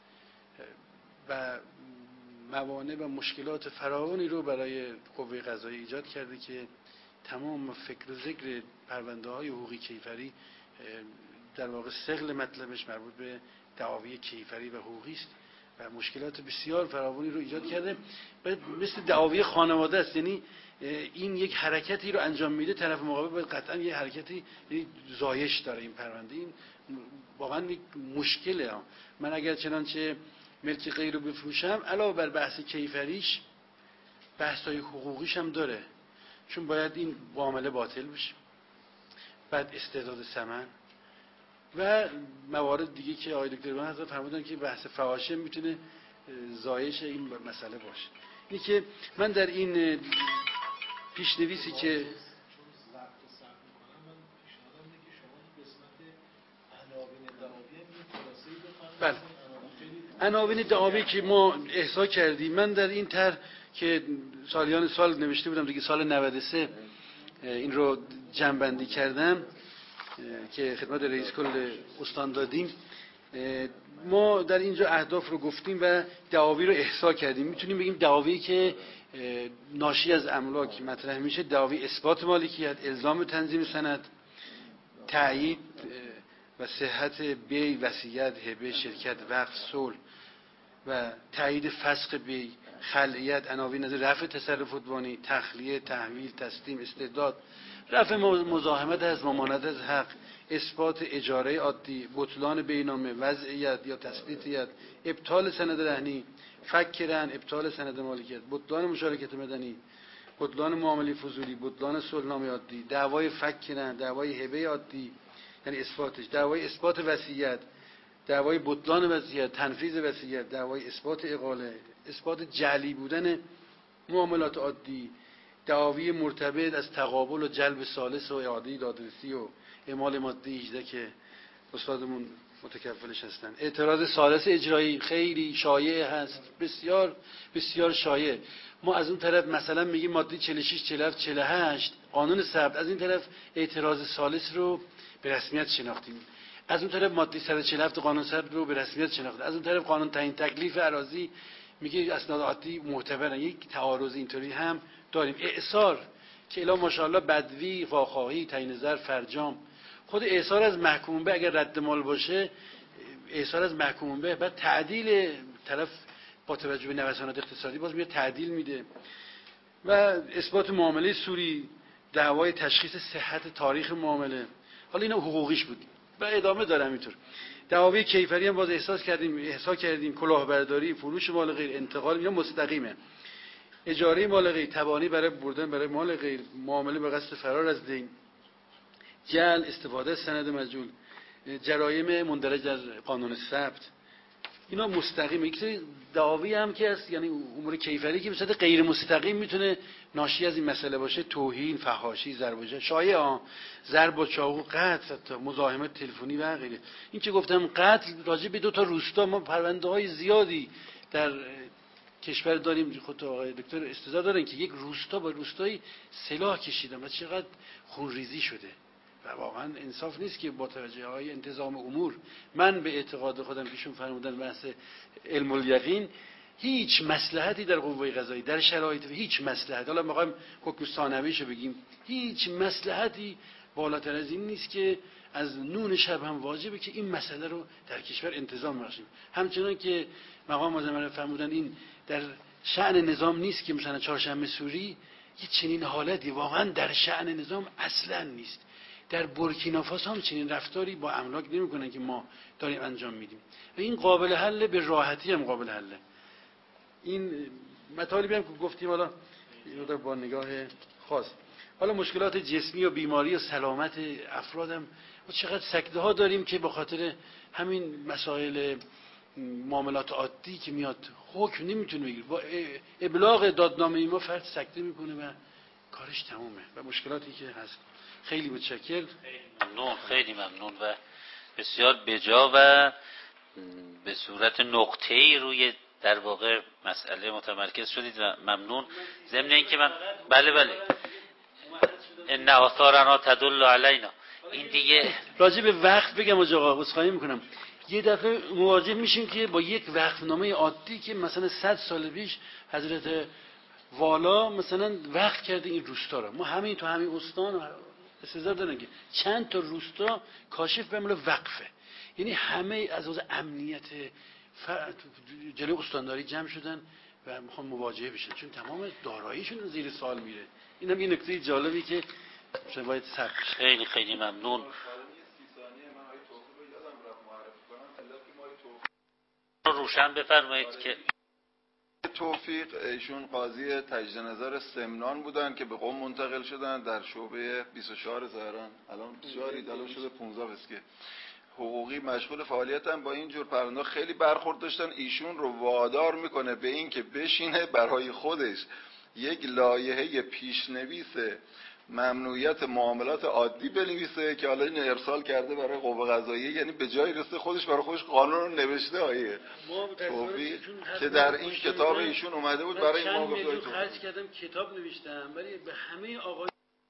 و موانع و مشکلات فراوانی رو برای قوه قضاییه ایجاد کرده که تمام فکر و ذکر پرونده‌های حقوقی کیفری در واقع ثقل مطلبش مربوط به دعاوی کیفری و حقوقی است و مشکلات بسیار فراوانی رو ایجاد کرده. مثل دعاوی خانواده است، یعنی این یک حرکتی رو انجام میده، طرف مقابل باید قطعا یک حرکتی زایش داره این پرونده. این واقعا یک مشکله. من اگر چنانچه ملک غیر رو بفروشم، علاوه بر بحث کیفریش بحث‌های حقوقیش هم داره، چون باید این معامله باطل بشه، بعد استعداد ثمن و موارد دیگه که آقای دکتر بن حضرت فرمودن که بحث فواحش میتونه زایش این مسئله باشه. اینی که من در این پیشنویسی که بله عناوین دعاوی که ما احصا کردیم، من در این طرح که سالیان سال نوشته بودم دیگه، سال 93 این رو جمع‌بندی کردم که خدمت رئیس کل استان دادیم. ما در اینجا اهداف رو گفتیم و دعاوی رو احصا کردیم. میتونیم بگیم دعاوی که ناشی از املاک مطرح میشه: دعاوی اثبات مالکیت، الزام تنظیم سند، تأیید و صحت بیع، وصیت، هبه، شرکت، وقف، صلح و تأیید فسخ بیع، خلعیت، عناوین از رفع تصرف عدوانی، تخلیه، تحویل، تسلیم، استرداد، رفع مزاحمت از ممانعت از حق، اثبات اجاره عادی، بطلان بینامه، وضعیت یا تثبیتیت، ابطال سند رهنی، فک رهن، ابطال سند مالکیت، بطلان مشارکت مدنی، بطلان معامله فضولی، بطلان صلحنامه عادی، دعوای فک رهن، دعوای هبه عادی یعنی اثباتش، دعوای اثبات وصیت، دعوای بطلان وصیت، تنفیذ وصیت، دعوای اثبات اقاله، اثبات جعلی بودن معاملات عادی، دعاوی مرتبط از تقابل و جلب ثالث و اعاده دادرسی و اعمال ماده 18 که استادمون متکفلش هستن، اعتراض ثالث اجرایی خیلی شایع هست، بسیار بسیار شایع. ما از اون طرف مثلا میگیم ماده 46 47 48 قانون ثبت، از این طرف اعتراض ثالث رو به رسمیت شناختیم، از اون طرف ماده 147 قانون ثبت رو به رسمیت شناختیم، از اون طرف قانون تعیین تکلیف اراضی میگه اسناد عادی معتبرن. یک تعارض اینطوری هم داریم. اعصار که الا ماشاءالله بدوی، واخواهی، تعیین ظرف، فرجام، خود اعصار از محکوم به اگر رد مال باشه، اعصار از محکوم به، بعد تعدیل طرف با توجه به نوسانات اقتصادی باز میاد تعدیل میده و اثبات معامله سوری، دعوای تشخیص صحت تاریخ معامله. حالا اینا حقوقیش بود و ادامه داره همینطور. دعاوی کیفری هم باز احسا کردیم، کلاهبرداری، فروش مال غیر، انتقال یا مستقیمه، اجاره مال غیر، تبانی برای بردن برای مال غیر، معامله به قصد فرار از دین، جعل، استفاده از سند مجهول، جرایم مندرج در قانون ثبت، اینا مستقیم. یک سری دعاوی هم که هست، یعنی امور کیفری که به صورت غیر مستقیم میتونه ناشی از این مسئله باشه، توهین، فحاشی، ضرب شایع، ضرب با چاقو، قتل، حتی مزاحمت تلفنی و غیره. این که گفتم قتل راجع به 2 تا روستا ما پرونده‌های زیادی در کشور داریم. خود آقای دکتر استزاده دارن که یک روستا با روستایی سلاح کشیدن و چقدر خونریزی شده و واقعا انصاف نیست که با توجه های انتظام امور، من به اعتقاد خودم پیشون فرمودن بحث علم الیقین، هیچ مصلحتی در قوه قضاییه در شرایط، هیچ مصلحت، حالا میخوایم حکم ثانویشو بگیم، هیچ مصلحتی بالاتر از این نیست که از نون شب هم واجبه که این مسئله رو در کشور انتظام بخشیم. همچنان که مقام معظم فرمودن این در شأن نظام نیست که مثلا چهارشنبه سوری یه چنین حالتی واقعا در شأن نظام اصلا نیست. در بورکینافاسو هم چنین رفتاری با املاک نمی‌کنن که ما داریم انجام میدیم و این قابل حل، به راحتی هم قابل حله. این مطالبی هم که گفتیم حالا با نگاه خاص، حالا مشکلات جسمی و بیماری و سلامت افرادم ما چقدر سکته ها داریم که به خاطر همین مسائل معاملات عادی که میاد حکم نمیتونه بگیره، با ابلاغ دادنامه ما فرد سکته میکنه و کارش تمومه و مشکلاتی که هست. خیلی متشکرم. خیلی ممنون و بسیار بجا و به صورت نقطه‌ای روی در واقع مسئله متمرکز شدید و ممنون. ضمن اینکه من بله ان آثارنا تدل علینا، این دیگه راجع به وقت بگم آقا عذرخواهی میکنم، یه دفعه مواجه میشیم که با یک وقفنامه عادی که مثلا 100 سال پیش حضرت والا مثلا وقف کرده این روستا رو، ما همین تو همین استان استعداد دارن که چند تا روستا کاشف به عمل وقفه، یعنی همه از لحاظ امنیت جلوی استانداری جمع شدن و میخوان مواجهه بشن چون تمام داراییشون زیر سوال میره. این هم یه نکته جالبی که باید ثبت. خیلی خیلی ممنون. روشن بفرمایید که توفیق ایشون قاضی تجدید نظر سمنان بودن که به قم منتقل شدن در شعبه 24 زهران، الان 24 ایدالا شده 15 بسکه حقوقی مشغول فعالیتن. با این جور پرونده خیلی برخورد داشتن. ایشون رو وادار میکنه به این که بشینه برای خودش یک لایحه پیشنویس ممنوعیت معاملات عادی بنویسه که حالا این ارسال کرده برای قوه قضاییه، یعنی به جای رسه خودش برای خودش قانون رو نوشته توفیق که در این کتاب ایشون اومده بود برای ما گفته خرج کردم کتاب نوشتم برای به همه آقای.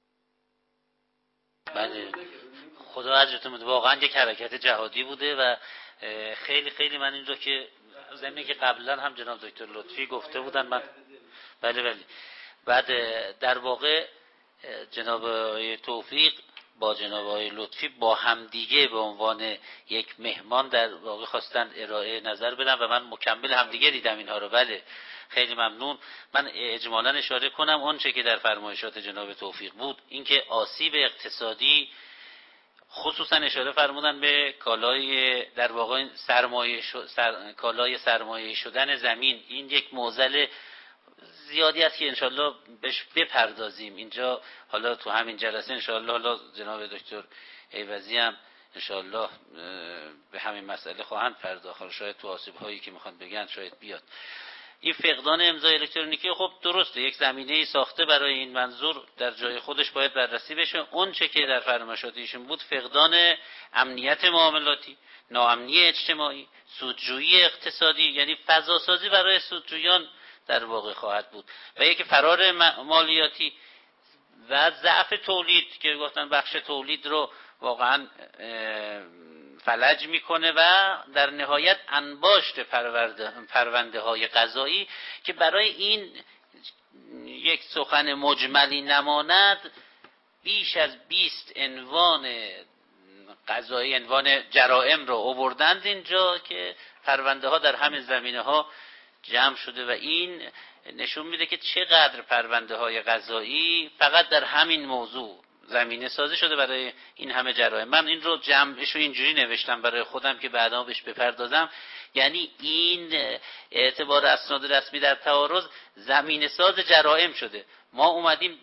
بله خدا اجرتون بده، واقعا یک حرکت جهادی بوده و خیلی خیلی من این رو که زمینی که قبلا هم جناب دکتر لطفی گفته بودن من بله بعد در واقع جناب آقای توفیق با جناب آقای لطفی با همدیگه به عنوان یک مهمان در واقع خواستن ارائه نظر بدن و من مکمل همدیگه دیدم اینها رو. بله خیلی ممنون. من اجمالا اشاره کنم اون چه که در فرمایشات جناب توفیق بود، اینکه آسیب اقتصادی خصوصا اشاره فرمودن به کالای در واقع کالای سرمایه شدن زمین، این یک معضل زیادی است که انشالله بهش بپردازیم اینجا. حالا تو همین جلسه انشالله حالا جناب دکتر ایوزی هم انشالله به همین مسئله خواهند پرداخت. شاید تو آسیب هایی که میخوان بگن شاید بیاد. این فقدان امضای الکترونیکی خب درسته یک زمینه‌ای ساخته برای این منظور، در جای خودش باید بررسی بشه. اون چه که در فرمایشات ایشون بود فقدان امنیت معاملاتی، ناامنی اجتماعی، سودجویی اقتصادی، یعنی فضا سازی برای سودجویان در واقع خواهد بود و یک فرار مالیاتی و ضعف تولید که گفتن بخش تولید رو واقعا فلج میکنه و در نهایت انباشت پرونده های قضایی که برای این یک سخن مجملی نماند بیش از 20 عنوان قضایی، عنوان جرائم رو آوردند اینجا که پرونده ها در همین زمینه ها جمع شده و این نشون میده که چقدر پرونده های قضایی فقط در همین موضوع زمینه سازی شده برای این همه جرایم. من این رو جمعش رو اینجوری نوشتم برای خودم که بعدا بهش بپردازم، یعنی این اعتبار اسناد رسمی در تعارض زمینه ساز جرایم شده. ما اومدیم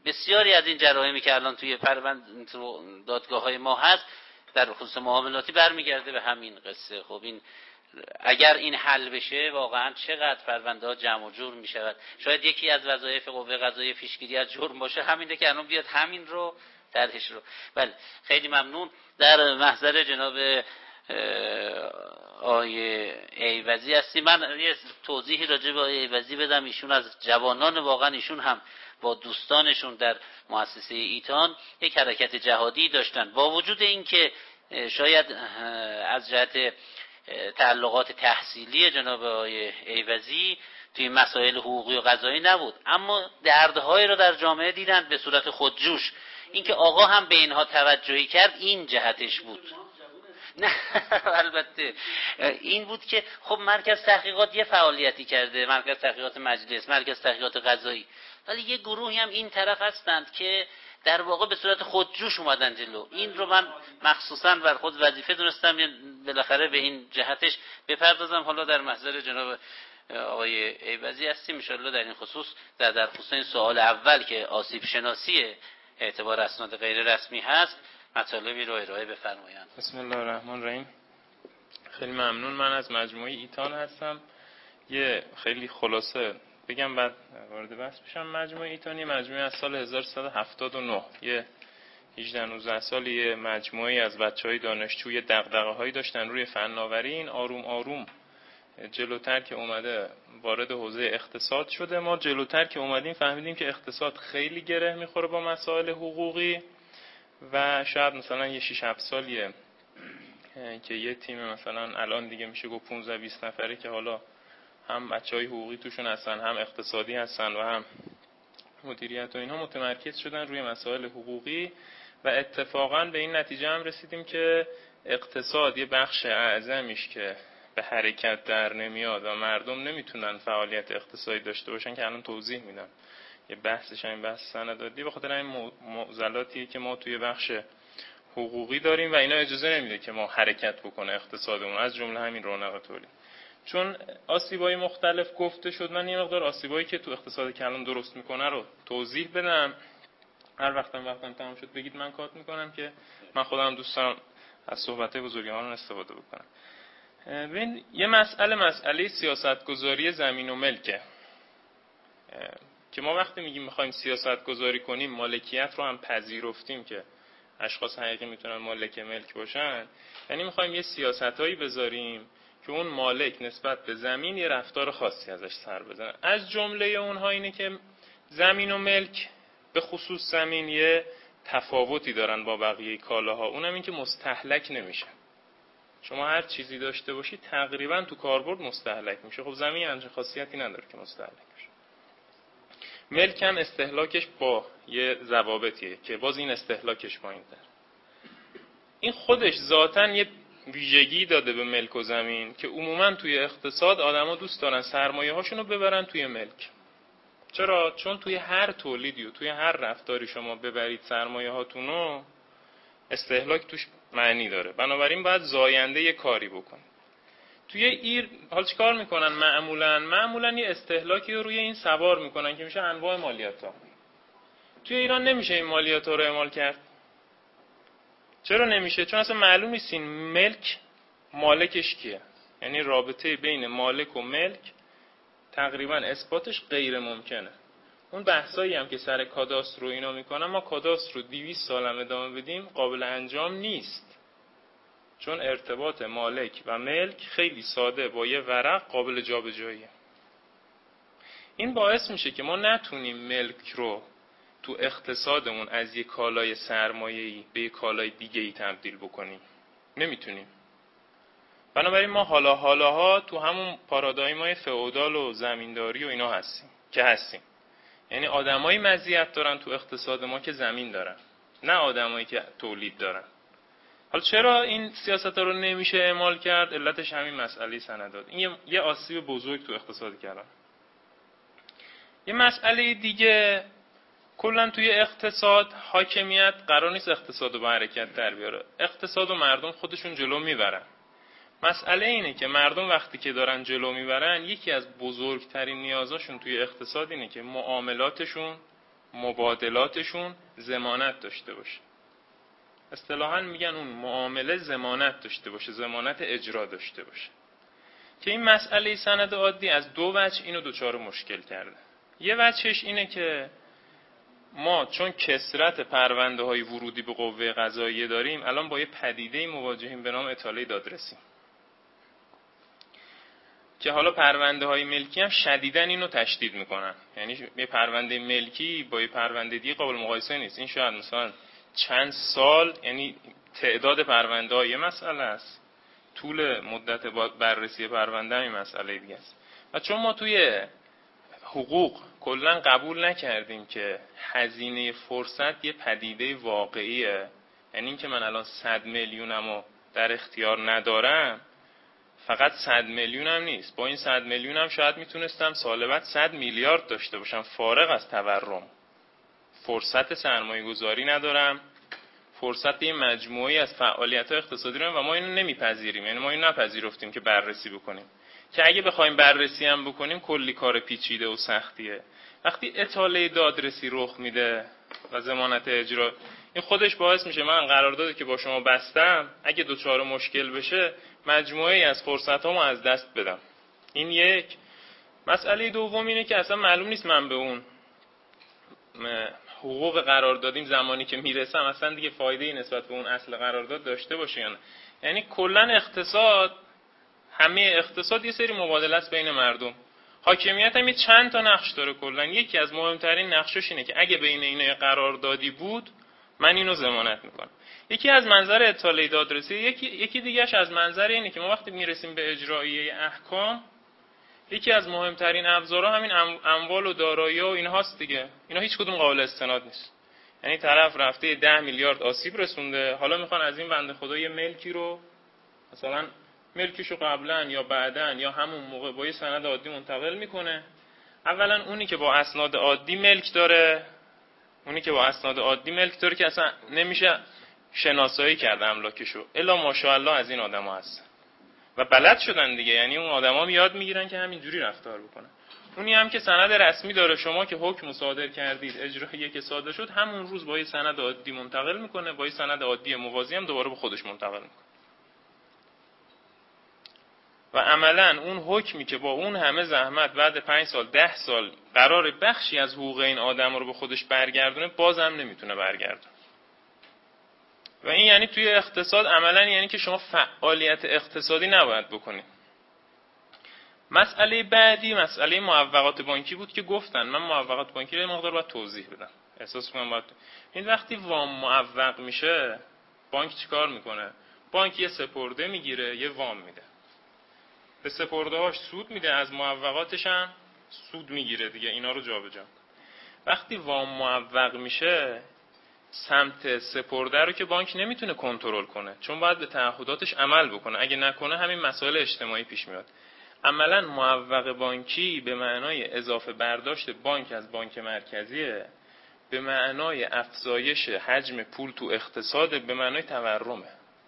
بسیاری از این جرائمی که الان توی دادگاه‌های ما هست در خصوص معاملاتی برمیگرده به همین قصه. خب این اگر این حل بشه واقعا چقدر پرونده ها جمع و جور می شود. شاید یکی از وظایف قوه قضاییه پیشگیری از جرم باشه، همینه که الان بیاد همین رو طرحش رو. بله خیلی ممنون. در محضر جناب آیه ایوزی هستی. من یه توضیحی راجع به آیه ایوزی بدم. ایشون از جوانان، واقعا ایشون هم با دوستانشون در مؤسسه ایتان یک حرکت جهادی داشتن، با وجود اینکه شاید از جهت تعلقات تحصیلی جناب آقای ایوزی توی مسائل حقوقی و قضایی نبود، اما دردهایی رو در جامعه دیدن به صورت خودجوش. اینکه آقا هم به اینها توجهی کرد این جهتش بود. نه البته این بود که خب مرکز تحقیقات یه فعالیتی کرده، مرکز تحقیقات مجلس، مرکز تحقیقات قضایی، ولی یه گروهی هم این طرف هستند که در واقع به صورت خودجوش اومدن جلو. این رو من مخصوصا بر خود وظیفه دونستم بالاخره به این جهتش بپردازم. حالا در محضر جناب آقای ایوزی هستیم ان شاءالله در این خصوص در خصوص این سوال اول که آسیب شناسی اعتبار اسناد غیر رسمی هست مطالبی رو ارائه بفرمایند. بسم الله الرحمن الرحیم. خیلی ممنون. من از مجموعه ایتان هستم. یه خیلی خلاصه بگم بعد وارد بحث بشم. مجموعه ایتانی مجموعه از سال 1379 یه 18-19 سالی یه مجموعه از بچهای دانشجوی دغدغه‌هایی داشتن روی فناوری. این آروم آروم جلوتر که اومده وارد حوزه اقتصاد شده. ما جلوتر که اومدیم فهمیدیم که اقتصاد خیلی گره میخوره با مسائل حقوقی و شاید مثلا یه 6-7 سالیه که یه تیم مثلا الان دیگه میشه گفت 15-20 نفره که حالا هم بچهای حقوقی توشون هستن، هم اقتصادی هستن و هم مدیریت و اینها متمرکز شدن روی مسائل حقوقی و اتفاقا به این نتیجه هم رسیدیم که اقتصاد یه بخش اعظمیش که به حرکت در نمیاد و مردم نمیتونن فعالیت اقتصادی داشته باشن که الان توضیح میدم. یه بحثش همین بحث سندادی به خاطر این معضلاتی که ما توی بخش حقوقی داریم و اینا اجازه نمیده که ما حرکت بکنه اقتصادمون، از جمله همین رونق تولید. چون آسیبای مختلف گفته شد، من یه مقدار آسیبایی که تو اقتصاد کلان درست میکنه رو توضیح بدم. هر وقتم تمام شد بگید من کات میکنم که من خودم دوست دارم از صحبت‌های بزرگواران استفاده بکنم. ببین یه مسئله سیاستگذاری زمین و ملکه که ما وقتی میگیم میخوایم سیاست گذاری کنیم مالکیت رو هم پذیرفتیم که اشخاص حقیقی میتونن مالک ملک باشن، یعنی میخوایم یه سیاستایی بذاریم که اون مالک نسبت به زمین یه رفتار خاصی ازش سر بزنه. از جمله اونها اینه که زمین و ملک به خصوص زمین یه تفاوتی دارن با بقیه کالاها، اونم این که مستهلک نمیشه. شما هر چیزی داشته باشی تقریبا تو کاربرد مستهلک میشه. خب زمین همچین خاصیتی نداره که مستهلک میشه. ملک هم استهلاکش با یه ضوابطیه که باز این استهلاکش پایین‌تر. این خودش ذاتاً یه ویژگی داده به ملک و زمین که عموماً توی اقتصاد آدما دوست دارن سرمایه هاشون رو ببرن توی ملک. چرا؟ چون توی هر تولیدی و توی هر رفتاری شما ببرید سرمایه هاتون رو، استهلاک توش معنی داره. بنابراین باید زاینده یه کاری بکنید. توی حال چی کار میکنن؟ معمولاً یه استهلاکی رو روی این سوار میکنن که میشه انواع مالیات‌ها. توی ایران نمیشه این مالیات‌ها رو اعمال کرد. چرا نمیشه؟ چون اصلا معلوم نیست این ملک مالکش کیه. یعنی رابطه بین مالک و ملک تقریبا اثباتش غیر ممکنه. اون بحثایی هم که سر کاداستر رو اینا میکنن، ما کاداستر رو 200 سال هم ادامه بدیم قابل انجام نیست. چون ارتباط مالک و ملک خیلی ساده با یه ورق قابل جابجاییه. این باعث میشه که ما نتونیم ملک رو تو اقتصادمون از یک کالای سرمایه‌ای به یک کالای دیگه‌ای تبدیل بکنیم. نمیتونیم. بنابراین ما حالاها تو همون پارادایم‌های فئودال و زمینداری و اینا هستیم. یعنی آدمایی مزیت دارن تو اقتصاد ما که زمین دارن، نه آدمایی که تولید دارن. حالا چرا این سیاست‌ها رو نمیشه اعمال کرد؟ علتش همین مسئله سنداد. این یه آسیب بزرگ تو اقتصاد کلان. یه مسئله دیگه، کلا توی اقتصاد حاکمیت قرار نیست اقتصاد رو به حرکت در بیاره. اقتصاد و مردم خودشون جلو میبرن. مسئله اینه که مردم وقتی که دارن جلو میبرن، یکی از بزرگترین نیازاشون توی اقتصاد اینه که معاملاتشون مبادلاتشون ضمانت داشته باشه. اصطلاحاً میگن اون معامله ضمانت داشته باشه، ضمانت اجرا داشته باشه. که این مسئله سند عادی از دو وجه اینو دوچار مشکل کرده. یه وجهش اینه که ما چون کثرت پرونده های ورودی به قوه قضاییه داریم، الان با یه پدیده مواجهیم به نام اطاله دادرسی، که حالا پرونده های ملکی هم شدیداً اینو تشدید میکنن. یعنی یه پرونده ملکی با یه پرونده دیگه قابل مقایسه نیست. این شاید مثلا چند سال، یعنی تعداد پرونده های مسئله است، طول مدت بررسی پرونده هم این مسئله دیگه است. و چون ما توی حقوق کلا قبول نکردیم که هزینه فرصت یه پدیده واقعیه، یعنی این که من الان 100 میلیونمو در اختیار ندارم، فقط 100 میلیونم نیست، با این 100 میلیونم شاید میتونستم سال بعد 100 میلیارد داشته باشم فارغ از تورم. فرصت سرمایه گذاری ندارم، فرصت یه مجموعی از فعالیت‌های اقتصادی رو، و ما اینو نمیپذیریم. یعنی ما اینو نپذیرفتیم که بررسی بکنیم، که اگه بخوایم بررسی هم بکنیم کلی کار پیچیده و سختیه. وقتی اطاله دادرسی رخ میده و ضمانت اجرا، این خودش باعث میشه من قراردادی که با شما بستم اگه دوچار مشکل بشه مجموعه‌ای از فرصتامو از دست بدم. این یک. مسئله دوم اینه که اصلا معلوم نیست من به اون حقوق قراردادیم زمانی که میرسم اصلا دیگه فایده‌ای نسبت به اون اصل قرارداد داشته باشه یا نه. یعنی کلا اقتصاد، همه اقتصاد یه سری مبادله است بین مردم. حاکمیت هم یه چند تا نقش داره. کلا یکی از مهمترین نقشش اینه که اگه بین اینا قراردادی بود من اینو ضمانت میکنم. یکی از منظر اطاله دادرسی، یکی دیگه‌اش از منظر اینه که ما وقتی میرسیم به اجراییه احکام، یکی از مهمترین ابزارها همین اموال و دارایی‌ها و اینهاست دیگه. اینا هیچ کدوم قابل استناد نیست. یعنی طرف رفته 10 میلیارد آسیب رسونده، حالا میخوان از این بنده خدا یه ملکی رو مثلا ملکشو قبلا یا بعدن یا همون موقع با یه سند عادی منتقل میکنه. اولا اونی که با اسناد عادی ملک داره، که اصلا نمیشه شناسایی کرد املاکشو، الا ماشاءالله از این آدما هست و بلد شدن دیگه. یعنی اون آدما یاد میگیرن که همینجوری رفتار بکنن. اونی هم که سند رسمی داره، شما که حکم صادر کردید، اجرایی که صادر شد همون روز با یه سند عادی منتقل میکنه، با یه سند عادی موازی هم دوباره به خودش منتقل میکنه. و عملاً اون حکمی که با اون همه زحمت بعد 5 سال 10 سال قرار بخشی از حقوق این آدم رو به خودش برگردونه، بازم نمیتونه برگردونه. و این یعنی توی اقتصاد عملاً یعنی که شما فعالیت اقتصادی نباید بکنید. مسئله بعدی مسئله معوقات بانکی بود که گفتن من معوقات بانکی رو مقدار باید توضیح بدم. احساس می‌کنم باید این وقتی وام معوق میشه بانک چیکار میکنه؟ بانک یه سپرده میگیره، یه وام میده. به سپرده‌هاش سود میده، از معوقاتش هم سود میگیره دیگه، اینا رو جابجا. وقتی وام معوق میشه سمت سپرده رو که بانک نمیتونه کنترل کنه، چون باید به تعهداتش عمل بکنه. اگه نکنه همین مسائل اجتماعی پیش میاد. عملاً معوق بانکی به معنای اضافه برداشت بانک از بانک مرکزیه، به معنای افزایش حجم پول تو اقتصاد، به معنای تورمه.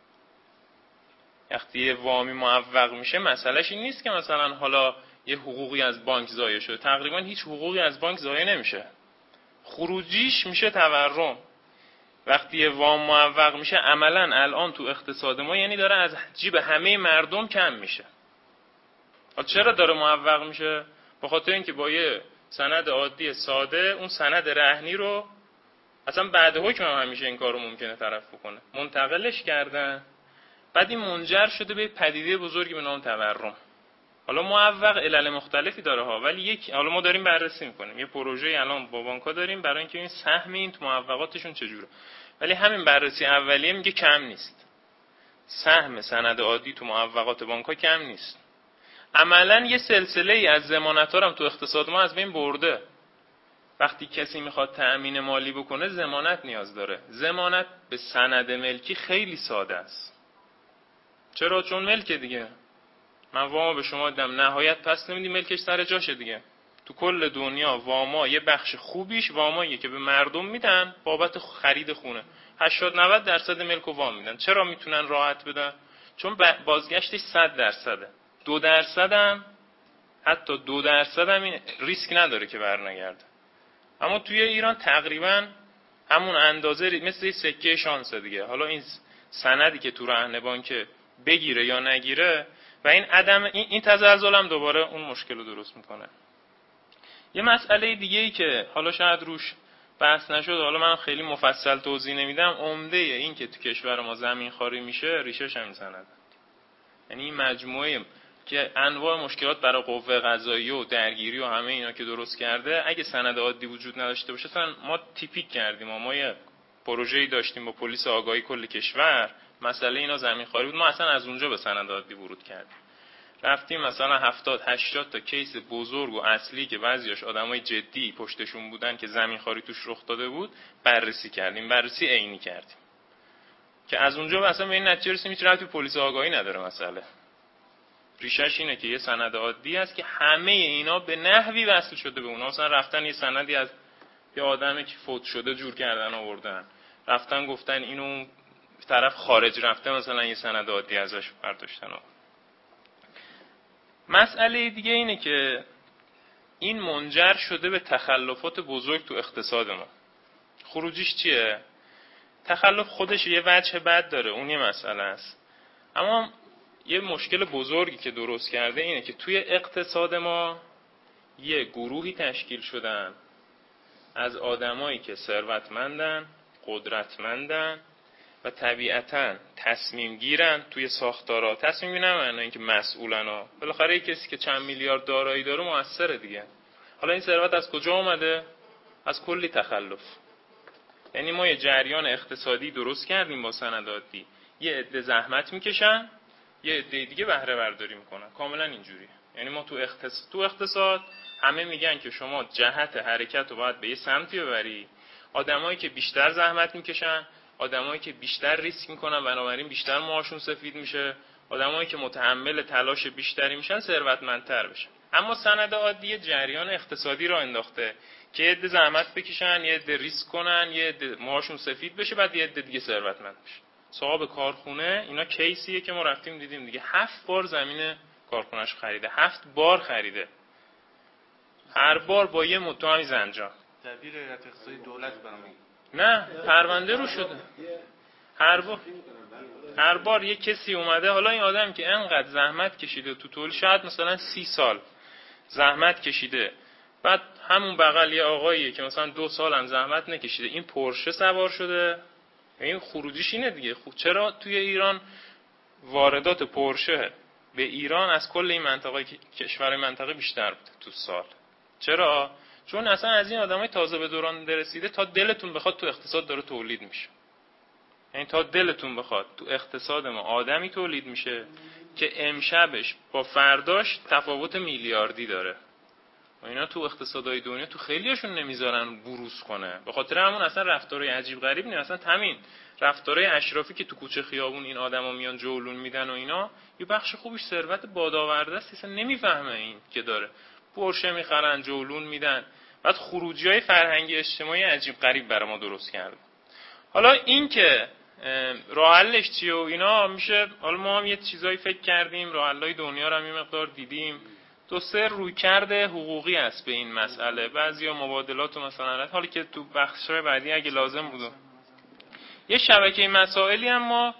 وقتی یه وامی معوق میشه مسئلهش این نیست که مثلا حالا یه حقوقی از بانک ضایع شده، تقریبا هیچ حقوقی از بانک ضایع نمیشه، خروجیش میشه تورم. وقتی یه وام معوق میشه عملاً الان تو اقتصاد ما یعنی داره از جیب همه مردم کم میشه. چرا داره معوق میشه؟ به خاطر اینکه با یه سند عادی ساده اون سند رهنی رو اصلا بعد حکم هم همیشه این کارو ممکنه طرف بکنه، منتقلش کردن، بعد این منجر شده به پدیده بزرگی به نام تورم. حالا معوق علل مختلفی داره ها، ولی حالا ما داریم بررسی میکنیم یه پروژه الان با بانک‌ها داریم برای اینکه این سهم این تو معوقاتشون چجوره، ولی همین بررسی اولیه میگه کم نیست. سهم سند عادی تو معوقات بانک‌ها کم نیست. عملاً یه سلسله‌ای از ضمانت‌ها هم تو اقتصاد ما از بین برده. وقتی کسی میخواد تأمین مالی بکنه ضمانت نیاز داره. ضمانت به سند ملکی خیلی ساده است. چرا؟ چون ملکه دیگه. من وامو به شما دادم، نهایت پس نمیدی، ملکش سر جاشه دیگه. تو کل دنیا واما یه بخش خوبیش واماییه که به مردم میدن بابت خرید خونه. 80-90% ملک و وام میدن. چرا میتونن راحت بدن؟ چون بازگشتش 100%. 2% هم حتی 2% هم این ریسک نداره که برنگرده. اما توی ایران تقریبا همون اندازه مثل سکه شانس دیگه. حالا این سندی که تو رهن بانک بگیره یا نگیره و این عدم این تزلزل هم دوباره اون مشکل رو درست میکنه. یه مسئله دیگه ای که حالا شاید روش بحث نشد، حالا من خیلی مفصل توضیح نمیدم، عمده این که تو کشور ما زمین خواری میشه ریشش همین سند. یعنی این مجموعه که انواع مشکلات برای قوه قضاییه و درگیری و همه اینا که درست کرده، اگه سند عادی وجود نداشته باشه، مثلا ما تیپیک کردیم، ما یه پروژه‌ای داشتیم با پلیس آگاهی کل کشور، مسئله اینا زمین خواری بود، ما اصلا از اونجا به سند عادی ورود کردیم. رفتیم مثلا 70-80 تا کیس بزرگ و اصلی که بعضیاش آدمای جدی پشتشون بودن که زمین خواری توش رخ داده بود بررسی کردیم، بررسی عینی کردیم که از اونجا اصلا به این نتیجه رسیدیم هیچ ربطی به پلیس آگاهی نداره. مسئله ریشش اینه که یه سند عادی است که همه اینا به نحوی وصل شده به اونها. مثلا رفتن یه سندی از یه آدمی که فوت شده جور کردن آوردن، رفتن گفتن اینو طرف خارج رفته مثلا یه سند عادی ازش برداشتن. مسئله دیگه اینه که این منجر شده به تخلفات بزرگ تو اقتصاد ما. خروجیش چیه؟ تخلف خودش یه وجه بد داره، اون یه مسئله است، اما یه مشکل بزرگی که درست کرده اینه که توی اقتصاد ما یه گروهی تشکیل شدن از آدمایی که ثروتمندن، قدرتمندن و طبیعتاً تصمیم گیرن توی ساختارها. تصمیم گیرن نه معنی اینکه مسئولن ها، بالاخره یه کسی که چند میلیارد دارایی داره موثره دیگه. حالا این ثروت از کجا اومده؟ از کلی تخلف. یعنی ما یه جریان اقتصادی درست کردیم با سند عادی، یه عده زحمت میکشن، یه عده دیگه بهره برداری میکنن. کاملا اینجوریه. یعنی ما تو اقتصاد همه میگن که شما جهت حرکت رو باید به یه سمتی ببری، آدمایی که بیشتر زحمت میکشن، آدمایی که بیشتر ریسک میکنن بنابراین بیشتر موهاشون سفید میشه، آدمایی که متحمل تلاش بیشتری میشن ثروتمندتر بشن. اما سند عادی جریان اقتصادی را انداخته که یه عده زحمت بکشن، یه عده ریسک کنن، یه عده موهاشون سفید بشه، بعد یه عده دیگه ثروتمند بشه. صاحب کارخونه اینا کیسیه که ما رفتیم دیدیم دیگه، 7 بار زمین کارخونه‌اش خریده، 7 بار خریده، هر بار با یه متهم زنجان. دبیر هیئت اقتصادی دولت برام نه پرونده رو شده. هر بار یه کسی اومده، حالا این آدم که انقدر زحمت کشیده تو طول شاید مثلا 30 سال زحمت کشیده، بعد همون بغل یه آقاییه که مثلا 2 سال هم زحمت نکشیده، این پورشه سوار شده، این خروجیش اینه دیگه. خب چرا توی ایران واردات پورشه به ایران از کل این منطقه کشور منطقه بیشتر بوده تو سال؟ چرا؟ چون اصلا از این آدمای تازه به دوران رسیده تا دلتون بخواد تو اقتصاد داره تولید میشه. یعنی تا دلتون بخواد تو اقتصاد ما آدمی تولید میشه که امشبش با فرداش تفاوت میلیاردی داره و اینا تو اقتصادهای دنیا تو خیلیاشون نمیذارن بروز کنه. به خاطر همون اصلا رفتارهای عجیب غریب نیست. اصلا همین رفتارهای اشرافی که تو کوچه خیابون این آدما میان جولون میدن و اینا، یه بخش خوبش ثروت بادآورده است، اصلا نمیفهمه این که داره پورشه میخرن جولون میدن، بعد خروجی‌های فرهنگی اجتماعی عجیب غریب برای ما درست کرده. حالا این که راه حلش چیه و اینا میشه، حالا ما هم یه چیزایی فکر کردیم، راه حل‌های دنیا رو هم یه مقدار دیدیم. 2-3 رویکرد حقوقی است به این مسئله. بعضیا مبادلات و مثلا حالا که تو بخش‌های بعدی اگه لازم بود یه شبکه مسائلی هم ما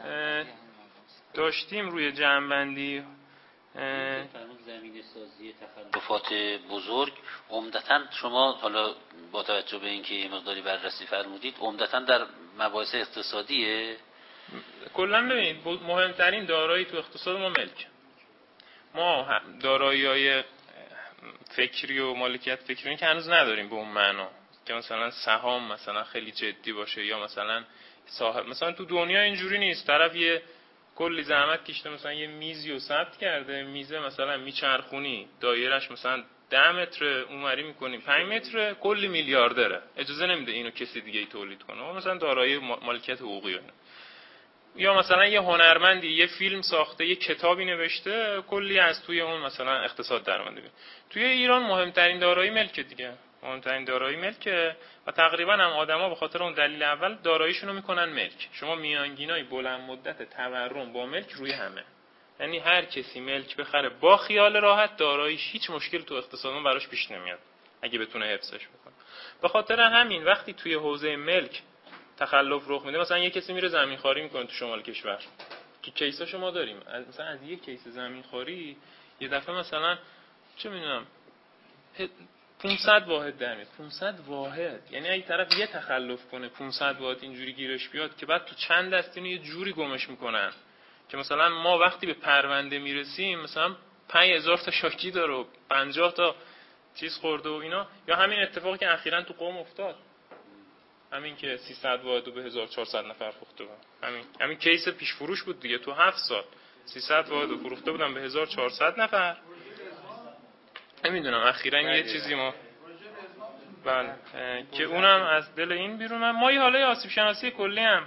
داشتیم روی جمع‌بندی. زمینه سازی تخلفات بزرگ عمدتاً شما حالا با توجه به اینکه یه مقداری بررسی فرمودید عمدتاً در مباحث اقتصادیه. کلا ببینید مهمترین دارایی تو اقتصاد ما ملک. ما دارایی‌های فکری و مالکیت فکری که هنوز نداریم به اون معنا که مثلا سهام مثلا خیلی جدی باشه، یا مثلا صاحب مثلا تو دنیا اینجوری نیست. طرف یه کلی زحمت کشیده مثلا یه میزی رو ثبت کرده، میزه مثلا میچرخونی دایرش مثلا 10 متر اونوری میکنی 5 متر، کلی میلیاردره، اجازه نمیده اینو کسی دیگه ای تولید کنه. مثلا دارایی مالکیت حقوقی اینه. یا مثلا یه هنرمندی یه فیلم ساخته، یه کتابی نوشته، کلی از توی اون مثلا اقتصاد درآمده. توی ایران مهمترین دارایی ملک دیگه، مهمترین دارایی ملکه و تقریبا هم آدما به خاطر اون دلیل اول داراییشونو میکنن ملک. شما میانگینای بلند مدت تورم با ملک روی همه، یعنی هر کسی ملک بخره با خیال راحت داراییش هیچ مشکل تو اقتصادمون براش پیش نمیاد اگه بتونه حفظش بکنه. به خاطر همین وقتی توی حوزه ملک تخلف رخ میده، مثلا یه کسی میره زمین خواری میکنه تو شمال کشور که کیساشو ما داریم، مثلا از یه کیس زمین خواری یه دفعه مثلا چه میدونم 500 واحد در میاد. 500 واحد یعنی اگه طرف یه تخلف کنه 500 واحد اینجوری گیرش بیاد که بعد تو چند دست اینو یه جوری گمش میکنن که مثلا ما وقتی به پرونده میرسیم مثلا 5000 تا شاکی داره و 50 تا چیز خورده و اینا. یا همین اتفاقی که اخیراً تو قم افتاد، همین که 300 واحد به 1400 نفر فروخته بود، همین کیس پیش فروش بود دیگه. تو 7 سال 300 واحد فروخته بودن به 1400 نفر. نمیدونم اخیراً یه چیزی ما بله که اونم از دل این بیرون. ما یه حاله آسیب شناسی کلی هم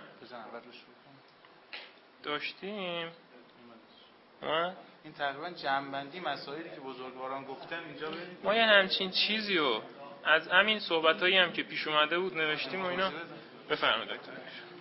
داشتیم. این تقریبا جمع‌بندی مسائلی که بزرگواران گفتن اینجا ببینید. ما یه همچین چیزی رو از همین صحبتایی هم که پیش اومده بود نوشتیم و اینا. بفرمایید دکتر.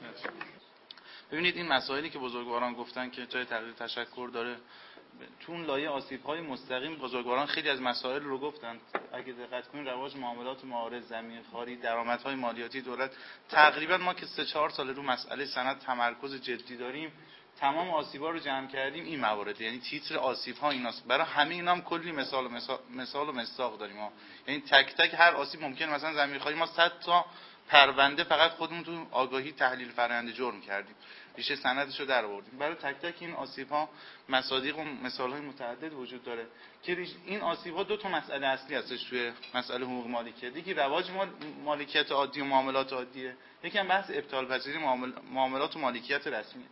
ببینید این مسائلی که بزرگواران گفتن که جای تقدیر تشکر داره، تو اون لایه آسیب‌های مستقیم بزرگواران خیلی از مسائل رو گفتن. اگه دقت کنید رواج معاملات معارض، زمین‌خواری، درآمدهای مالیاتی دولت، تقریبا ما که 3-4 سال رو مسئله سند تمرکز جدی داریم، تمام آسیب‌ها رو جمع کردیم این موارد. یعنی تیتر آسیب‌ها ایناست. برای همه اینا هم کلی مثال و مصداق داریم ما. یعنی تک تک هر آسیب ممکن مثلا زمین‌خواری ما 100 تا پرونده فقط خودمون تو آگاهی تحلیل فرآیند جرم کردیم، ریشه سندش رو در آوردیم. برای تک تک این آسیب‌ها مصادیق و مثال‌های متعدد وجود داره که این آسیب‌ها دو تا مسئله اصلی هستش توی مسئله حقوق مالکیت. یکی رواج مالکیت عادی و معاملات عادیه، یکی هم بحث ابطال پذیری معاملات و مالکیت رسمیه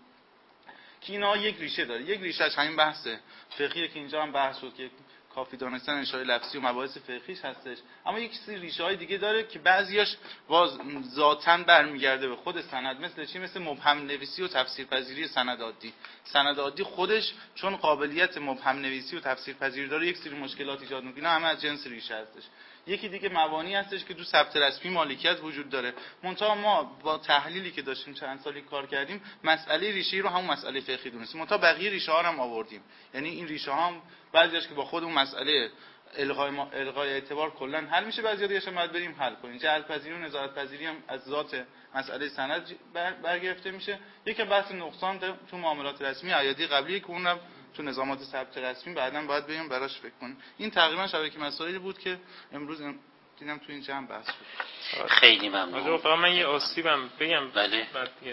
که اینا یک ریشه داره. یک ریشه‌اش همین بحث فقهیه که اینجا هم بحث شد که کافی دانستن انشاء لفظی و مباحث فقهیش هستش، اما یک سری ریشه‌های دیگه داره که بعضیاش باز ذاتاً برمیگرده به خود سند. مثل چی؟ مثل مبهم نویسی و تفسیرپذیری سند عادی. سند عادی خودش چون قابلیت مبهم نویسی و تفسیرپذیری داره یک سری مشکلات ایجاد می‌کنه، همه از جنس ریشه هستش. یکی دیگه موانعی هستش که تو ثبت رسمی مالکیت وجود داره. منتها ما با تحلیلی که داشتیم چند سالی کار کردیم مسئله ریشه‌ای رو همون مسئله فقهی دونستیم. منتها بقیه ریشه‌ها رو هم آوردیم. یعنی این ریشه‌ها هم بعضیاش که با خود اون مسئله الغای اعتبار کلا حل میشه، بعضیا دیگه باید بریم حل کنیم. جهل پذیری و نظارت پذیری هم از ذات مسئله سند برگرفته میشه. یکی بحث نقصان تو معاملات رسمی عیادی قبلی که اونم تو نظامات ثبت رسمی بعداً باید بریم براش فکر کنیم. این تقریبا شبکه مسائلی بود که امروز دیدم تو این جمع بحث شد. خیلی ممنون. فقط من یه آسیبم بگم. بله. بعد دیگه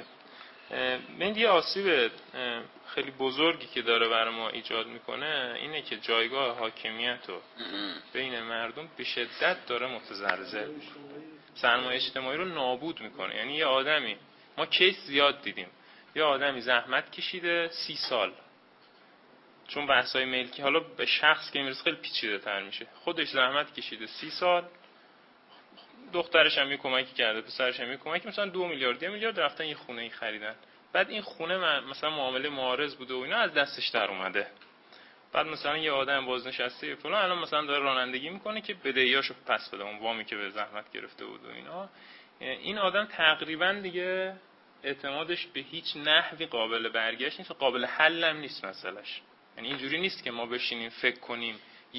من یه آسیب خیلی بزرگی که داره برای ما ایجاد میکنه اینه که جایگاه حاکمیت رو بین مردم به شدت داره متزلزل، سرمایه اجتماعی رو نابود میکنه. یعنی یه آدمی، ما کیس زیاد دیدیم، یه آدمی زحمت کشیده 30 سال، چون بحث‌های ملکی حالا به شخص که میرسه خیلی پیچیده تر میشه، خودش زحمت کشیده 30 سال، دخترش هم یه کمکی کرده، پسرش هم یه کمکی، مثلا 2 میلیارد 1 میلیارد رفتن یه خونه ای خریدن. بعد این خونه مثلا معامله معارض بوده و اینا از دستش در اومده. بعد مثلا یه آدم بازنشسته فلان الان مثلا داره رانندگی میکنه که بدهیاشو پس بده، اون وامی که به زحمت گرفته بود و اینا. این آدم تقریبا دیگه اعتمادش به هیچ نحوی قابل برگشت نیست، قابل حل هم نیست مسئلهش. یعنی اینجوری نیست که ما بشینیم فکر کنیم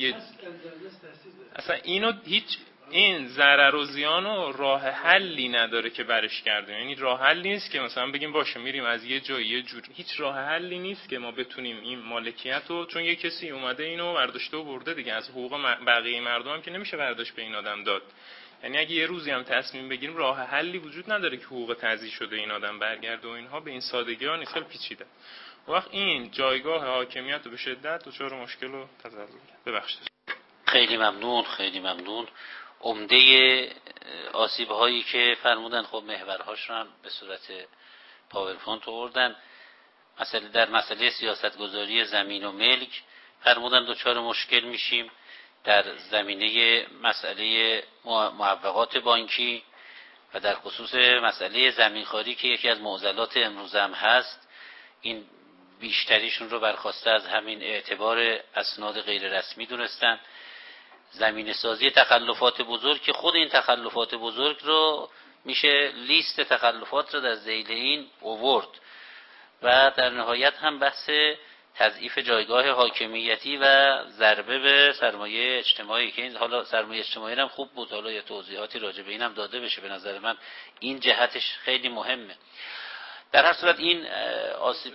اصلا اینو این ضرر و زیان و راه حلی نداره که برش کرده. یعنی راه حلی نیست که مثلا بگیم باشه میریم از یه جایی یه جور، هیچ راه حلی نیست که ما بتونیم این مالکیت رو، چون یه کسی اومده اینو برداشته و برده دیگه، از حقوق بقیه مردم هم که نمیشه برداشت به این آدم داد. یعنی اگه یه روزی هم تصمیم بگیریم راه حلی وجود نداره که حقوق تضییع شده این آدم برگرده و اینها، به این سادگی ها نیست، خیلی پیچیده. وقت این جایگاه حاکمیت رو به شدت دچار مشکل و تزلزل. ببخشید. خیلی ممنون، خیلی ممنون. عمده آسیب هایی که فرمودن خب محورهاش رو هم به صورت پاورپوینت آوردن. مثلا در مسئله سیاست گذاری زمین و ملک فرمودن دچار مشکل میشیم، در زمینه مسئله معوقات بانکی و در خصوص مسئله زمینخواری که یکی از معضلات امروز هم هست، این بیشتریشون رو برخواسته از همین اعتبار اسناد غیر رسمی دونستن. زمینه سازی تخلفات بزرگ که خود این تخلفات بزرگ رو میشه لیست تخلفات رو در ذیل این آورد و در نهایت هم بحث تضعیف جایگاه حاکمیتی و ضربه به سرمایه اجتماعی که این حالا سرمایه اجتماعی هم خوب بود، حالا یه توضیحاتی راجع به اینم داده بشه. به نظر من این جهتش خیلی مهمه. در هر صورت این آسیب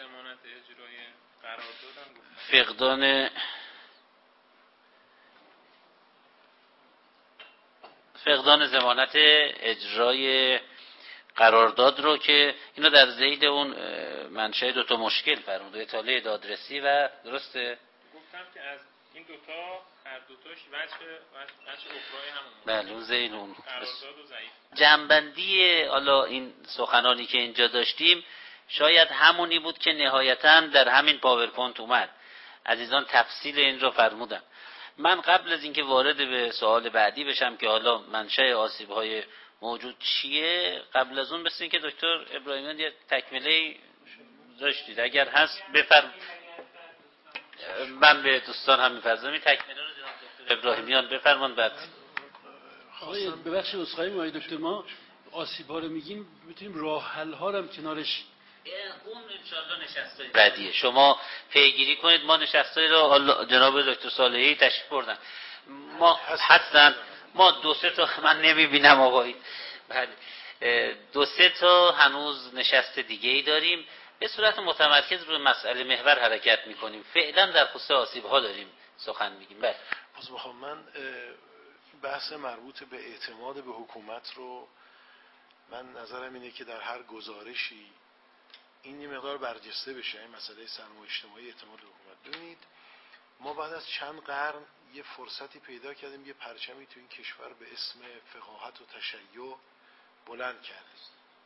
فقدان ضمانت اجرای قرارداد رو که اینا در ذیل اون منشأ دو تا مشکل فرموده، اطاله دادرسی و درسته گفتم که از این دوتا هر دوتاش وجه اخرای همون بله اون ذیل اون قرارداد و ضعیف. جنبندی حالا این سخنانی که اینجا داشتیم شاید همونی بود که نهایتاً در همین پاورپوینت اومد. عزیزان تفصیل این رو فرمودن. من قبل از اینکه وارد به سوال بعدی بشم که حالا منشأ آسیب‌های موجود چیه، قبل از اون مثل این که دکتر ابراهیمیان یه تکمله داشتید اگر هست بفرم. من به دوستان هم می‌فرمایم این تکمله رو جناب دکتر ابراهیمیان بفرمان. بعد آقای ببخشید عذرخواهی می‌کنم دکتر، ما آسیب‌ها رو میگیم میتونیم راه حل‌ها رو هم کنارش اون انشالله نشستای بعدیه شما پیگیری کنید. ما نشستای رو جناب دکتر صالحی تشریف بردن، ما هستن، ما دو سه تا من نمیبینم آقایی، بله دو سه تا هنوز نشست دیگه ای داریم. به صورت متمرکز روی مسئله محور حرکت میکنیم. فعلا در خصوص آسیب ها داریم سخن میگیم. بله من بحث مربوط به اعتماد به حکومت رو، من نظرم اینه که در هر گزارشی این مقدار برجسته بشه، این مسئله سرمایه اجتماعی اعتماد به حکومت. ببینید ما بعد از چند قرن یه فرصتی پیدا کردیم یه پرچمی تو این کشور به اسم فقاهت و تشیع بلند کردیم.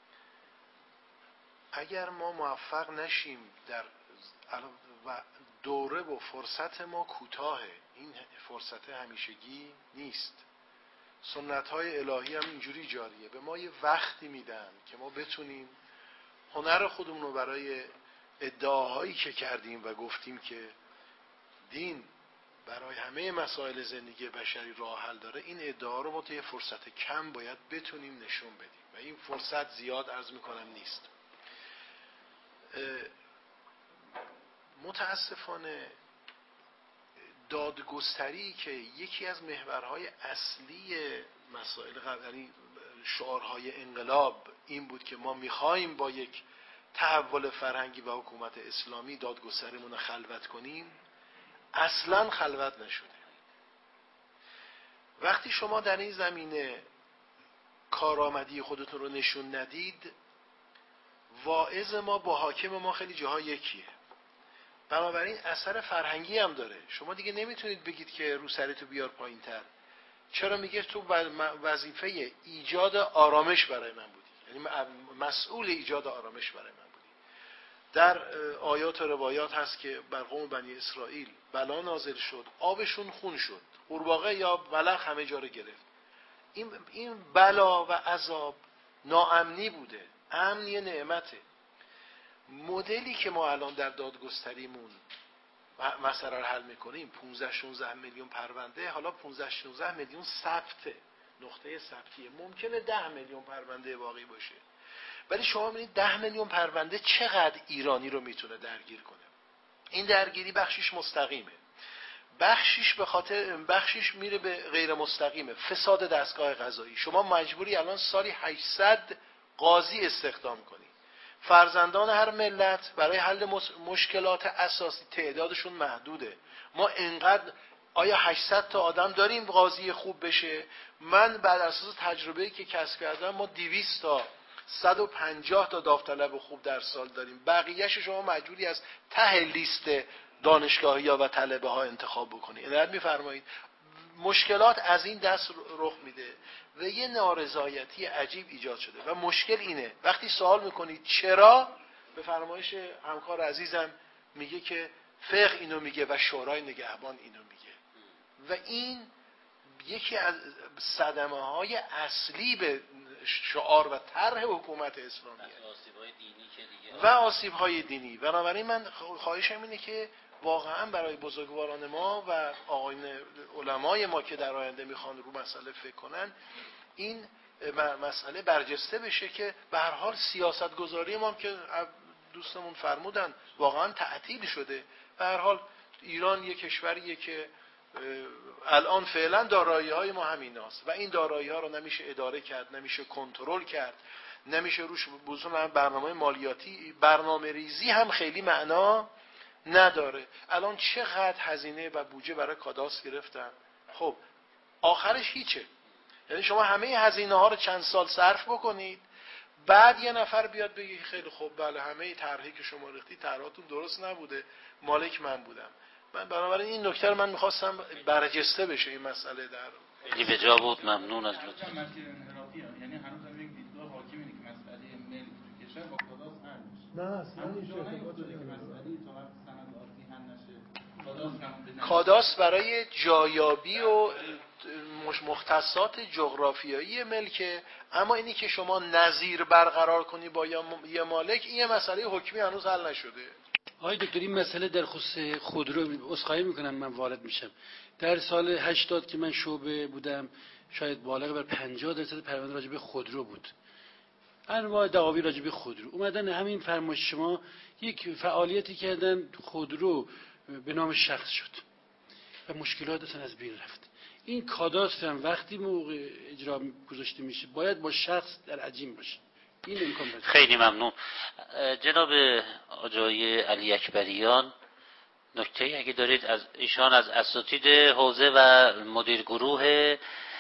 اگر ما موفق نشیم در و دوره و فرصت ما کوتاهه، این فرصت همیشگی نیست. سنت‌های الهی هم اینجوری جاریه، به ما یه وقتی میدن که ما بتونیم هنر خودمون رو برای ادعاهایی که کردیم و گفتیم که دین برای همه مسائل زندگی بشری راه حل داره، این ادعا رو ما طی فرصت کم باید بتونیم نشون بدیم و این فرصت زیاد عرض میکنم نیست. متاسفانه دادگستری که یکی از محورهای اصلی مسائل قبلی شعارهای انقلاب این بود که ما میخوایم با یک تحول فرهنگی و حکومت اسلامی دادگستریمون رو خلوت کنیم، اصلا خلوت نشده. وقتی شما در این زمینه کارآمدی خودتون رو نشون ندید، واعظ ما با حاکم ما خیلی جاها یکیه. بنابراین اثر فرهنگی هم داره. شما دیگه نمیتونید بگید که رو سرتو بیار پایین تر. چرا؟ میگه تو وظیفه ایجاد آرامش برای من بودی، یعنی مسئول ایجاد آرامش برای من بودی. در آیات و روایات هست که بر قوم بنی اسرائیل بلا نازل شد، آبشون خون شد، قورباغه یا ملخ همه جا رو گرفت. این بلا و عذاب ناامنی بوده، امن یه نعمته. مدلی که ما الان در دادگستریمون مسئله رو حل میکنیم 15-16 میلیون پرونده، حالا 15-16 میلیون ثبت، نقطه ثبتیه، ممکنه 10 میلیون پرونده باقی باشه. ولی شما ببینید 10 میلیون پرونده چقدر ایرانی رو میتونه درگیر کنه. این درگیری بخشیش مستقیمه، بخشیش میره به غیر مستقیمه. فساد دستگاه قضایی، شما مجبوری الان سالی 800 قاضی استخدام کنی. فرزندان هر ملت برای حل مشکلات اساسی تعدادشون محدوده. ما اینقدر آیا 800 تا آدم داریم قاضی خوب بشه؟ من بر اساس تجربه‌ای که کسب کردم ما 200 تا 150 تا داوطلب خوب در سال داریم. بقیه‌اش شما مجبوری از ته لیست دانشگاهی‌ها و طلبه ها انتخاب بکنید. اینقدر می‌فرمایید مشکلات از این دست رخ میده و یه نارضایتی عجیب ایجاد شده. و مشکل اینه وقتی سوال میکنید چرا، به فرمایش همکار عزیزم میگه که فقه اینو میگه و شورای نگهبان اینو میگه و این یکی از صدمه های اصلی به شعار و طرح حکومت اسلامیه و آسیب های دینی. بنابراین من خواهشم اینه که واقعا برای بزرگواران ما و آقایان علمای ما که در آینده میخوان رو مسئله فکر کنن، این مسئله برجسته بشه که به هر حال سیاست گذاری ما که دوستمون فرمودن واقعا تعطیل شده به هر حال ایران یک کشوریه که الان فعلا دارایی‌های ما همیناست و این دارایی‌ها رو نمیشه اداره کرد، نمیشه کنترل کرد، نمیشه روش بزرگ برنامه مالیاتی، برنامه ریزی هم خیلی معنا نداره. الان چقدر هزینه و بودجه برای کاداستر گرفتن، خب آخرش هیچه. یعنی شما همه هزینه ها رو چند سال صرف بکنید، بعد یه نفر بیاد بگه خیلی خوب بله همه طرحی که شما ریختی طرحاتون درست نبوده، مالک من بودم. من بنابراین این نکته رو من میخواستم برجسته بشه این مسئله در خیلی به جا بود. ممنون از لطف. یعنی هنوز هم یک دیدگاه حاکم اینه که مسئله ملک تو کشور با کاداستر حل میشه. نه اصلا این ارتباطی که مسئله تا وقت سند آتی حل نشه کاداستر برای جایابی و مختصات جغرافیایی ملکه، اما اینی که شما نظیر برقرار کنی با یه مالک، این یه مسئله حکمی هنوز حل نشده. آقای دکتر این مسئله در خصوص خودرو عذرخواهی میکنم من وارد میشم. در سال 80 که من شعبه بودم شاید بالغ بر 50% پرونده راجع به خودرو بود، انواع دعاوی راجع به خودرو. اومدن همین فرمایش شما یک فعالیتی کردن، خودرو به نام شخص شد و مشکلات اصلا از بین رفت. این کاداستر هم وقتی موقع اجرا گذاشته میشه باید با شخص در عجین باشه. این امکان داره. خیلی ممنون. جناب آقای علی اکبریان، نکته اگه دارید از ایشان، از اساتید حوزه و مدیر گروه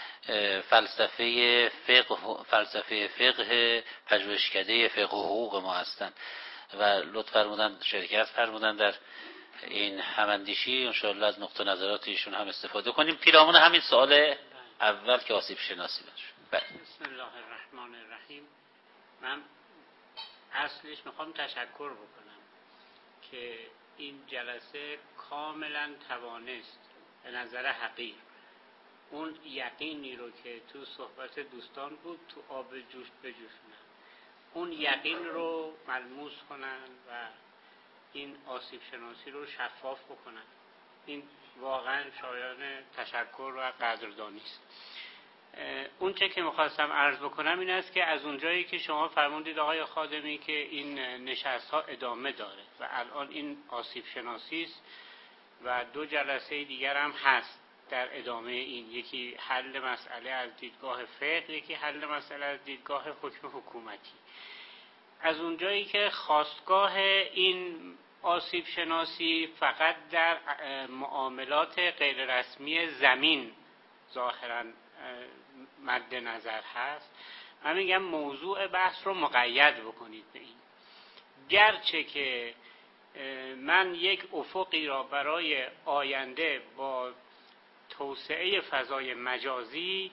فلسفه فقه پژوهشکده فقه و حقوق ما هستند و لطف فرمودن شرکت فرمودن در این هماندیشی، انشاءالله از نقطه نظرات ایشون هم استفاده کنیم. پیرامون همین سوال اول که آسیب شناسی باشه. بسم الله الرحمن الرحیم. من اصلش میخوام تشکر بکنم که این جلسه کاملا توانست به نظر حقیر اون یقینی رو که تو صحبت دوستان بود تو آب جوش بجوشونن، اون یقین رو ملموس کنن و این آسیب شناسی رو شفاف بکنن. این واقعا شایان تشکر و قدردانی است. اون چه که میخواستم عرض بکنم این است که از اونجایی که شما فرمودید آقای خادمی که این نشست ها ادامه داره و الان این آسیب شناسی است و 2 جلسه دیگر هم هست در ادامه این، یکی حل مسئله از دیدگاه فقه، یکی حل مسئله از دیدگاه حکم حکومتی. از اونجایی که خاستگاه این آسیب شناسی فقط در معاملات غیر رسمی زمین ظاهراً مد نظر هست، من میگم موضوع بحث رو مقید بکنید به این. گرچه که من یک افقی را برای آینده با توسعه فضای مجازی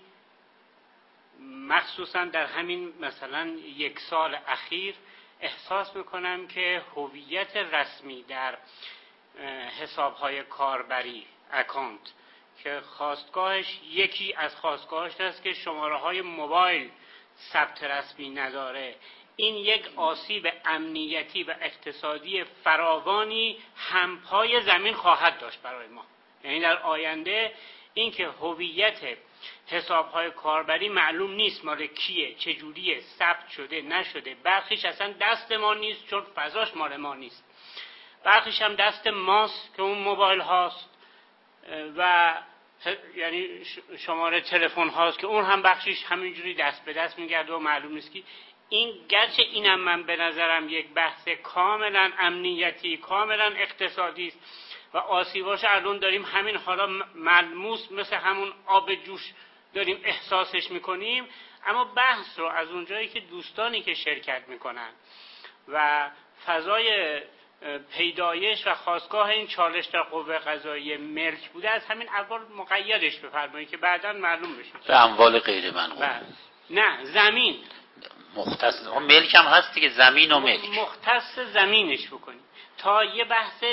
مخصوصا در همین مثلا 1 سال اخیر احساس میکنم که هویت رسمی در حسابهای کاربری اکانت که خواستگاهش یکی از خواستگاهش است که شماره های موبایل ثبت رسمی نداره، این یک آسیب امنیتی و اقتصادی فراوانی همپای زمین خواهد داشت برای ما. یعنی در آینده اینکه هویت حسابهای کاربری معلوم نیست مال کیه، چجوریه، ثبت شده نشده، برخیش اصلا دست ما نیست چون فضاش مال ما نیست، برخیش هم دست ماست که اون موبایل هاست و یعنی شماره تلفن هاست که اون هم بخشش همینجوری دست به دست میگرده و معلوم نیست کی. این گرچه اینم من به نظرم یک بحث کاملا امنیتی، کاملا اقتصادی است و آسیباش الان داریم همین حالا ملموس مثل همون آب جوش داریم احساسش میکنیم، اما بحث رو از اونجایی که دوستانی که شرکت میکنن و فضای پیدایش و خاستگاه این چالش در قوه قضاییه ملک بوده، از همین اول مقیدش بفرمایید که بعداً معلوم بشه. به اموال غیر منقول. نه، زمین مختص ملک هم هست دیگه، زمین و ملک مختص زمینش بکنید تا یه بحث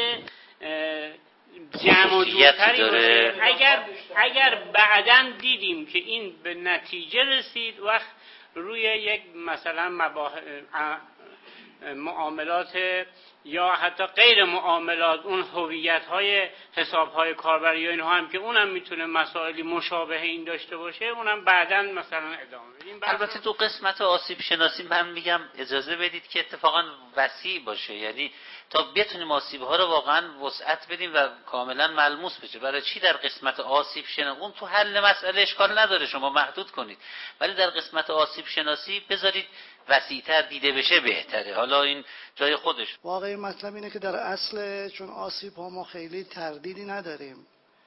جمع و جورتری باشه. اگر بعداً دیدیم که این به نتیجه رسید، وقت روی یک مثلا معاملات یا حتی غیر معاملات، اون هویت‌های حساب‌های کاربری یا اینها هم که اونم میتونه مسائلی مشابه این داشته باشه، اونم بعداً مثلا ادامه بدیم. البته تو قسمت آسیب شناسی من میگم اجازه بدید که اتفاقا وسیع باشه، یعنی تا بتونیم آسیب‌ها رو واقعا وسعت بدیم و کاملا ملموس بشه. برای چی در قسمت آسیب شناسی اون تو حل مسئله اشکال نداره، شما محدود کنید، ولی در قسمت آسیب شناسی بذارید وسیع‌تر دیده بشه بهتره. حالا این جای خودش. واقعی مطلب اینه که در اصل چون آسیب ها ما خیلی تردیدی نداریم،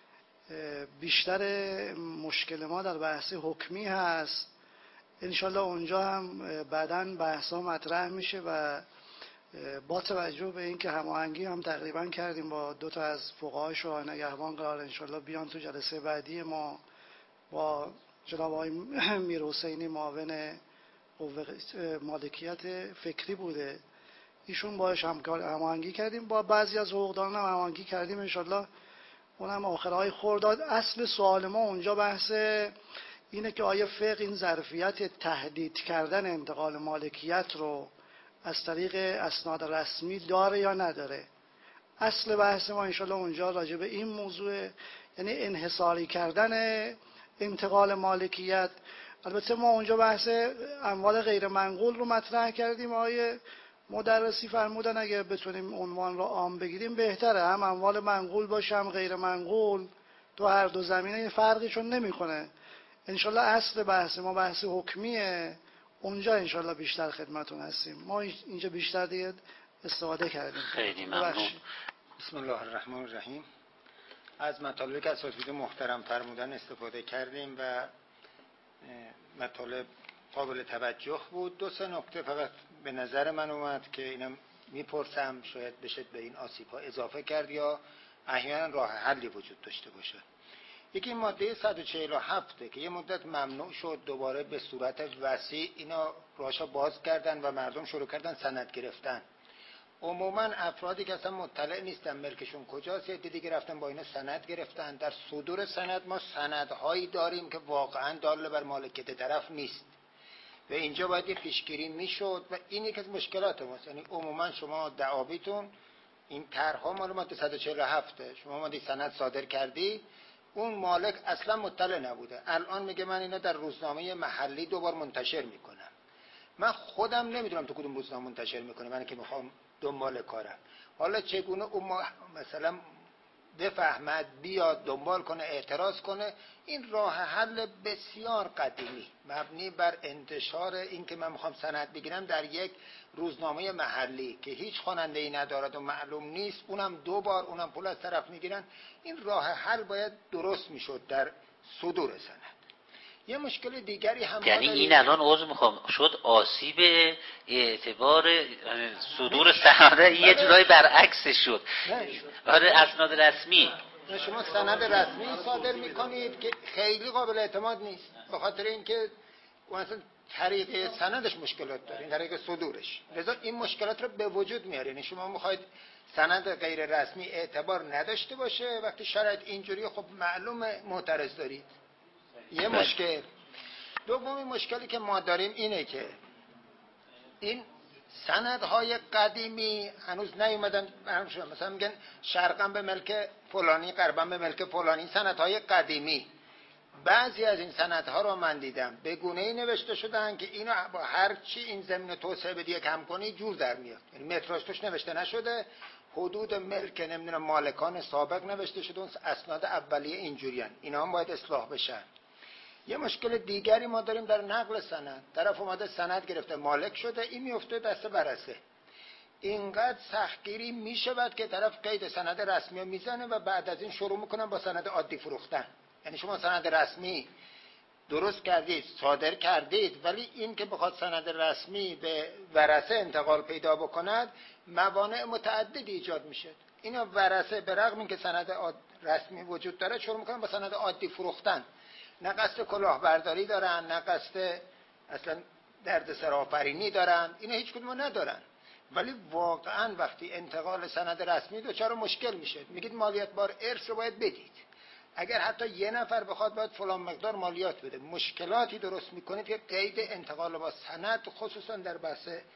بیشتر مشکل ما در بحث حکمی هست. انشالله اونجا هم بعداً بحث ها مطرح میشه و با توجه به اینکه هماهنگی هم تقریبا کردیم با 2 تا از فقهای شورای نگهبان، قرار انشالله بیان تو جلسه بعدی ما با جناب آقای میرحسینی معاون قوه مالکیت فکری بوده، ایشون باش هماهنگی کردیم، با بعضی از حقوقدانان هم هماهنگی کردیم انشالله اونم آخرهای خرداد. اصل سوال ما اونجا بحث اینه که آیا فقه این ظرفیت تهدید کردن انتقال مالکیت رو از طریق اسناد رسمی داره یا نداره. اصل بحث ما انشالله اونجا راجع به این موضوع، یعنی انحصاری کردن انتقال مالکیت. البته ما اونجا بحث اموال غیر منقول رو مطرح کردیم. آقای مدرسی فرمودن اگه بتونیم عنوان رو عام بگیریم بهتره، هم اموال منقول باشه هم غیر منقول، تو هر دو زمینه فرقی چون نمیکنه. انشالله اصل بحث ما بحث حکمیه، اونجا انشالله بیشتر خدمتون هستیم. ما اینجا بیشتر دیگه استفاده کردیم. خیلی ممنون. بسم الله الرحمن الرحیم. از مطالبی که اساتید محترم فرمودن استفاده کردیم و مطالب قابل توجه بود. 2-3 نکته فقط به نظر من اومد که اینم میپرسم، شاید بشه به این آسیب ها اضافه کرد یا احیانا راه حلی وجود داشته باشه. یکی ماده 147 که یه مدت ممنوع شد، دوباره به صورت وسیع اینا راهشو باز کردن و مردم شروع کردن سند گرفتن. عموما افرادی که اصلا مطلع نیستن ملکشون کجاست، یه دیگه رفتن با اینا سند گرفتن. در صدور سند ما سندهایی داریم که واقعا دال بر مالکیت طرف نیست و اینجا باید یه پیشگیری میشد و این یکی از مشکلات ماست. یعنی عموما شما دعاویتون این طرح‌ها مال ماده 147 شما ماده سند صادر کردی، اون مالک اصلا مطلع نبوده، الان میگه من اینا در روزنامه محلی 2 بار منتشر میکنم. من خودم نمیدونم تو کدوم روزنامه منتشر میکنه، من که میخوام دنبال کارم. حالا چگونه اون مثلا بفهمد بیاد دنبال کنه اعتراض کنه؟ این راه حل بسیار قدیمی مبنی بر انتشار این که من میخوام سند بگیرم در یک روزنامه محلی که هیچ خواننده‌ای ندارد و معلوم نیست، اونم 2 بار اونم پول از طرف میگیرن. این راه حل باید درست میشد در صدور سند. یه مشکل دیگری هم یعنی این الان عذر میخوام شد آسیب اعتبار صدور سند یه جورایی برعکسش شد. آره اسناد رسمی شما سند رسمی صادر میکنید که خیلی قابل اعتماد نیست به خاطر اینکه مثلا طریق سندش مشکلات داره، طریق صدورش، لذا این مشکلات رو به وجود میاره. یعنی شما میخواید سند غیر رسمی اعتبار نداشته باشه، وقتی شرایط اینجوری خب معلومه معترض دارید. یه مشکل. دومی مشکلی که ما داریم اینه که این سندهای قدیمی هنوز نیومدن، مثلا میگن شرقم به ملک فلانی غربم به ملک فلانی. سندهای قدیمی بعضی از این سندها رو من دیدم به گونه‌ای نوشته شدن که اینو با هر چی این زمین توسعه بدی کم کنی جور در میاد. یعنی متراژ توش نوشته نشده، حدود ملک نمیدونم مالکان سابق نوشته شده، اون اسناد اولیه اینجوریان. اینا هم باید اصلاح بشن. یه مشکل دیگری ما داریم در نقل سند. طرف اومده سند گرفته مالک شده، این میفته دست برسه. اینقدر سختگیری میشود که طرف قید سند رسمی میزنه و بعد از این شروع میکنن با سند عادی فروختن. یعنی شما سند رسمی درست کردید صادر کردید، ولی این که بخواد سند رسمی به ورثه انتقال پیدا بکند موانع متعددی ایجاد میشه. اینا ورثه به رغم اینکه سند رسمی وجود داره شروع میکنن با سند عادی فروختن. نه قصد کلاهبرداری دارن، نه قصد اصلا دردسر آفرینی دارن، اینا هیچ کدوم ندارن. ولی واقعا وقتی انتقال سند رسمی دچار مشکل میشه، میگید مالیات بار ارث رو باید بدید. اگر حتی یه نفر بخواد باید فلان مقدار مالیات بده، مشکلاتی درست میکنید که قید انتقال با سند خصوصا در بحث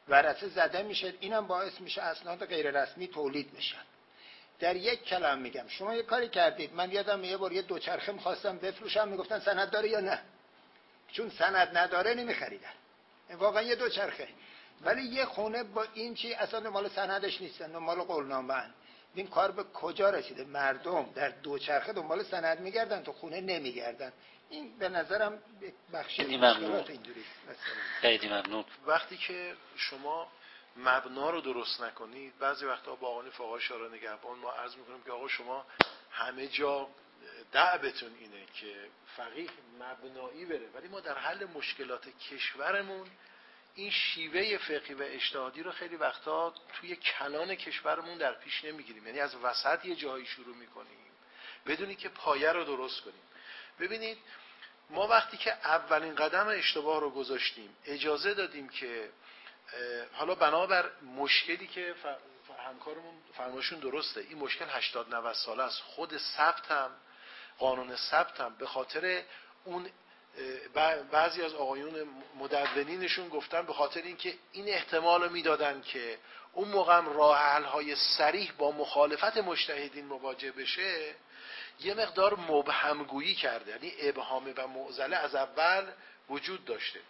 ورثه زده میشه، اینم باعث میشه اسناد غیر رسمی تولید میشن. در یک کلام میگم شما یه کاری کردید، من یادم یه بار یه دوچرخه میخواستم بفروشم، میگفتن سند داره یا نه، چون سند نداره نمیخریدن. واقعا یه دوچرخه، ولی یه خونه با این چی اصلا مال سندش نیستن، مال قولنامه. این کار به کجا رسیده؟ مردم در دوچرخه دنبال سند میگردن، تو خونه نمیگردن. این به نظرم بخشی مشکلات اینجوری است. خیلی ممنون. وقتی که شما مبنا رو درست نکنید، بعضی وقتا با آقای فقهای شورای نگهبان ما عرض میکنیم که آقا شما همه جا دعوتون اینه که فقیه مبنایی بره، ولی ما در حل مشکلات کشورمون این شیوه فقهی و اجتهادی رو خیلی وقتا توی کلان کشورمون در پیش نمیگیریم. یعنی از وسط یه جایی شروع میکنیم بدونی که پایه رو درست کنیم. ببینید ما وقتی که اولین قدم اشتباه رو گذاشتیم، اجازه دادیم که حالا بنابر مشکلی که همکارمون فرمایشون درسته، این مشکل 80-90 ساله است. خود ثبت هم، قانون ثبت هم به خاطر اون بعضی از آقایون مدونینشون گفتن به خاطر اینکه این احتمال رو میدادن که اون موقع راه حل های صریح با مخالفت مجتهدین مواجه بشه، یه مقدار مبهمگویی کرده، یعنی ابهام و معضله از اول وجود داشته.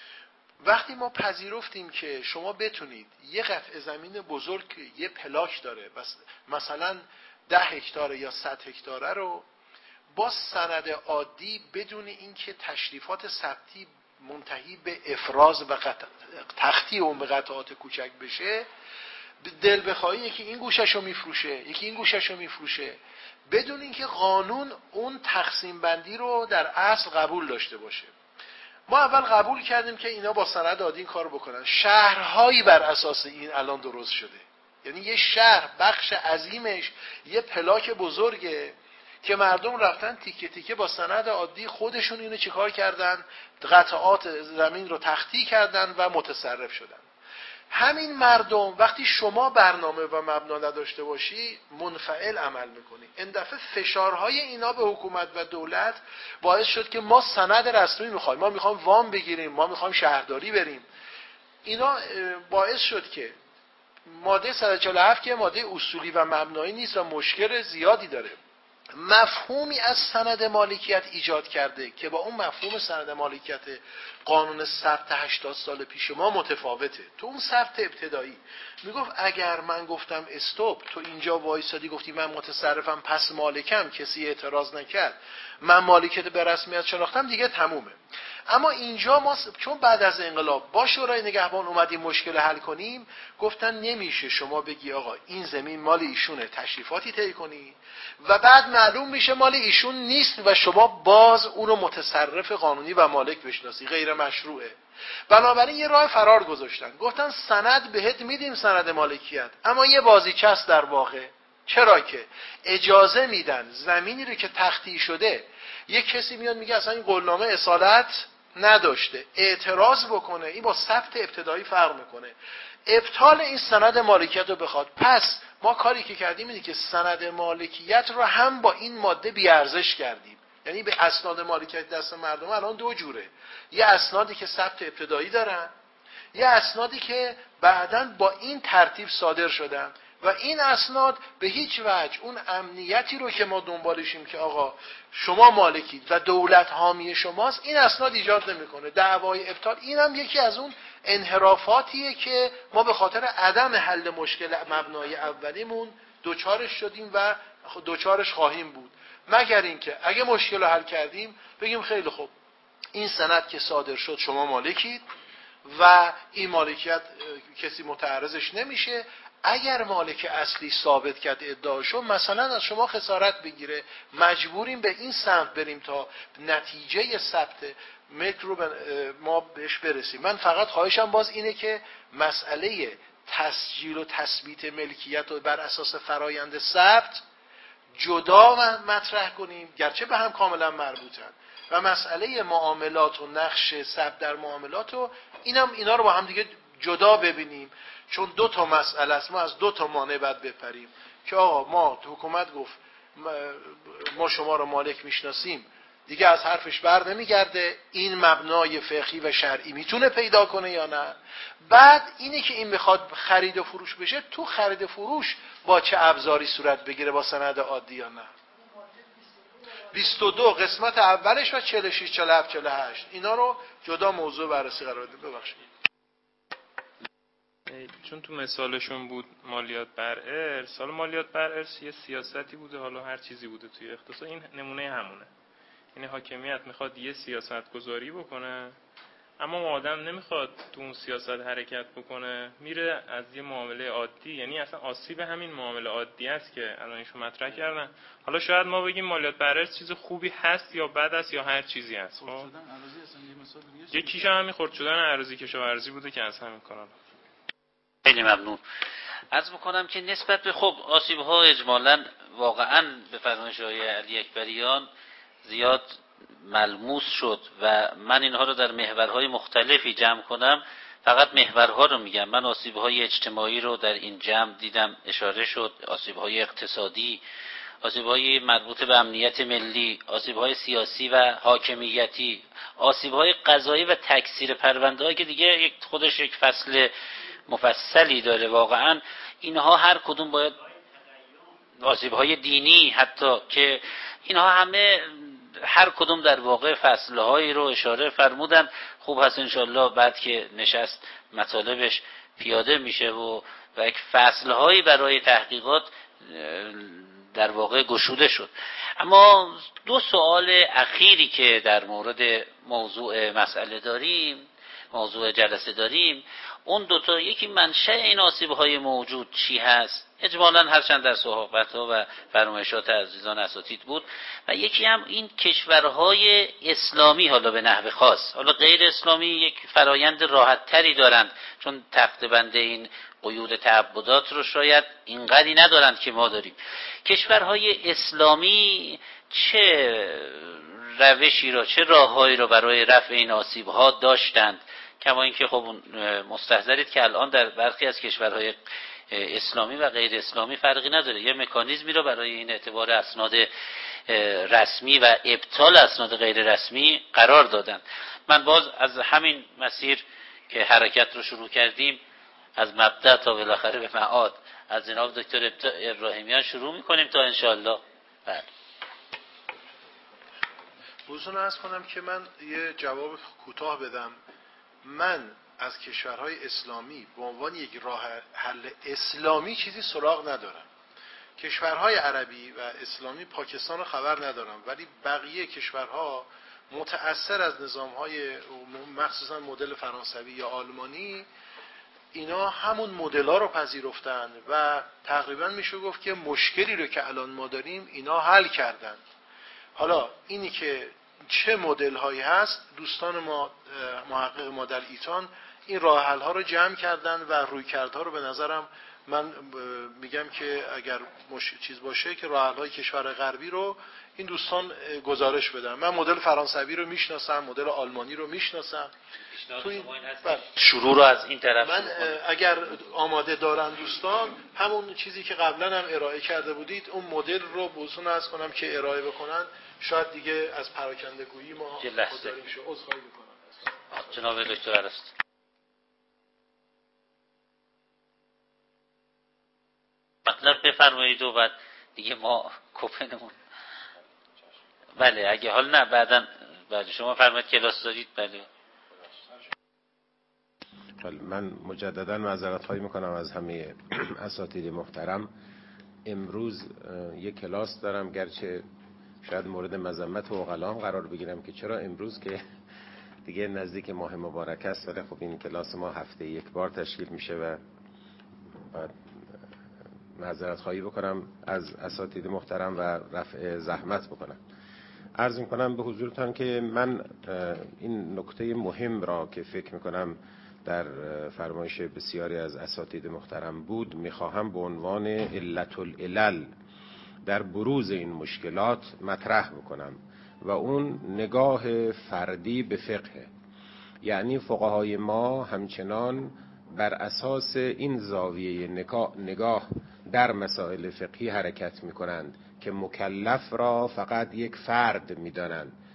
وقتی ما پذیرفتیم که شما بتونید یه قطعه زمین بزرگ یه پلاک داره مثلا 10 هکتار یا 100 هکتاره رو با سند عادی بدون اینکه تشریفات ثبتی منتهی به افراز و تختی اون به قطعات کوچک بشه، دل بخواهی یکی این گوشش رو میفروشه، یکی این گوشش رو میفروشه، بدون اینکه قانون اون تقسیم بندی رو در اصل قبول داشته باشه. ما اول قبول کردیم که اینا با سند عادی این کار بکنن. شهرهایی بر اساس این الان درست شده، یعنی یه شهر بخش عظیمش یه پلاک بزرگه که مردم رفتن تیکه تیکه با سند عادی خودشون اینو چیکار کردن؟ قطعات زمین رو تختی کردن و متصرف شدن. همین مردم وقتی شما برنامه و مبنا نداشته باشی منفعل عمل میکنی. این دفعه فشارهای اینا به حکومت و دولت باعث شد که ما سند رسمی میخوایم، ما میخوایم وام بگیریم، ما میخوایم شهرداری بریم. اینا باعث شد که ماده 147 که ماده اصولی و مبنایی نیست و مشکل زیادی داره، مفهومی از سند مالکیت ایجاد کرده که با اون مفهوم سند مالکیت قانون ثبت 80 سال پیش ما متفاوته. تو اون ثبت ابتدایی میگفت اگر من گفتم استوب، تو اینجا وایسادی گفتی من متصرفم پس مالکم، کسی اعتراض نکرد، من مالکیت به رسمیت شناختم، دیگه تمومه. اما اینجا ما چون بعد از انقلاب با شورای نگهبان اومدیم مشکل حل کنیم، گفتن نمیشه شما بگی آقا این زمین مال ایشونه، تشریفاتی طی کنی و بعد معلوم میشه مال ایشون نیست و شما باز اون رو متصرف قانونی و مالک بشناسی، غیر مشروعه. بنابراین یه راه فرار گذاشتن، گفتن سند بهت میدیم، سند مالکیت، اما یه بازیچه است در واقع. چرا که اجازه میدن زمینی رو که تختی شده یه کسی میاد میگه اصلا این قولنامه اصالت نداشته، اعتراض بکنه، این با ثبت ابتدایی فرق میکنه، ابطال این سند مالکیت رو بخواد. پس ما کاری که کردیم اینه که سند مالکیت رو هم با این ماده بیارزش کردیم. یعنی به اسناد مالکیت دست مردم الان دو جوره، یه اسنادی که ثبت ابتدایی دارن، یه اسنادی که بعداً با این ترتیب صادر شدن و این اسناد به هیچ وجه اون امنیتی رو که ما دنبالشیم که آقا شما مالکید و دولت حامی شماست، این اسناد ایجاد نمیکنه. دعوای ابطال این هم یکی از اون انحرافاتیه که ما به خاطر عدم حل مشکل مبنای اولیمون دوچارش شدیم و دوچارش خواهیم بود، مگر اینکه اگه مشکل رو حل کردیم بگیم خیلی خوب این سند که صادر شد شما مالکید و این مالکیت کسی متعرضش نمیشه. اگر مالک اصلی ثابت کرد ادعاشو، مثلا از شما خسارت بگیره، مجبوریم به این سمت بریم تا نتیجه ثبت ملک رو ما بهش برسیم. من فقط خواهشم باز اینه که مسئله تسجیل و تثبیت ملکیت رو بر اساس فرایند ثبت جدا مطرح کنیم، گرچه به هم کاملا مربوطن، و مسئله معاملات و نقش ثبت در معاملات رو اینا رو با هم دیگه جدا ببینیم، چون دو تا مسئله است. ما از دو تا مانع باید بپریم که آقا ما حکومت گفت ما شما رو مالک میشناسیم، دیگه از حرفش بر نمیگرده، این مبنای فقهی و شرعی میتونه پیدا کنه یا نه. بعد اینی که این میخواد خرید و فروش بشه، تو خرید و فروش با چه ابزاری صورت بگیره، با سند عادی یا نه. 22 قسمت اولش و 46 47 48 اینا رو جدا موضوع بررسی قرار دادیم. ببخشید چون تو مثالشون بود مالیات بر ارث، حالا مالیات بر ارث یه سیاستی بوده، حالا هر چیزی بوده توی اقتصاد، این نمونه همونه. یعنی حاکمیت میخواد یه سیاست گذاری بکنه، اما آدم نمیخواد تو اون سیاست حرکت بکنه، میره از یه معامله عادی، یعنی اصلا آسیب همین معامله عادی است که الان ایشون مطرح کردن. حالا شاید ما بگیم مالیات بر ارث چیز خوبی هست یا بد است یا هر چیزی هست. خب یکیش همین خرد شدن اراضی کشاورزی بوده که از همین کانال. خیلی ممنون. عرض میکنم که نسبت به خب آسیب ها اجمالاً واقعاً به فرمایش آقای علی اکبریان زیاد ملموس شد و من اینها رو در محورهای مختلفی جمع کنم، فقط محورها رو میگم. من آسیب‌های اجتماعی رو در این جمع دیدم اشاره شد، آسیب‌های اقتصادی، آسیب‌های مربوط به امنیت ملی، آسیب‌های سیاسی و حاکمیتی، آسیب‌های قضایی و تکثیر پرونده‌هایی که دیگه خودش یک فصل مفصلی داره. واقعا اینها هر کدوم باید، آسیب‌های دینی حتی، که اینها همه هر کدوم در واقع فصلهایی رو اشاره فرمودن. خوب هست انشالله بعد که نشست مطالبش پیاده میشه و یک فصلهایی برای تحقیقات در واقع گشوده شد. اما دو سوال اخیری که در مورد موضوع مسئله داریم، موضوع جلسه داریم، اون دوتا، یکی منشأ این آسیب‌های موجود چی هست، اجمالاً هرچند در صحبت‌ها و فرمایشات عزیزان اساتید بود، و یکی هم این کشورهای اسلامی، حالا به نحو خاص، حالا غیر اسلامی یک فرایند راحت تری دارند، چون تخت بند این قیود تعبدات رو شاید اینقدری ندارند که ما داریم. کشورهای اسلامی چه روشی رو، چه راههایی رو برای رفع این آسیب‌ها داشتند؟ کما اینکه خب مستحضرید که الان در برخی از کشورهای اسلامی و غیر اسلامی فرقی نداره، یه مکانیزمی رو برای این اعتبار اسناد رسمی و ابطال اسناد غیر رسمی قرار دادن. من باز از همین مسیر که حرکت رو شروع کردیم، از مبدأ تا بالاخره به معاد، از جناب دکتر ابراهیمیان شروع میکنیم تا انشاءالله. بله. بوزون عرض کنم که من یه جواب کوتاه بدم. من از کشورهای اسلامی به عنوان یک راه حل اسلامی چیزی سراغ ندارم. کشورهای عربی و اسلامی، پاکستان رو خبر ندارم، ولی بقیه کشورها متأثر از نظامهای مخصوصا مدل فرانسوی یا آلمانی، اینا همون مدل‌ها رو پذیرفتن و تقریبا میشه گفت که مشکلی رو که الان ما داریم اینا حل کردن. حالا اینی که چه مدل هایی هست، دوستان ما محقق ما در ایتان این راه حل ها رو جمع کردن و رویکردها رو به نظرم من میگم که اگر چیز باشه که راه حل های کشور غربی رو این دوستان گزارش بدن. من مدل فرانسوی رو میشناسم، مدل آلمانی رو میشناسم. شروع رو از این طرف من اگر آماده دارن دوستان، همون چیزی که قبلا هم ارائه کرده بودید اون مدل رو بهتون عرض کنم که ارائه بکنن، شاید دیگه از پراکنده گویی ما خودداری شو. عذرخواهی میکنم جناب دکتر ارسطو. مطلب بفرمایید و بعد دیگه ما کپنمون. بله اگه حال نه بعدن بعد شما فرمایید کلاس دارید. بله من مجددا معذرت خواهی میکنم از همه اساتید محترم. امروز یک کلاس دارم، گرچه شاید مورد مذمت و غلام قرار بگیرم که چرا امروز که دیگه نزدیک ماه مبارک است، ولی خب این کلاس ما هفته یک بار تشکیل میشه و باید معذرت خواهی بکنم از اساتید محترم و رفع زحمت بکنم. عرض میکنم به حضورتان که من این نکته مهم را که فکر میکنم در فرمایش بسیاری از اساتید محترم بود، میخواهم به عنوان علت العلل در بروز این مشکلات مطرح بکنم و اون نگاه فردی به فقه. یعنی فقهای ما همچنان بر اساس این زاویه نگاه در مسائل فقهی حرکت میکنند که مکلف را فقط یک فرد میدانند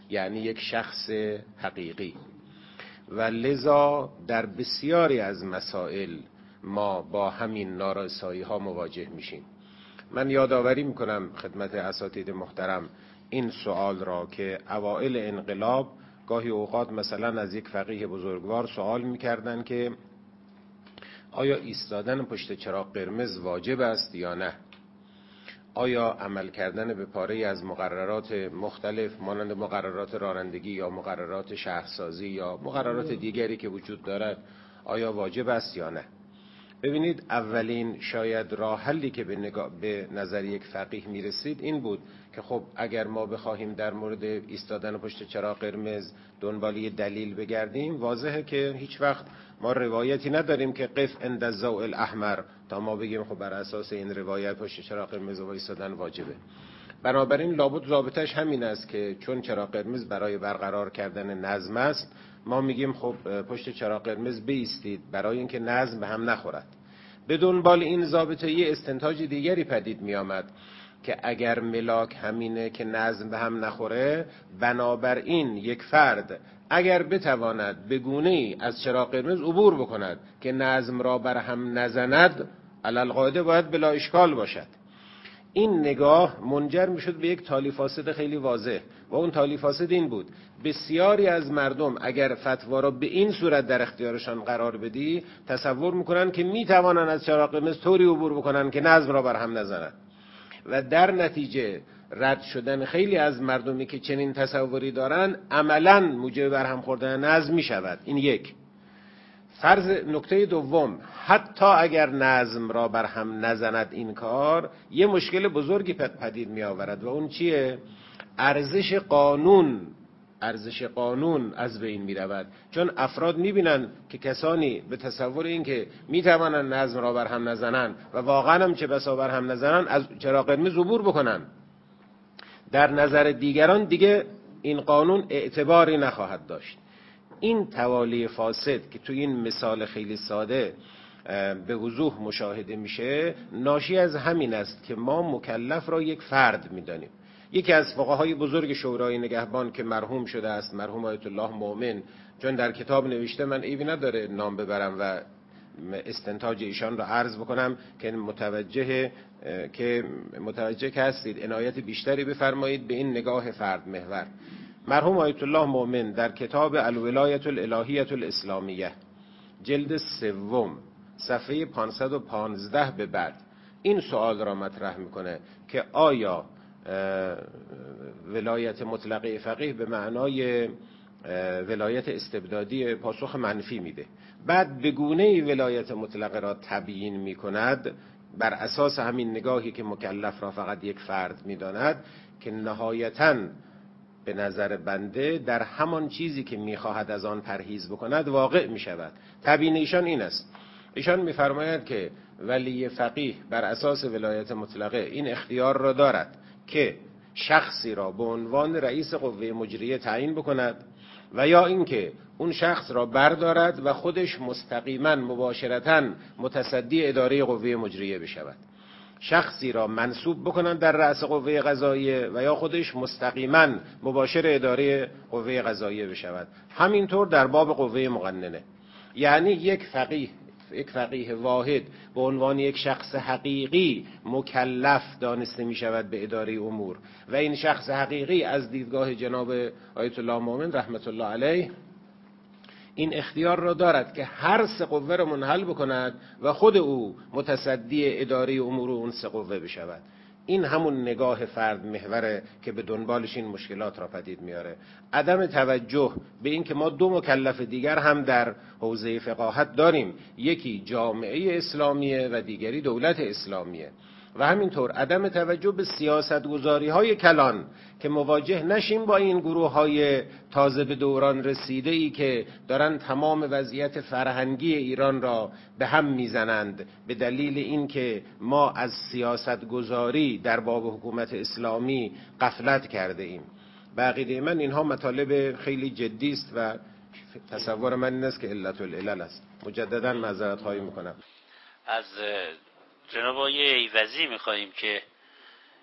یعنی یک شخص حقیقی. و لذا در بسیاری از مسائل ما با همین نارسایی ها مواجه میشیم. من یادآوری میکنم خدمت اساتید محترم این سوال را که اوائل انقلاب گاهی اوقات مثلا از یک فقیه بزرگوار سوال میکردن که آیا ایستادن پشت چراغ قرمز واجب است یا نه؟ آیا عمل کردن به پاره‌ای از مقررات مختلف مانند مقررات رانندگی یا مقررات شهرسازی یا مقررات دیگری که وجود دارد آیا واجب است یا نه؟ ببینید اولین شاید راه حلی که به نظر یک فقیه میرسید این بود که خب اگر ما بخواهیم در مورد ایستادن پشت چراغ قرمز دنبال یه دلیل بگردیم، واضحه که هیچ وقت ما روایتی نداریم که قف عند الضوء الاحمر تا ما بگیم خب بر اساس این روایت پشت چراغ قرمز ایستادن واجبه. بنابراین لابد ضابطش همین است که چون چراغ قرمز برای برقرار کردن نظم است، ما میگیم خب پشت چراغ قرمز بایستید برای اینکه نظم به هم نخورد. به دنبال این ضابطه یه استنتاج دیگری پدید می آمد که اگر ملاک همینه که نظم به هم نخوره، بنابراین یک فرد اگر بتواند به گونه‌ای از چراغ قرمز عبور بکند که نظم را بر هم نزند، علالقاعده باید بلا اشکال باشد. این نگاه منجر میشد به یک تالی فاسد خیلی واضح و اون تالی فاسد این بود: بسیاری از مردم اگر فتوا را به این صورت در اختیارشان قرار بدی، تصور میکنن که میتوانن از چراغ قرمز طوری عبور بکنن که نظم را بر هم نزنن و در نتیجه رد شدن خیلی از مردمی که چنین تصوری دارن عملاً موجب برهم خوردن نظم میشود. این یک. نکته دوم، حتی اگر نظم را بر هم نزند این کار، یه مشکل بزرگی پدید می آورد و اون چیه؟ ارزش قانون از بین می رود. چون افراد می بینن که کسانی به تصور این که می توانن نظم را بر هم نزنن و واقعا هم چه بسا بر هم نزنن از چراغ قرمز عبور بکنن، در نظر دیگران دیگه این قانون اعتباری نخواهد داشت. این توالی فاسد که توی این مثال خیلی ساده به وضوح مشاهده میشه، ناشی از همین است که ما مکلف را یک فرد میدانیم. یکی از فقهای بزرگ شورای نگهبان که مرحوم شده است، مرحوم آیت الله مؤمن، چون در کتاب نوشته، من عیبی نداره نام ببرم و استنتاج ایشان را عرض بکنم که متوجه که هستید عنایت بیشتری بفرمایید به این نگاه فرد محور. مرحوم آیت الله مؤمن در کتاب الولایت الالهیة الاسلامیه جلد 3 صفحه 515 به بعد این سوال را مطرح میکنه که آیا ولایت مطلقه فقیه به معنای ولایت استبدادی؟ پاسخ منفی میده. بعد به گونه‌ای ولایت مطلقه را تبیین میکند بر اساس همین نگاهی که مکلف را فقط یک فرد میداند که نهایتاً به نظر بنده در همان چیزی که میخواهد از آن پرهیز بکند واقع میشود. تبیین ایشان این است: ایشان میفرماید که ولی فقیه بر اساس ولایت مطلقه این اختیار را دارد که شخصی را به عنوان رئیس قوه مجریه تعیین بکند و یا اینکه اون شخص را بردارد و خودش مستقیما مباشرتاً متصدی اداره قوه مجریه بشود، شخصی را منصوب بکنن در رأس قوه قضاییه و یا خودش مستقیما مباشر اداره قوه قضاییه بشود. همینطور در باب قوه مقننه، یعنی یک فقیه واحد به عنوان یک شخص حقیقی مکلف دانسته می شود به اداره امور و این شخص حقیقی از دیدگاه جناب آیت الله مؤمن رحمت الله علیه این اختیار را دارد که هر سه قوه را منحل بکند و خود او متصدی اداره امور اون سه قوه بشود. این همون نگاه فرد محوره که به دنبالش این مشکلات را پدید میاره. عدم توجه به این که ما دو مکلف دیگر هم در حوزه فقاهت داریم، یکی جامعه اسلامیه و دیگری دولت اسلامیه، و همینطور عدم توجه به سیاستگزاری‌های کلان که مواجه نشیم با این گروه‌های تازه به دوران رسیده‌ای که دارن تمام وضعیت فرهنگی ایران را به هم میزنند به دلیل اینکه ما از سیاستگزاری در باب حکومت اسلامی غفلت کرده ایم. به عقیده من اینها مطالب خیلی جدی است و تصور من این است که علت العلل است. مجددا معذرت خواهی میکنم. از جناب آقای ایوزی میخواییم که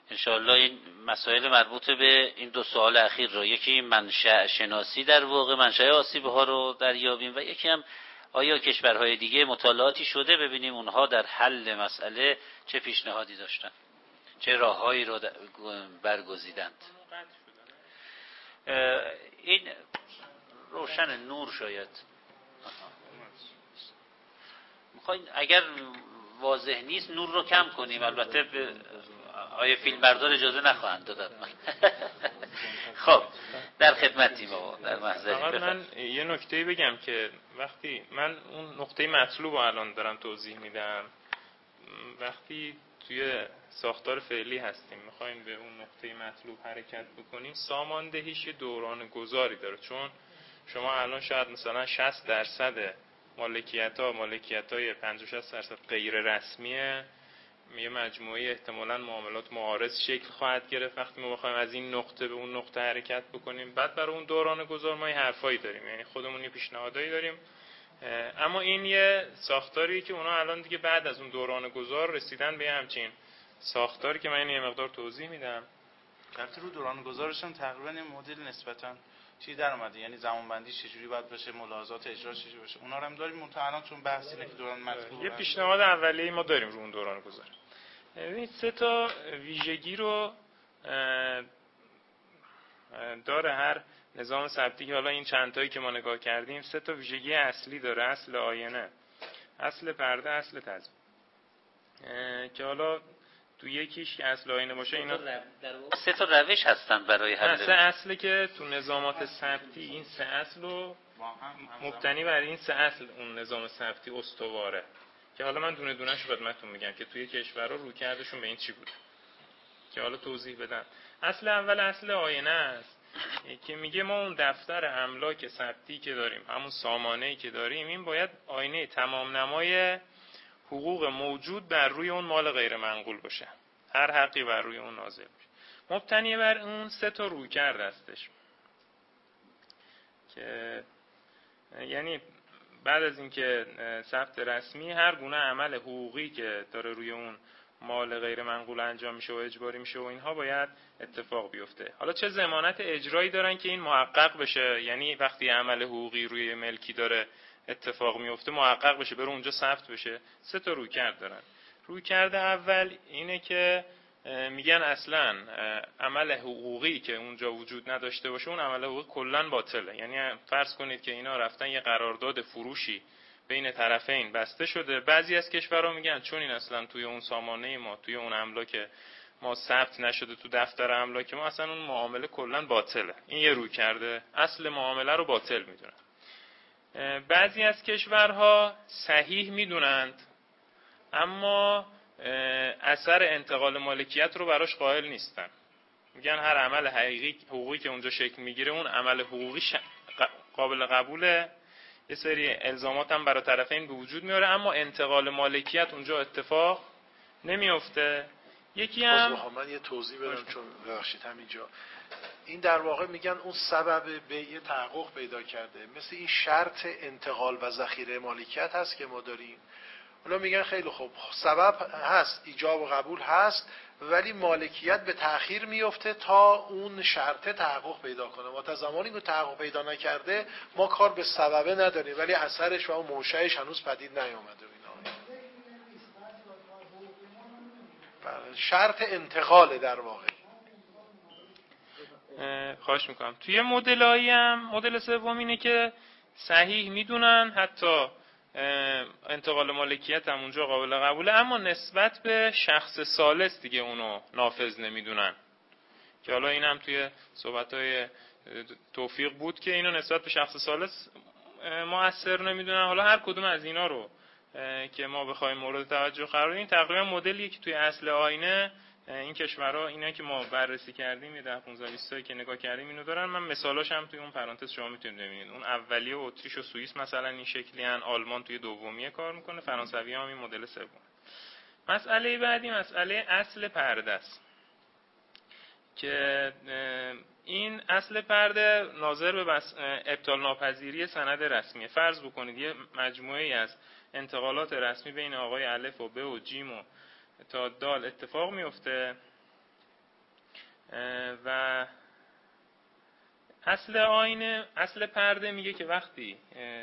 انشاءالله این مسائل مربوط به این دو سوال اخیر رو، یکی منشأ شناسی در واقع منشأ آسیب‌ها رو دریابیم و یکی هم آیا کشورهای دیگه مطالعاتی شده ببینیم اونها در حل مسئله چه پیشنهادی داشتن، چه راههایی رو برگزیدند. این روشن نور شاید میخواین اگر واضح نیست نور رو کم کنیم، البته به آیه فیلمبردار اجازه نخواهند داد. خب در خدمتیم آقا، در محضری. من یه نکته بگم که وقتی من اون نقطه مطلوب رو الان دارم توضیح میدم، وقتی توی ساختار فعلی هستیم میخوایم به اون نقطه مطلوب حرکت بکنیم، ساماندهیش یه دوران گذاری داره. چون شما الان شاید مثلا 60% مالکیت‌های 50-60% غیر رسمیه، یه مجموعه احتمالاً معاملات معارض شکل خواهد گرفت وقتی ما بخوایم از این نقطه به اون نقطه حرکت بکنیم. بعد برای اون دوران گذار ما یه حرفایی داریم، یعنی خودمون یه پیشنهادایی داریم، اما این یه ساختاری که اونا الان دیگه بعد از اون دوران گذار رسیدن به همچین ساختاری که من یه مقدار توضیح میدم. البته رو دوران گذارش هم تقریبا این مدل نسبتاً چی در اومده، یعنی زمانبندی چجوری باید باشه، ملاحظات اجرا چجوری باشه، اونا رو هم داریم. الان چون بحث اینه که دوران مطلوب یه پیشنهاد اولیه‌ای ما داریم رو اون دوران گذار. ببینید 3 تا ویژگی رو داره هر نظام ثبتی که حالا این چند تایی که ما نگاه کردیم 3 تا ویژگی اصلی داره: اصل آینه، اصل پرده، اصل تضمین. که حالا تو یکیش که اصل آینه باشه اینا 3 تا روش هستن برای حل. 3 اصله که تو نظامات ثبتی این 3 اصل رو مبتنی بر این 3 اصل اون نظام ثبتی استواره، که حالا من دونه دونه‌اش خدمتتون میگم که توی کشورها رویکردشون به این چی بوده که حالا توضیح بدم. اصل اول اصل آینه است که میگه ما اون دفتر املاک ثبتی که داریم، همون سامانه‌ای که داریم، این باید آینه تمام نمای حقوق موجود بر روی اون مال غیر منقول باشه، هر حقی بر روی اون نازل باشه. مبتنی بر اون 3 تا رویکرد هستش که یعنی بعد از اینکه ثبت رسمی هر گونه عمل حقوقی که داره روی اون مال غیر منقول انجام میشه و اجباری میشه و اینها باید اتفاق بیفته. حالا چه ضمانت اجرایی دارن که این محقق بشه، یعنی وقتی عمل حقوقی روی ملکی داره اتفاق میفته محقق بشه، بره اونجا ثبت بشه. 3 تا رویکرد دارن. رویکرد اول اینه که میگن اصلا عمل حقوقی که اونجا وجود نداشته باشه اون عمل حقوقی کلا باطله. یعنی فرض کنید که اینا رفتن یه قرارداد فروشی بین طرفین بسته شده، بعضی از کشورها میگن چون این اصلا توی اون سامانه ما، توی اون املاک ما ثبت نشده، تو دفتر املاک ما، اصلا اون معامله کلا باطله. این یه روی کرده، اصل معامله رو باطل میدونن. بعضی از کشورها صحیح میدونند اما اثر انتقال مالکیت رو براش قائل نیستن. میگن هر عمل حقوقی که اونجا شکل میگیره اون عمل حقوقی قابل قبوله، یه سری الزامات هم برای طرفین به وجود میاره، اما انتقال مالکیت اونجا اتفاق نمیفته. یکی هم من یه توضیح بدم چون ببخشید همینجا، این در واقع میگن اون سبب بیع تحقق پیدا کرده، مثل این شرط انتقال و ذخیره مالکیت هست که ما داریم. اونا میگن خیلی خوب، سبب هست، ایجاب و قبول هست، ولی مالکیت به تأخیر میفته تا اون شرط تحقق پیدا کنه. ما تا زمانی که تحقق پیدا نکرده ما کار به سببه نداریم، ولی اثرش و اون منشأش هنوز پدید نیامده. شرط انتقال در واقع. خواهش میکنم. توی مدلایی هم مدل سوم اینه که صحیح میدونن، حتی انتقال مالکیت هم اونجا قابل قبوله، اما نسبت به شخص ثالث دیگه اونو نافذ نمیدونن، که حالا این هم توی صحبت‌های توفیق بود که اینو نسبت به شخص ثالث مؤثر نمیدونن. حالا هر کدوم از اینا رو که ما بخوایم مورد توجه قرار بدیم، تقریبا مدلی که توی اصل آینه این کشورها اینا که ما بررسی کردیم، یه 10-15-20 تایی که نگاه کردیم اینو دارن. من مثالاش هم توی اون پرانتز شما میتونید ببینید. اون اولیه اتریش و سوئیس مثلا این شکلی ان، آلمان توی دومیه کار میکنه، فرانسوی هم این مدل سوم. مسئله بعدی مسئله اصل پرده است که این اصل پرده ناظر به ابطال ناپذیری سند رسمی. فرض بکنید یه مجموعه‌ای از انتقالات رسمی بین آقای الف و ب و جیم و تا دال اتفاق میفته و اصل آینه، اصل پرده میگه که وقتی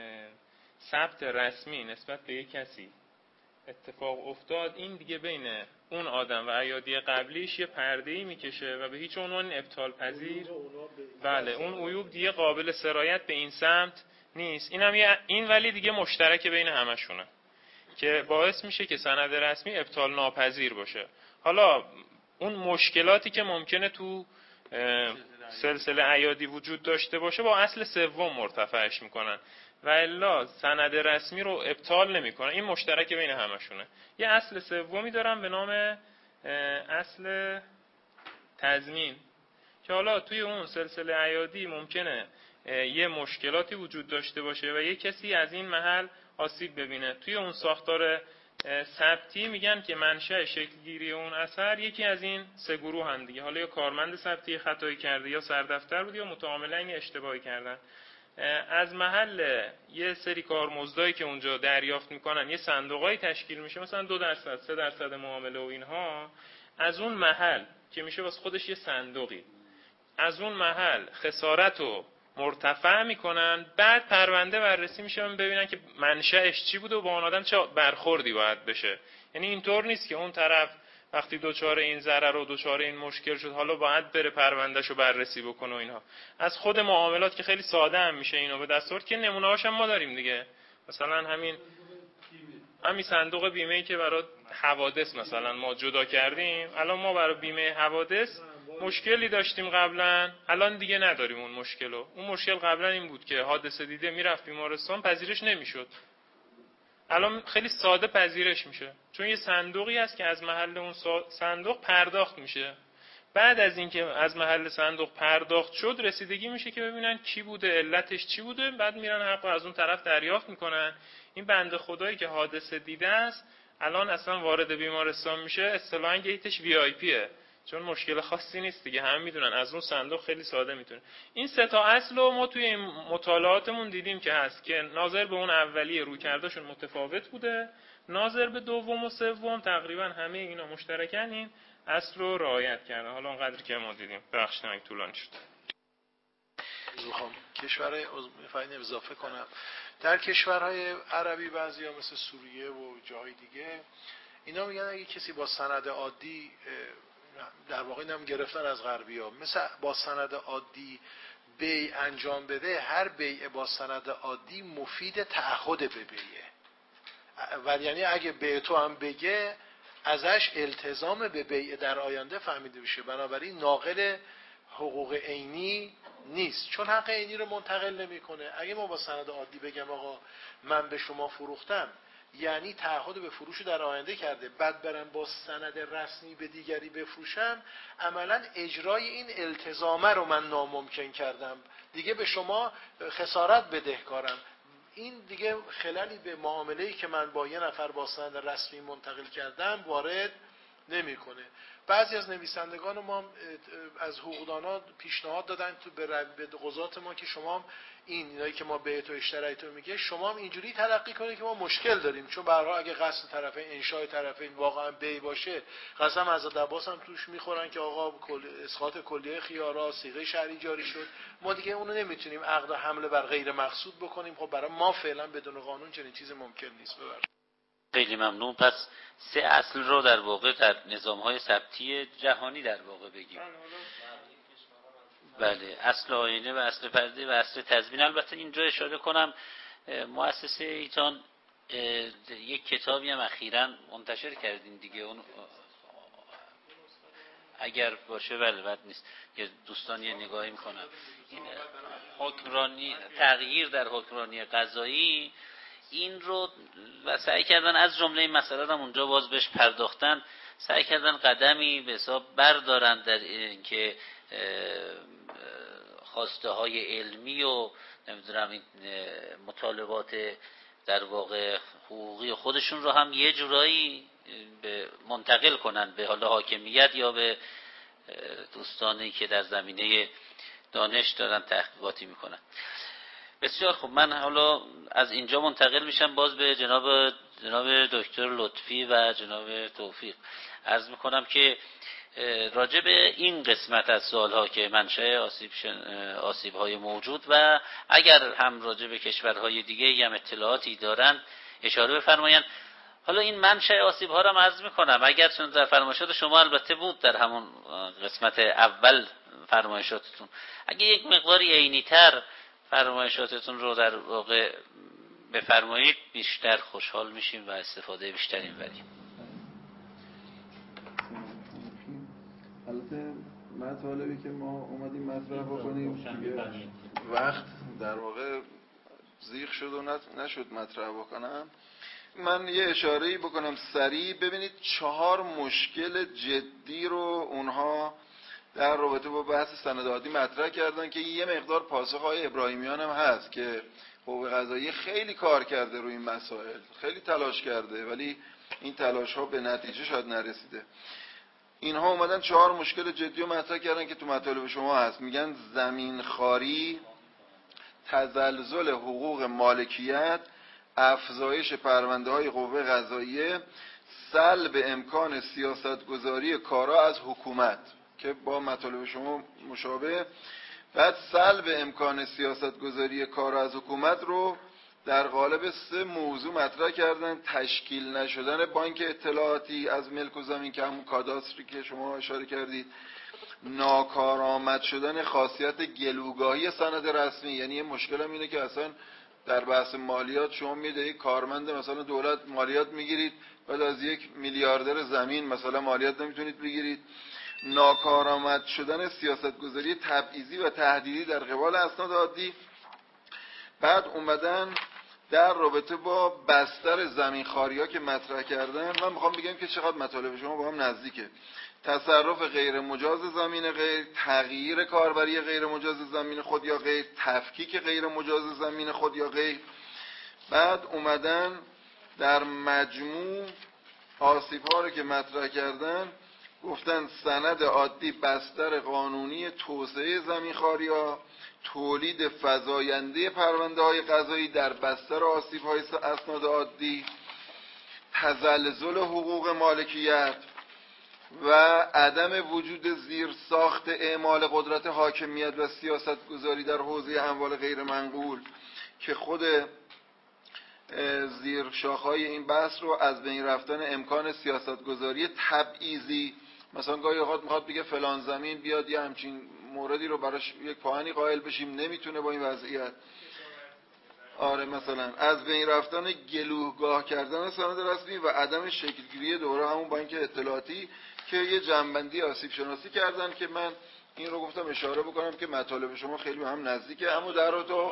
ثبت رسمی نسبت به یک کسی اتفاق افتاد، این دیگه بین اون آدم و ایادی قبلیش یه پرده‌ای میکشه و به هیچ عنوان ابطال پذیر، بله اون عیوب دیگه قابل سرایت به این سمت نیست. این ولی دیگه مشترک بین همشونه که باعث میشه که سند رسمی ابطال ناپذیر باشه. حالا اون مشکلاتی که ممکنه تو سلسله ایادی وجود داشته باشه با اصل سوم مرتفعش میکنن و الا سند رسمی رو ابطال نمیکنن. این مشترک بین همشونه. یه اصل سومی دارم به نام اصل تضمین که حالا توی اون سلسله ایادی ممکنه یه مشکلاتی وجود داشته باشه و یه کسی از این محل آسیب ببینه. توی اون ساختار ثبتی میگن که منشأ شکلگیری اون اثر یکی از این سه گروه هم دیگه، حالا یا کارمند ثبتی خطایی کرده یا سردفتر بود یا متعاملین اشتباهی کردن. از محل یه سری کارمزدایی که اونجا دریافت میکنن یه صندوقای تشکیل میشه، مثلا 2% 3% معامله و اینها. از اون محل که میشه واسه خودش یه صندوقی، از اون محل خسارت رو مرتفع میکنن، بعد پرونده بررسی میشه ببینن که منشأش چی بوده و با اون آدم چه برخوردی باید بشه. یعنی اینطور نیست که اون طرف وقتی دوچار این ضرر و دوچار این مشکل شد حالا باید بره پروندهشو بررسی بکنه و اینها. از خود معاملات که خیلی ساده هم میشه اینو به دست آورد که نمونه‌هاش هم ما داریم دیگه. مثلا همین صندوق بیمه‌ای که برای حوادث مثلا ما جدا کردیم، الان ما برای بیمه حوادث مشکلی داشتیم قبلا، الان دیگه نداریم اون مشکلو. اون مشکل قبلا این بود که حادثه دیده میرفت بیمارستان پذیرش نمیشد، الان خیلی ساده پذیرش میشه چون یه صندوقی هست که از محل اون صندوق پرداخت میشه. بعد از اینکه از محل صندوق پرداخت شد رسیدگی میشه که ببینن کی بوده، علتش چی بوده، بعد میرن حق از اون طرف دریافت میکنن. این بنده خدایی که حادثه دیده است الان اصلا وارد بیمارستان میشه اصطلاحاً گیتش VIPه چون مشکل خاصی نیست دیگه، همه میدونن از اون صندوق خیلی ساده میتونه. این سه تا اصل رو ما توی این مطالعاتمون دیدیم که هست که ناظر به اون اولیه رویکردشون متفاوت بوده، ناظر به دوم و سوم تقریبا همه اینا مشترکن این اصل رو رعایت کردن. حالا اونقدر که ما دیدیم بخش نمک طولانی شد. کشورهای می‌خوایم اضافه کنم در کشورهای عربی بعضیا مثل سوریه و جاهای دیگه اینا میگن اگه کسی با سند عادی در واقع اینم گرفتن از غربی‌ها، مثل با سند عادی بیع انجام بده، هر بیع با سند عادی مفید تعهد به بیعه و یعنی اگه بیع تو هم بگه ازش التزام به بیع در آینده فهمیده بشه، بنابراین ناقل حقوق عینی نیست چون حق عینی رو منتقل نمیکنه. اگه ما با سند عادی بگم آقا من به شما فروختم یعنی تعهد به فروش در آینده کرده، بعد برم با سند رسمی به دیگری بفروشم عملا اجرای این التزامه رو من ناممکن کردم، دیگه به شما خسارت بدهکارم. این دیگه خللی به معامله‌ای که من با یه نفر با سند رسمی منتقل کردم وارد نمیکنه. بعضی از نویسندگان ما از حقوقدانا پیشنهاد دادن تو به قضات ما که شما اینایی که ما بیع تو اشترای تو میگه شما هم اینجوری تلقی کنید که ما مشکل داریم، چون به هر حال اگه قصد طرفین انشای طرفین واقعا بیع باشه قسم از عباس هم توش میخورن که آقا اسقاط کلیه خیارا صیغه شرعی جاری شد، ما دیگه اونو نمیتونیم عقد حمله بر غیر مقصود بکنیم. خب برای ما فعلا بدون قانون چنین چیزی ممکن نیست. خیلی ممنون. پس سه اصل رو در واقع در نظام‌های ثبتی جهانی در واقع بگیم. بله، اصل آینه و اصل پرده و اصل تضمین. البته اینجا اشاره کنم مؤسسه ایتان یک کتابی هم اخیراً منتشر کردین دیگه، اون اگر باشه بله بد نیست که دوستان یه نگاهی میکنن. حکمرانی، تغییر در حکمرانی قضایی، این رو و سعی کردن از جمله این مسئله هم اونجا باز بهش پرداختن، سعی کردن قدمی به حساب بردارن در اینکه خواسته های علمی و نمیدونم این مطالبات در واقع حقوقی خودشون رو هم یه جورایی منتقل کنن به حالا حاکمیت یا به دوستانی که در زمینه دانش دارن تحقیقاتی میکنن. بسیار خوب، من حالا از اینجا منتقل میشم باز به جناب دکتر لطفی و جناب توفیق. عرض میکنم که راجع به این قسمت از سوالها که منشأ آسیب‌های موجود و اگر هم راجع به کشورهای دیگه هم اطلاعاتی دارن اشاره بفرمایند. حالا این منشأ آسیب‌ها را عرض می‌کنم، اگر چون در فرمایشات شما البته بود در همون قسمت اول فرمایشاتتون، اگه یک مقداری عینی‌تر فرمایشاتتون رو در واقع بفرمایید بیشتر خوشحال میشیم و استفاده بیشتری می‌بریم. البته مطالبی که ما اومدیم مطرح بکنیم وقت در واقع زیغ شد و نشد مطرح بکنم. من یه اشاره‌ای بکنم سریع. ببینید 4 مشکل جدی رو اونها در رابطه با بحث سند عادی مطرح کردن که یه مقدار پاسخ‌های ابراهیمیان هم هست که قوه قضاییه خیلی کار کرده روی این مسائل، خیلی تلاش کرده، ولی این تلاش‌ها به نتیجه شاید نرسیده. اینها اومدن 4 مشکل جدی رو مطرح کردن که تو مطالب شما هست. میگن زمینخواری، تزلزل حقوق مالکیت، افزایش پرونده‌های قوه قضاییه، سلب امکان سیاستگذاری کارا از حکومت که با مطالب شما مشابه. بعد سلب امکان سیاستگذاری کارا از حکومت رو در قالب 3 موضوع مطرح کردن: تشکیل نشدن بانک اطلاعاتی از ملک و زمین که همون کاداستری که شما اشاره کردید، ناکارآمد شدن خاصیت گلوگاهی سند رسمی. یعنی مشکل هم اینه که اصلا در بحث مالیات شما میدهید کارمند مثلا دولت مالیات میگیرید، بعد از 1 میلیاردر زمین مثلا مالیات نمیتونید بگیرید. ناکارآمد شدن سیاستگذاری تبعیضی و تهدیدی در قبال اسناد عادی. بعد اومدن در رابطه با بستر زمینخواری‌ها که مطرح کردن، من میخوام بگم که چقدر مطالب شما با هم نزدیکه. تصرف غیر مجاز زمین غیر، تغییر کاربری غیر مجاز زمین خود یا غیر، تفکیک غیر مجاز زمین خود یا غیر. بعد اومدن در مجموع آسیب‌ها رو که مطرح کردن گفتن سند عادی بستر قانونی توسعه زمینخواری‌ها، تولید فزاینده پرونده‌های قضایی در بستر آسیب‌های اسناد عادی، تزلزل حقوق مالکیت و عدم وجود زیرساخت اعمال قدرت حاکمیت و سیاست گذاری در حوزه اموال غیر منقول که خود زیر شاخهای این بحث رو از بین رفتن امکان سیاست گذاری تبعیضی، مثلا گاهی اوقات میخواد بگه فلان زمین بیاد یه همچین موردی رو براش یک پاهنی قائل بشیم، نمیتونه با این وضعیت. آره مثلا از بین رفتن گلوگاه کردن سند رسمی و عدم شکلگیری دوره همون بانک اطلاعاتی که یه جنبندی آسیب شناسی کردن که من این رو گفتم اشاره بکنم که مطالب شما خیلی به هم نزدیکه. اما در رابطه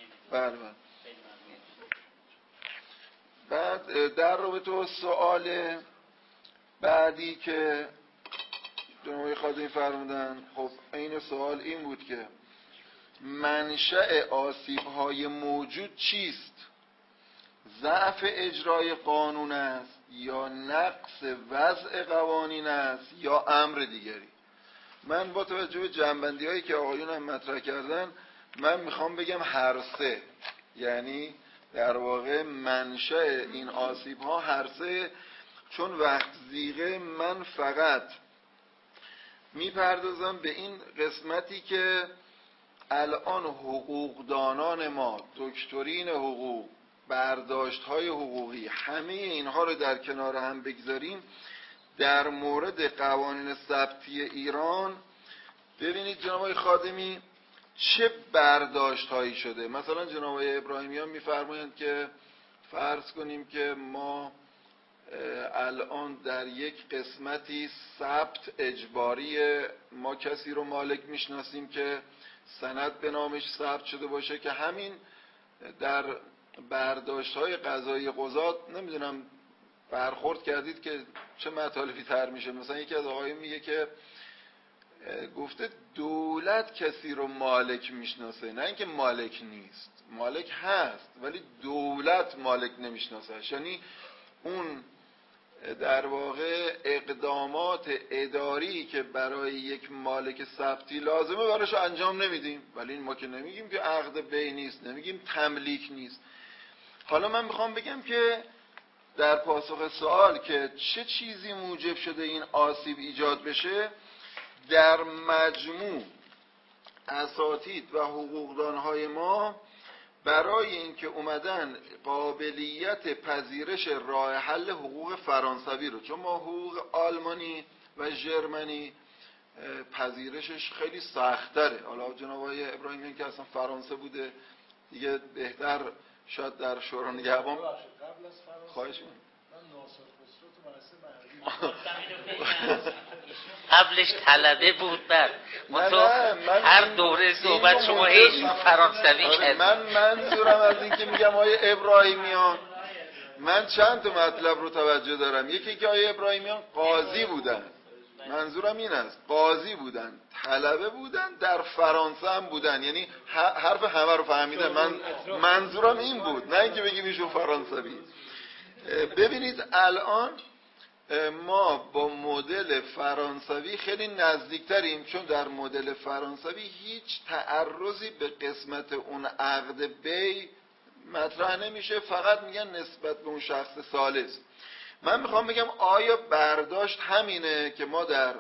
بعد در رابطه سوال بعدی که جناب خادمی فرمودن، خب این سوال این بود که منشأ آسیب‌های موجود چیست؟ ضعف اجرای قانون است یا نقص وضع قوانین است یا امر دیگری؟ من با توجه به جنبندی‌هایی که آقایون هم مطرح کردن من میخوام بگم هر سه، یعنی در واقع منشأ این آسیب‌ها هر سه. چون وقت زیغه من فقط میپردازم به این قسمتی که الان حقوقدانان ما، دکترین حقوق، برداشت‌های حقوقی، همه اینها رو در کنار هم بگذاریم در مورد قوانین ثبتی ایران. ببینید جناب آقای خادمی چه برداشت‌هایی شده. مثلا جناب آقای ابراهیمیان می‌فرمایند که فرض کنیم که ما الان در یک قسمتی ثبت اجباری، ما کسی رو مالک میشناسیم که سند به نامش ثبت شده باشه، که همین در برداشت‌های قضایی قضات نمیدونم برخورد کردید که چه مطالبی تر میشه. مثلا یکی از آقایون میگه که گفته دولت کسی رو مالک میشناسه، نه اینکه مالک نیست، مالک هست ولی دولت مالک نمیشناسه. یعنی اون در واقع اقدامات اداری که برای یک مالک ثبتی لازمه براش انجام نمیدیم، ولی ما که نمیگیم که عقد بی نیست، نمیگیم تملیک نیست. حالا من میخوام بگم که در پاسخ سوال که چه چیزی موجب شده این آسیب ایجاد بشه، در مجموع اساتید و حقوقدانهای ما برای اینکه اومدن قابلیت پذیرش راه حل حقوق فرانسوی رو، چون ما حقوق آلمانی و ژرمنی پذیرشش خیلی سخت‌تره. حالا جناب آقای ابراهیمیان که اصلا فرانسه بوده دیگه بهتر شاید در شورای نگهبان خواهش می‌کنم. قبلش طلبه بود بعد هر دوره صحبت شما هیچ فرانسوی کرد. من منظورم از این که میگم آقای ابراهیمیان، من چند تا مطلب رو توجه دارم. یکی که آقای ابراهیمیان قاضی بودن، منظورم این است، قاضی بودن، طلبه بودن، در فرانسه هم بودن، یعنی حرف همه رو فهمیدن. من منظورم این بود، نه اینکه بگیم ایشون فرانسوی. ببینید الان ما با مدل فرانسوی خیلی نزدیکتریم، چون در مدل فرانسوی هیچ تعرضی به قسمت اون عقد بی مطرح نمیشه، فقط میگن نسبت به اون شخص ثالث. من میخوام بگم آیا برداشت همینه که ما در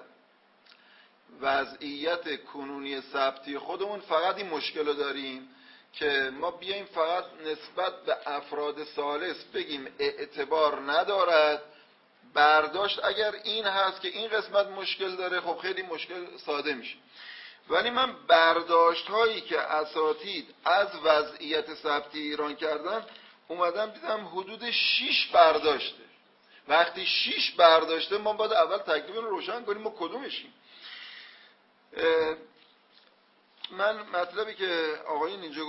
وضعیت کنونی ثبتی خودمون فقط این مشکل رو داریم که ما بیایم فقط نسبت به افراد ثالث بگیم اعتبار ندارد؟ برداشت اگر این هست که این قسمت مشکل داره، خب خیلی مشکل ساده میشه. ولی من برداشت هایی که اساتید از وضعیت ثبتی ایران کردن اومدم دیدم حدود 6 برداشته. وقتی 6 برداشته ما باید اول تکلیف رو روشن کنیم ما کدومشیم. من مطلبی که آقایون اینجا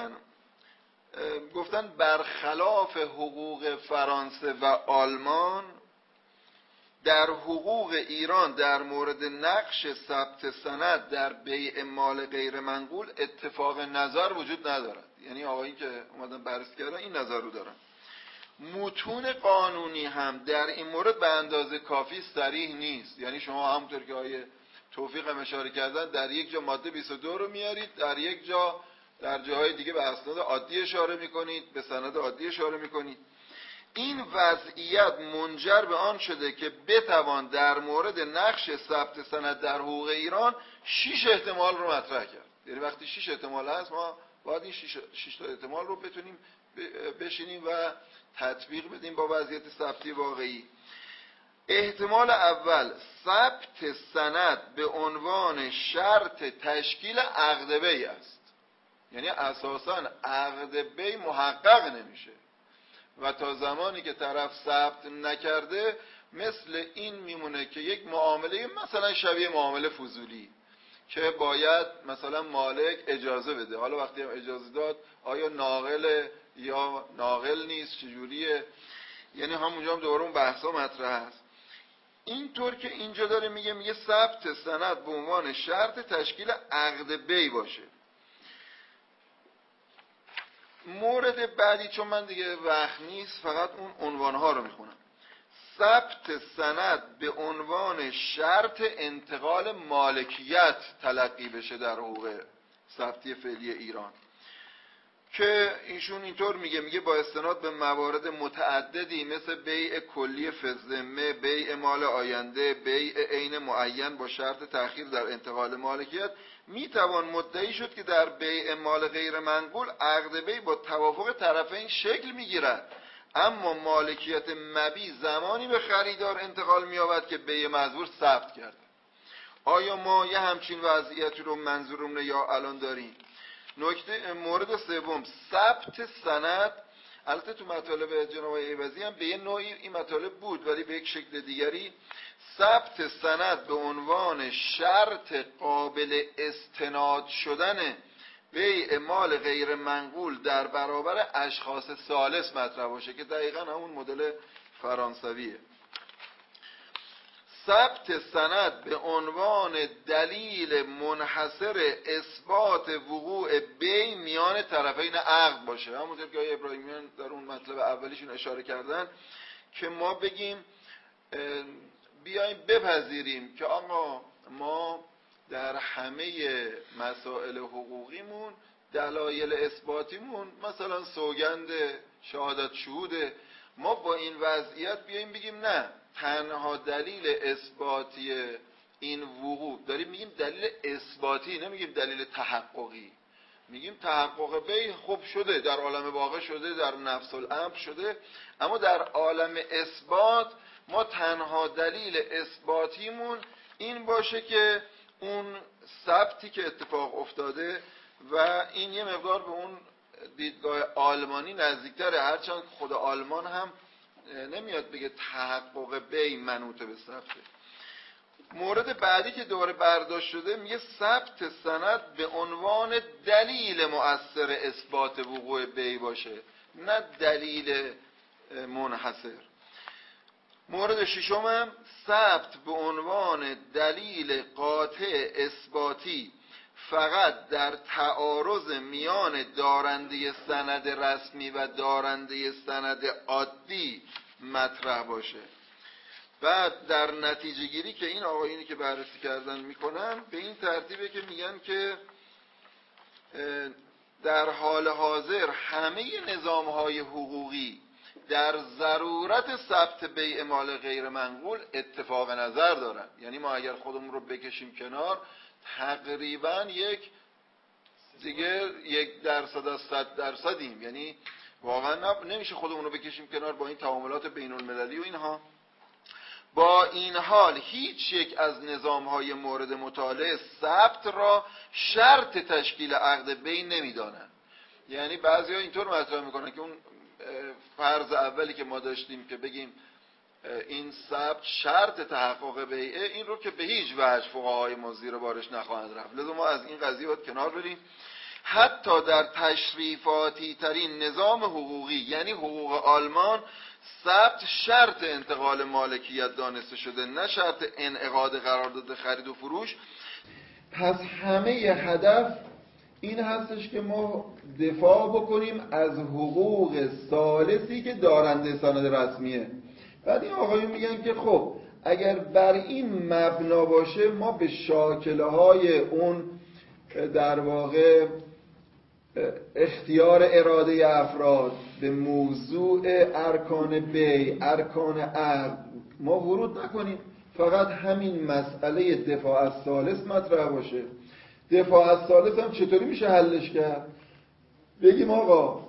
گفتن برخلاف حقوق فرانسه و آلمان، در حقوق ایران در مورد نقش ثبت سند در بیع مال غیر منقول اتفاق نظر وجود ندارد. یعنی آقایی که اومدن بررسی کردن این نظر رو دارن. متون قانونی هم در این مورد به اندازه کافی صریح نیست. یعنی شما همونطور که آقای توفیق هم اشاره کردن در یک جا ماده 22 رو میارید، در یک جا در جاهای دیگه به اسناد عادی اشاره میکنید، به سند عادی اشاره میکنید. این وضعیت منجر به آن شده که بتوان در مورد نقش ثبت سند در حقوق ایران 6 احتمال رو مطرح کرد. یعنی وقتی 6 احتمال هست ما باید این 6 تا احتمال رو بتونیم بشینیم و تطبیق بدیم با وضعیت ثبتی واقعی. احتمال اول، ثبت سند به عنوان شرط تشکیل عقد بی است. یعنی اساساً عقد بی محقق نمیشه و تا زمانی که طرف ثبت نکرده مثل این میمونه که یک معامله مثلا شبیه معامله فضولی که باید مثلا مالک اجازه بده. حالا وقتی هم اجازه داد آیا ناقل یا ناقل نیست، چجوریه؟ یعنی همونجا هم دوباره اون بحثا مطرح هست. اینطور که اینجا داره میگه ثبت سند به عنوان شرط تشکیل عقد بی باشه. مورد بعدی چون من دیگه وقت نیست فقط اون عنوانها رو میخونم. ثبت سند به عنوان شرط انتقال مالکیت تلقی بشه در حقوق ثبتی فعلی ایران، که ایشون اینطور میگه با استناد به موارد متعددی مثل بیع کلی فزمه، بیع مال آینده، بیع عین معین با شرط تأخیر در انتقال مالکیت، میتوان مدعی شد که در بیع مال غیر منقول عقد بی با توافق طرفین شکل میگیرد، اما مالکیت مبیع زمانی به خریدار انتقال مییابد که بیع مزبور ثبت کرده. آیا ما یه همچین وضعیتی رو منظورمونه یا الان داریم؟ نکته مورد سوم، ثبت سند. البته تو مطالب جناب عوضی هم به یه نوعی این مطالب بود ولی به یک شکل دیگری. ثبت سند به عنوان شرط قابل استناد شدن بیع مال غیر منقول در برابر اشخاص ثالث مطرح باشه که دقیقاً همون مدل فرانسویه. ثبت سند به عنوان دلیل منحصر اثبات وقوع بی میان طرفین عقد باشه. همونطور که آقای ابراهیمیان در اون مطلب اولیشون اشاره کردن که ما بگیم بیایم بپذیریم که آقا ما در همه مسائل حقوقیمون دلایل اثباتیمون مثلا سوگند، شهادت شهوده، ما با این وضعیت بیاییم بگیم نه، تنها دلیل اثباتی این وقوع داریم میگیم دلیل اثباتی، نمیگیم دلیل تحققی. میگیم تحقق بی خب شده، در عالم واقع شده، در نفس الامر شده، اما در عالم اثبات ما تنها دلیل اثباتیمون این باشه که اون ثبتی که اتفاق افتاده و این یه مقدار به اون دیدگاه آلمانی نزدیکتره، هرچند خود آلمان هم نمیاد بگه تحقق بی منوط به ثبته. مورد بعدی که دوباره برداشت شده میگه ثبت سند به عنوان دلیل مؤثر اثبات وقوع بی باشه، نه دلیل منحصر. مورد ششم هم ثبت به عنوان دلیل قاطع اثباتی فقط در تعارض میان دارنده سند رسمی و دارنده سند عادی مطرح باشه. بعد در نتیجه گیری که این آقایونی که بررسی کردن میکنن به این ترتیبه که میگن که در حال حاضر همه نظامهای حقوقی در ضرورت ثبت بیع مال غیر منقول اتفاق نظر دارن. یعنی ما اگر خودمون رو بکشیم کنار تقریبا دیگه 1% از 100%، یعنی واقعا نمیشه خودمون رو بکشیم کنار با این تعاملات بین المللی و اینها. با این حال هیچ یک از نظامهای مورد مطالعه ثبت را شرط تشکیل عقد بین نمیدانند. یعنی بعضیا اینطور مطرح میکنن که اون فرض اولی که ما داشتیم که بگیم این ثبت شرط تحقق بیعه، این رو که به هیچ وجه فقهای ما زیر بارش نخواهند رفت، لذا ما از این قضیه باید کنار بریم. حتی در تشریفاتی ترین نظام حقوقی یعنی حقوق آلمان ثبت شرط انتقال مالکیت دانسته شده، نه شرط انعقاد قرارداد خرید و فروش. پس همه هدف این هستش که ما دفاع بکنیم از حقوق ثالثی که دارنده سند رسمیه. بعد این آقایون میگن که خب اگر بر این مبنا باشه ما به شاکله های اون در واقع اختیار اراده افراد به موضوع ارکان بی، ارکان عقد ما ورود نکنیم، فقط همین مسئله دفاع از ثالث مطرح باشه. دفاع از ثالث هم چطوری میشه حلش کرد؟ بگیم آقا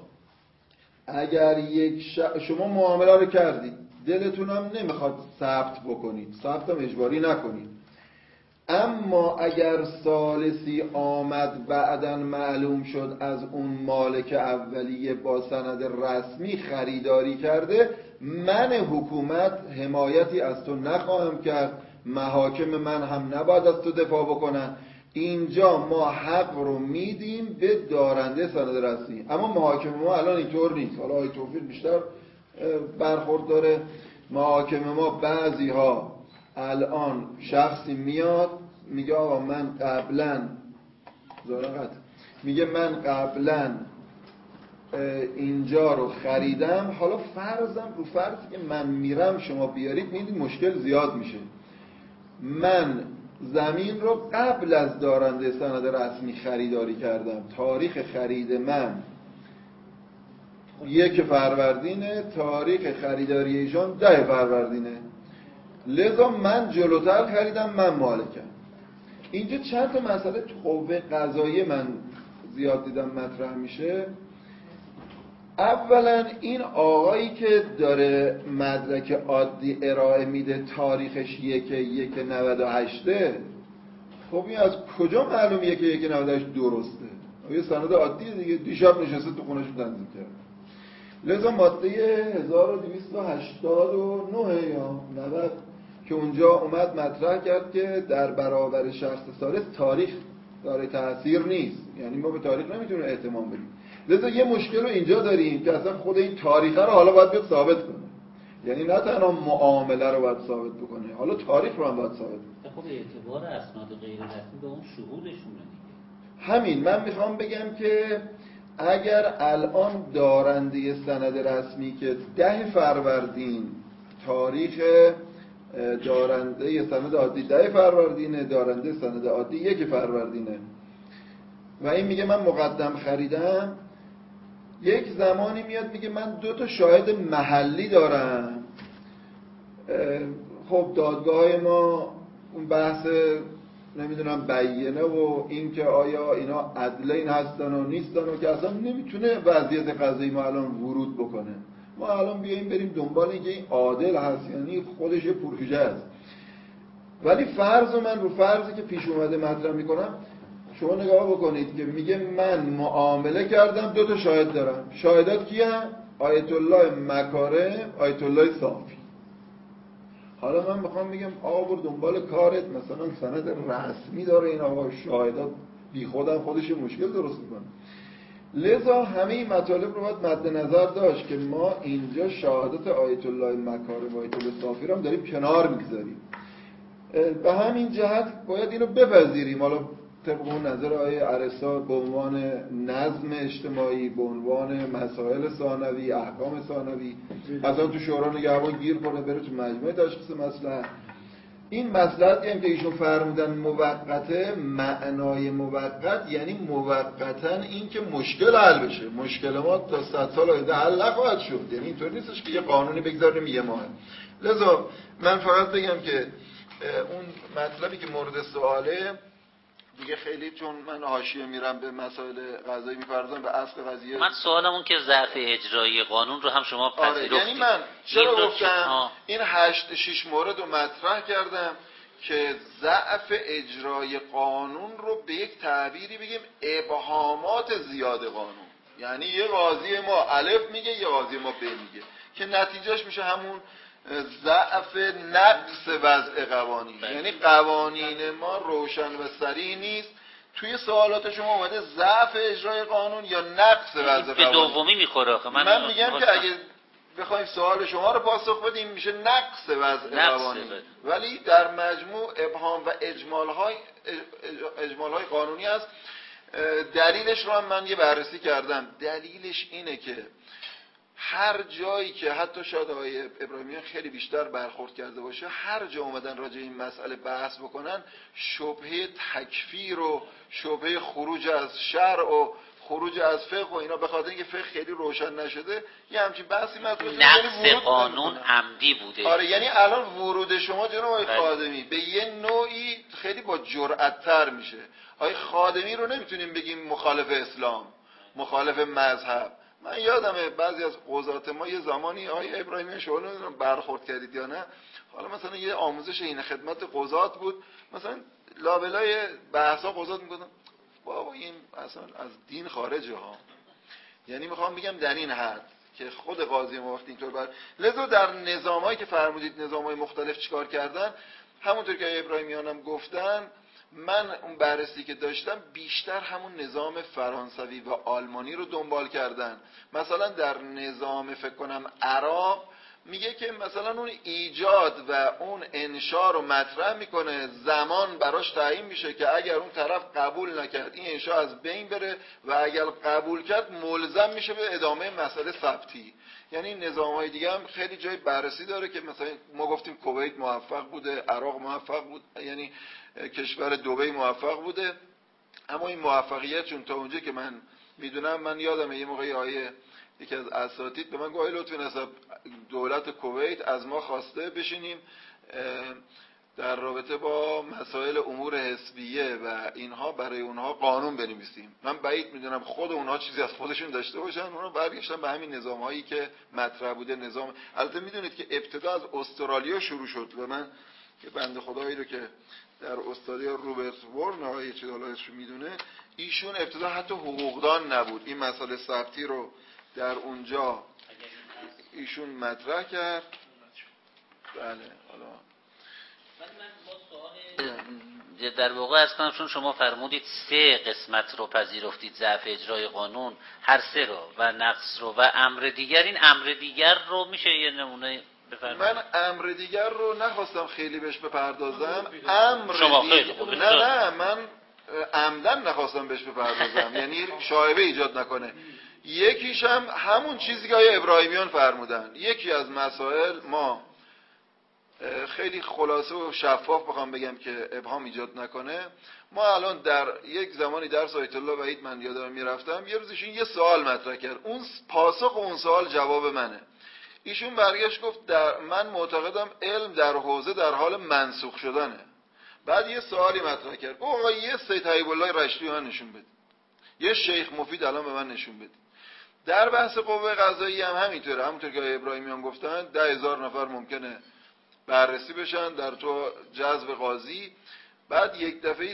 اگر شما معامله رو کردید، دلتون هم نمیخواد ثبت بکنید، ثبت هم اجباری نکنید، اما اگر ثالثی آمد بعداً معلوم شد از اون مالک اولیه با سند رسمی خریداری کرده، من حکومت حمایتی از تو نخواهم کرد، محاکم من هم نباید از تو دفاع بکنن. اینجا ما حق رو میدیم به دارنده سند رسمی، اما محاکم ما الان اینطور نیست. حالا آقای توفیق بیشتر برخورد داره. محاکم ما بعضی ها الان شخصی میاد میگه آقا من قبلا اینجا رو خریدم، حالا فرضم رو فرضی که من میرم شما بیارید، میدید مشکل زیاد میشه. من زمین رو قبل از دارنده سند رسمی خریداری کردم، تاریخ خرید من 1 فروردینه، تاریخ خریداری ایشان 10 فروردینه، لذا من جلوتر خریدم، من مالکم. اینجا چند تا مسئله تو قوه قضاییه من زیاد دیدم مطرح میشه. اولا این آقایی که داره مدرک عادی ارائه میده تاریخش 1/1/98، خب این از کجا معلوم 1/1/98 درسته؟ یه سند عادی دیگه، دیشب نشسته تو خونش تنظیم کرد. لذا ماده 1289 یا 90 که اونجا اومد مطرح کرد که در برابر شخص ثالث تاریخ داره تأثیر نیست، یعنی ما به تاریخ نمیتونیم اعتماد بدیم. لذا یه مشکل رو اینجا داریم که اصلا خود این تاریخ رو حالا باید بیاد ثابت کنه، یعنی نه تنها معامله رو باید ثابت بکنه، حالا تاریخ رو هم باید ثابت کنه. خب اعتبار اسناد غیر رسمی به اون شهودشونه دیگه. همین من میخوام بگم که اگر الان دارنده سند رسمی که 10 فروردین تاریخ دارنده سند عادی 10 فروردینه، دارنده سند عادی 1 فروردینه و این میگه من مقدم خریدم، یک زمانی میاد میگه من 2 شاهد محلی دارم. خب دادگاه ما اون بحث نمیدونم بیینه و این که آیا اینا عدلین هستن و نیستن و که اصلا نمیتونه وضعیت قضایی ما الان ورود بکنه. ما الان بیاییم بریم دنبال اینکه این عادل هست یعنی خودش یه پرخیجه است. ولی فرض من رو فرضی که پیش اومده مطرح میکنم، شما نگاه بکنید که میگه من معامله کردم 2 شاهد دارم. شاهدات کیه؟ آیت الله مکارم، آیت الله صافی. حالا من میخوام بگم آقا برو دنبال کارت، مثلا سند رسمی داره این آقا، شاهدات بی خودم خودش مشکل درست میکنه. لذا همه این مطالب رو باید مد نظر داشت که ما اینجا شهادت آیت الله مکارم و آیت الله صافی رو هم داریم کنار میگذاریم. به همین جهت باید اینو بپذیریم. حالا طبق اون نظر آیه ارسطو به عنوان نظم اجتماعی، به عنوان مسائل ثانوی، احکام ثانوی، اصلا تو شورای نگهبان گیر کنه بره تو مجموعه تشخیص مصلحت. این مصلحتی هم که ایشون فرمودن موقته، معنای موقت یعنی موقتا این که مشکل حل بشه. مشکل ما تا 100 سال آینده حل نخواهد شد. یعنی اینطور نیستش که یه قانونی بگذاریم یه ماه. لذا من فقط بگم که اون مطلبی که مورد سواله دیگه خیلی، چون من حاشیه میرم به مسائل قضایی میپردازم به اصل قضیه. من سوالم اون که ضعف اجرایی قانون رو هم شما پذیرفتید. یعنی من چرا گفتم این 6 مورد رو مطرح کردم که ضعف اجرای قانون رو به یک تعبیری بگیم ابهامات زیاد قانون. یعنی یه قاضی ما الف میگه، یه قاضی ما ب میگه، که نتیجهش میشه همون ضعف نقص وضع قوانین. یعنی قوانین ما روشن و صریح نیست. توی سوالات شما اومده ضعف اجرای قانون یا نقص وضع قوانین. به دومی میخوره آخه. من میگم که اگه بخوایم سوال شما رو پاسخ بدیم میشه نقص وضع قوانین. ولی در مجموع ابهام و اجمال‌های قانونی هست. دلیلش رو هم من یه بررسی کردم. دلیلش اینه که هر جایی که حتی شاید آقای ابراهیمیان خیلی بیشتر برخورد کرده باشه، هر جا اومدن راجع این مسئله بحث بکنن، شبهه تکفیر و شبهه خروج از شرع و خروج از فقه و اینا، به خاطر اینکه فقه خیلی روشن نشده یه همچین بحثی مطرح شده. نقص قانون عمدی بوده. آره، یعنی الان ورود شما جناب آقای خادمی به یه نوعی خیلی با جرأت‌تر میشه. آقای خادمی رو نمیتونیم بگیم مخالف اسلام، مخالف مذهب. من یادمه بعضی از قضات ما یه زمانی آقای ابراهیمی شما رو برخورد کردید یا نه، حالا مثلا یه آموزش این خدمت قضات بود، مثلا لابلای بحثا قضات میگفتن بابا این اصلا از دین خارجه ها. یعنی میخوام بگم در این حد که خود قاضی ما وقتی اینطور لذا در نظامایی که فرمودید نظامای مختلف چیکار کردن، همونطور که آقای ابراهیمیان هم گفتن، من اون بررسی که داشتم بیشتر همون نظام فرانسوی و آلمانی رو دنبال کردن. مثلا در نظام فکر کنم عراق میگه که مثلا اون ایجاد و اون انشا رو مطرح میکنه، زمان براش تعیین میشه که اگر اون طرف قبول نکرد این انشا از بین بره و اگر قبول کرد ملزم میشه به ادامه مسئله ثبتی. یعنی نظام‌های دیگه هم خیلی جای بررسی داره که مثلا ما گفتیم کویت موفق بوده، عراق موفق بود، یعنی کشور دبی موفق بوده. اما این موفقیت چون تا اونجا که من میدونم، من یادمه یه موقعی آیه یکی از اساتید به من گفت لطفی نسب دولت کویت از ما خواسته بشینیم در رابطه با مسائل امور حزبیه و اینها برای اونها قانون بنویسیم. من بعید میدونم خود اونها چیزی از خودشون داشته باشن، اونها برگشتن به همین نظام‌هایی که مطرح بوده. نظام البته میدونید که ابتدا از استرالیا شروع شد و من که بنده خدایی رو که در استرالیا روبرت وورن آقای چیزالایش میدونه، ایشون ابتدا حتی حقوقدان نبود. این مسئله ثبتی رو در اونجا ایشون مطرح کرد. بله حالا در واقع از کنم چون شما فرمودید 3 قسمت رو پذیرفتید، ضعف اجرای قانون هر 3 رو و نقص رو و امر دیگر، این امر دیگر رو میشه یه نمونه بفرمایید؟ من امر دیگر رو نخواستم خیلی بهش بپردازم. شما خیلی خوب. نه من عمدن نخواستم بهش بپردازم یعنی شایبه ایجاد نکنه. یکیش هم همون چیزی که آقای ابراهیمیان فرمودن. یکی از مسائل ما خیلی خلاصه و شفاف بخوام بگم که ابهام ایجاد نکنه، ما الان در یک زمانی درس آیت الله وحید من یادم میرفتم، یه روز ایشون یه سوال مطرح کرد، اون پاسخ اون سوال جواب منه. ایشون برگشت گفت من معتقدم علم در حوزه در حال منسوخ شدنه. بعد یه سوالی مطرح کرد، گفت آقا یه سید حبیب الله رشتی من نشون بده، یه شیخ مفید الان به من نشون بده. در بحث قوه قضاییه هم همینطوره، همونطور که ابراهیمیان گفتن 10,000 نفر ممکنه بررسی بشن در تو جذب قاضی، بعد یک دفعه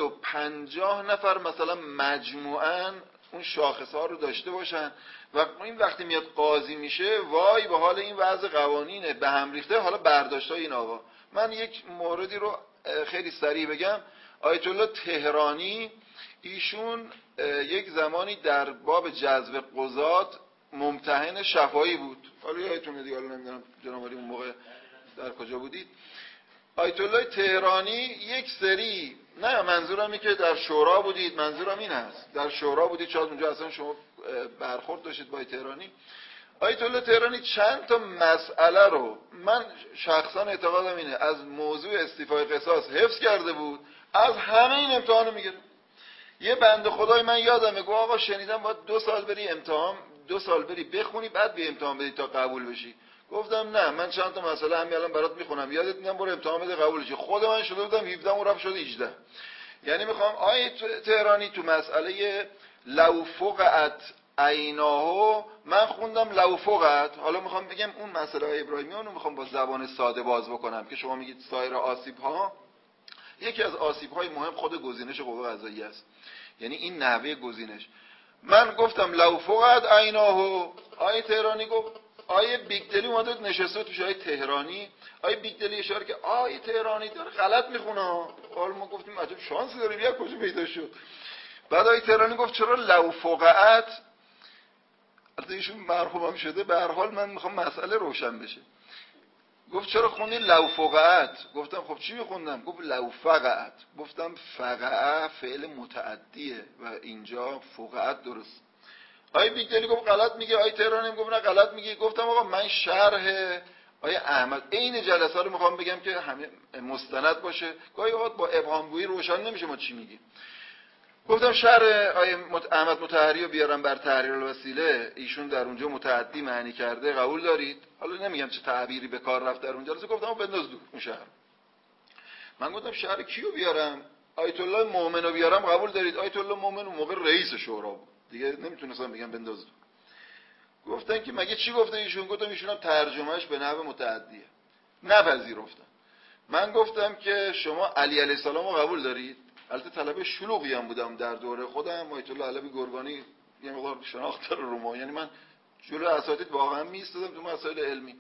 150 نفر مثلا مجموعاً اون شاخص ها رو داشته باشن و این وقتی میاد قاضی میشه وای به حال این وضع قوانینه به هم ریخته. حالا برداشتای این آقا، من یک موردی رو خیلی سریع بگم. آیت الله تهرانی ایشون یک زمانی در باب جذب قضات ممتحن شفاعی بود. حالا یادتونه دیگه، حالا نمیدونم جناب علی اون موقع در کجا بودید. آیت الله تهرانی یک سری، نه منظورم اینه که در شورا بودید، منظورم این است در شورا بودید، شاید اونجا اصلا شما برخورد داشتید با تهرانی. آیت الله تهرانی چند تا مسئله رو، من شخصا اعتقادم اینه، از موضوع استیفای قصاص حفظ کرده بود، از همه این امتحانو میگیره. یه بنده خدای من یادمه گفت آقا شنیدم باید 2 سال بری امتحان، 2 سال بری بخونی بعد به امتحان بدی تا قبول بشی. گفتم نه، من چند تا مسئله همین الان برات میخونم، یادت میدم برو امتحان بده قبول بشی. خود من شده بودم 17 اون رفت شده 18. یعنی میخوام آیه تهرانی تو مسئله لو فقعت عیناهو من خوندم لو فقعت. حالا میخوام بگم اون مسئله ابراهیمیان رو میخوام با زبان ساده باز بکنم که شما میگید سایر آسیب ها، یکی از آسیب های مهم خود گزینش قوه قضاییه است، یعنی این نحوه گزینش. من گفتم لو فقعت عیناهو، آیه تهرانی گفت، آیه بیگدلی اومده نشسته توش، آیه تهرانی، آیه بیگدلی اشاره که آیه تهرانی داره غلط میخونه. حالا ما گفتیم عجب شانسی داریم، یک کجا پیدا شد. بعد آیه تهرانی گفت چرا لو فقعت، البته ایشون مرحوم هم شده، به هر حال من میخوام مسئله روشن بشه. گفت چرا خوندی لو فقعت؟ گفتم خب چی میخوندم؟ گفت لو فقعت. گفتم فقعه فعل متعدیه و اینجا فقعت درست. آیه بیگدلی گفت غلط میگه، آیه تهرانی گفت نه غلط میگه. گفتم آقا من شرح آیه احمد عین جلسه رو میخوام بگم که همه مستند باشه، گاهی اوقات با ابهام گویی روشن نمیشه ما چی میگیم. گفتم شرح آیه احمد مطهری رو بیارم بر تحریر الوسیله، ایشون در اونجا متعدی معنی کرده، قبول دارید؟ حالا نمیگم چه تعبیری به کار رفت در اونجا، گفتم بنداز دور اون شهر. من گفتم شهر کیو بیارم؟ آیت الله مومن رو بیارم، قبول دارید؟ آیت الله مومن اون موقع رئیس شورا بود دیگه، نمیتونستم بگم بنداز دور. گفتن که مگه چی گفته ایشون؟ گفتم ایشون هم ترجمهش به نحو متعدیه. نپذیرفتن. من گفتم که شما علی علیه السلام رو قبول دارید؟ البته طلبه شلوغی هم بودم در دوره خودم، آیت الله علوی گرگانی یه مقدار شناخت داره رو ما، یعنی من جلوی اساتید واقعا میستادم تو مسائل علمی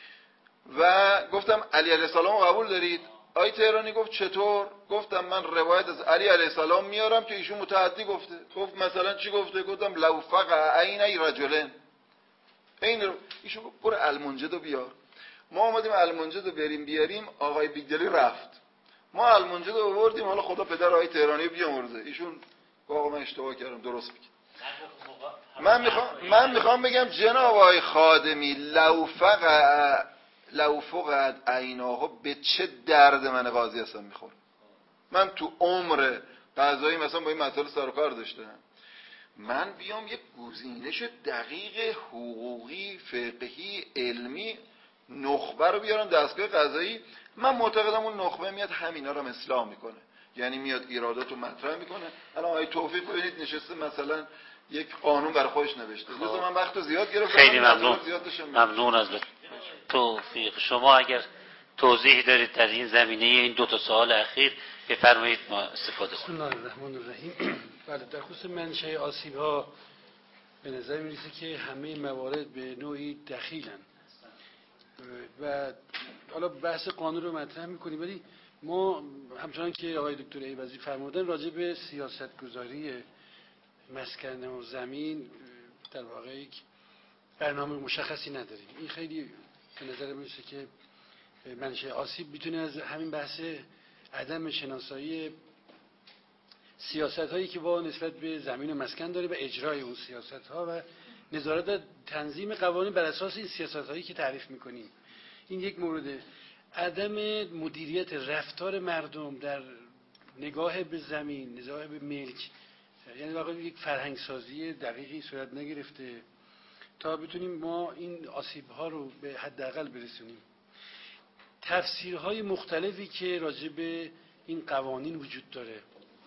و گفتم علی علیه السلام رو قبول دارید؟ آیه تهرانی گفت چطور؟ گفتم من روایت از علی علیه السلام میارم که ایشون متعدی گفته. گفت مثلا چی گفته؟ گفتم لو فقع عینی رجلن. این ایشون گفت برو المنجد رو بیار. ما اومدیم المنجد رو بریم بیاریم، آقای بیگدلی رفت، ما المنجد رو آوردیم، حالا خدا پدر آیه تهرانی رو بیامرزه. ایشون آقا من اشتباه کردم، درست میگه. من میخوام بگم جناب آقای خادمی لو فقعت عیناها به چه درد من قاضی هستم میخوره. من تو عمر قضایی مثلا با این مسائل سر و کار داشتم، من بیام یک گزینش دقیق حقوقی فقهی علمی نخبه رو بیارم دستگاه قضایی، من معتقدم اون نخبه میاد همینا رو اصلاح میکنه، یعنی میاد ایرادات رو مطرح میکنه. الان آقای توفیق ببینید نشسته مثلا یک قانون برای خودش نوشته. لذا من وقت رو زیاد گرفتم. خیلی ممنون از توفیق. شما اگر توضیح دارید در این زمینه این 2 سوال اخیر بفرمایید ما استفاده کنیم. بسم الله الرحمن الرحیم. بله، در خصوص منشأ آسیب‌ها به نظر میرسه که همه موارد به نوعی دخیلن و حالا بحث قانون رو مطرح میکنیم، ولی ما همچنان که آقای دکتر ایوزی فرمودن راجع به سیاستگذاری مسکن و زمین در واقع یک برنامه مشخصی نداریم. این خیلی به نظر میرسه که منشأ آسیب میتونه از همین بحث عدم شناسایی سیاست هایی که با نسبت به زمین و مسکن داره و اجرای اون سیاست ها و نظارت تنظیم قوانین بر اساس این سیاست هایی که تعریف میکنیم. این یک مورده. عدم مدیریت رفتار مردم در نگاه به زمین، نگاه به ملک، یعنی واقعا یک فرهنگ سازی دقیقی صورت نگرفته تا بتونیم ما این آسیب‌ها رو به حداقل برسونیم. تفسیرهای مختلفی که راجع به این قوانین وجود داره،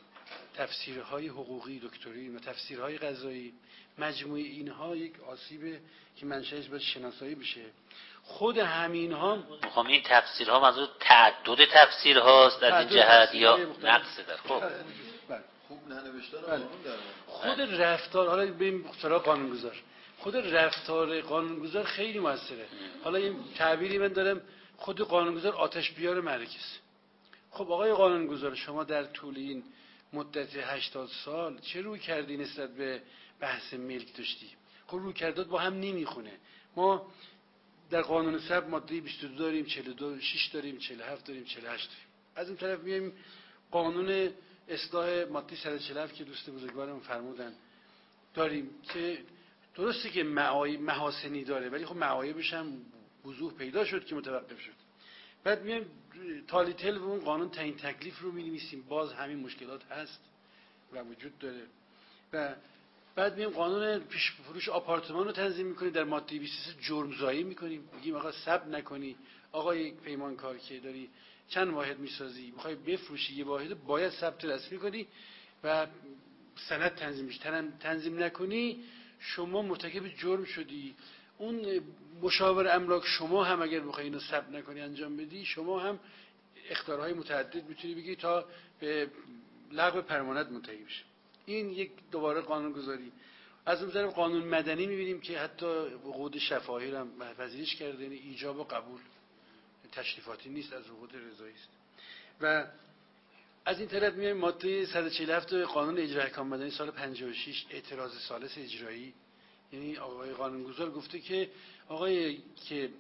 تفسیرهای حقوقی دکترین و تفسیرهای قضایی، مجموع اینها یک آسیبه که منشأش باید شناسایی بشه. خود همینها خب این تفسیرها منظور تعدد تفسیرهاست در این جهت یا نقص در خب خوب ننوشتن قانون در خود رفتار، حالا بریم سراغ قانونگذار، خود رفتار قانونگذار خیلی موثره. حالا این تعبیری من دارم، خود قانونگذار آتش بیار مرکز. خب آقای قانونگذار، شما در طول این مدت 80 سال چه روی کردی نسبت به بحث ملک داشتی؟ خب روی کردات با هم نمیخونه. ما در قانون سب ماده 22 داریم، 42 6 داریم، 47 داریم، 48 داریم. از این طرف میایم قانون اصلاح ماده 147 که دوست بزرگوارم فرمودن داریم که درسته که محاسنی داره، ولی خب معایبش هم وضوح پیدا شد که متوقف شد. بعد میایم تالیتل و اون قانون تعیین تکلیف رو می‌نویسیم، باز همین مشکلات هست و وجود داره. و بعد میایم قانون پیش فروش آپارتمان رو تنظیم می‌کنیم، در ماده 23 جرمزایی می‌کنیم، میگیم آقا ثبت نکنی، آقا یک پیمانکار که داری چند واحد می‌سازی می‌خوای بفروشی یه واحد، باید ثبت رسمی کنی و سند تنظیم میشه. تنظیم نکنی شما مرتکب جرم شدی. اون مشاور املاک شما هم اگر بخوای اینو ثبت نکنی انجام بدی، شما هم اخطارهای متعدد میتونی بگی تا به لغو پرماننت منتهی بشه. این یک دوباره قانون گذاری. از اون طرف قانون مدنی میبینیم که حتی وقود شفاهی رو هم پذیرش کرده، یعنی ایجاب و قبول، تشریفاتی نیست، از وقود رضایی است. و از این طرف میایم ماده 147 قانون اجرای احکام مدنی سال 56 اعتراض ثالث اجرایی، یعنی آقای قانونگذار گفته که آقای که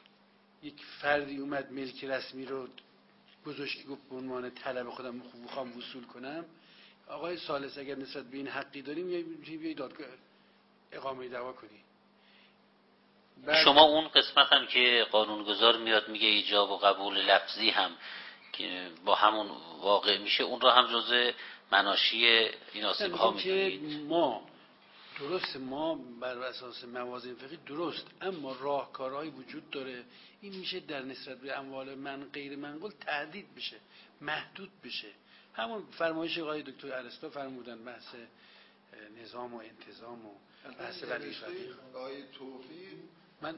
یک فردی اومد ملک رسمی رو گذاشت که گفت به عنوان طلب خودم میخوام وصول کنم، آقای ثالث اگر نسبت به این حقی داریم میتونی بیای دادگاه اقامه دعوا کنی. شما اون قسمت هم که قانونگذار میاد میگه ایجاب و قبول لفظی هم که با همون واقع میشه، اون را هم جزء مناشی این آسیب ها میدونید؟ ما بر اساس موازین فقهی درست، اما راهکارهایی وجود داره این میشه در نسبت به اموال من غیر منقول تعدید بشه، محدود بشه. همون فرمایش آقای دکتر ارسطو فرمودن، بحث نظام و انتظام و بحث ولی فقیه. آقای توفیق من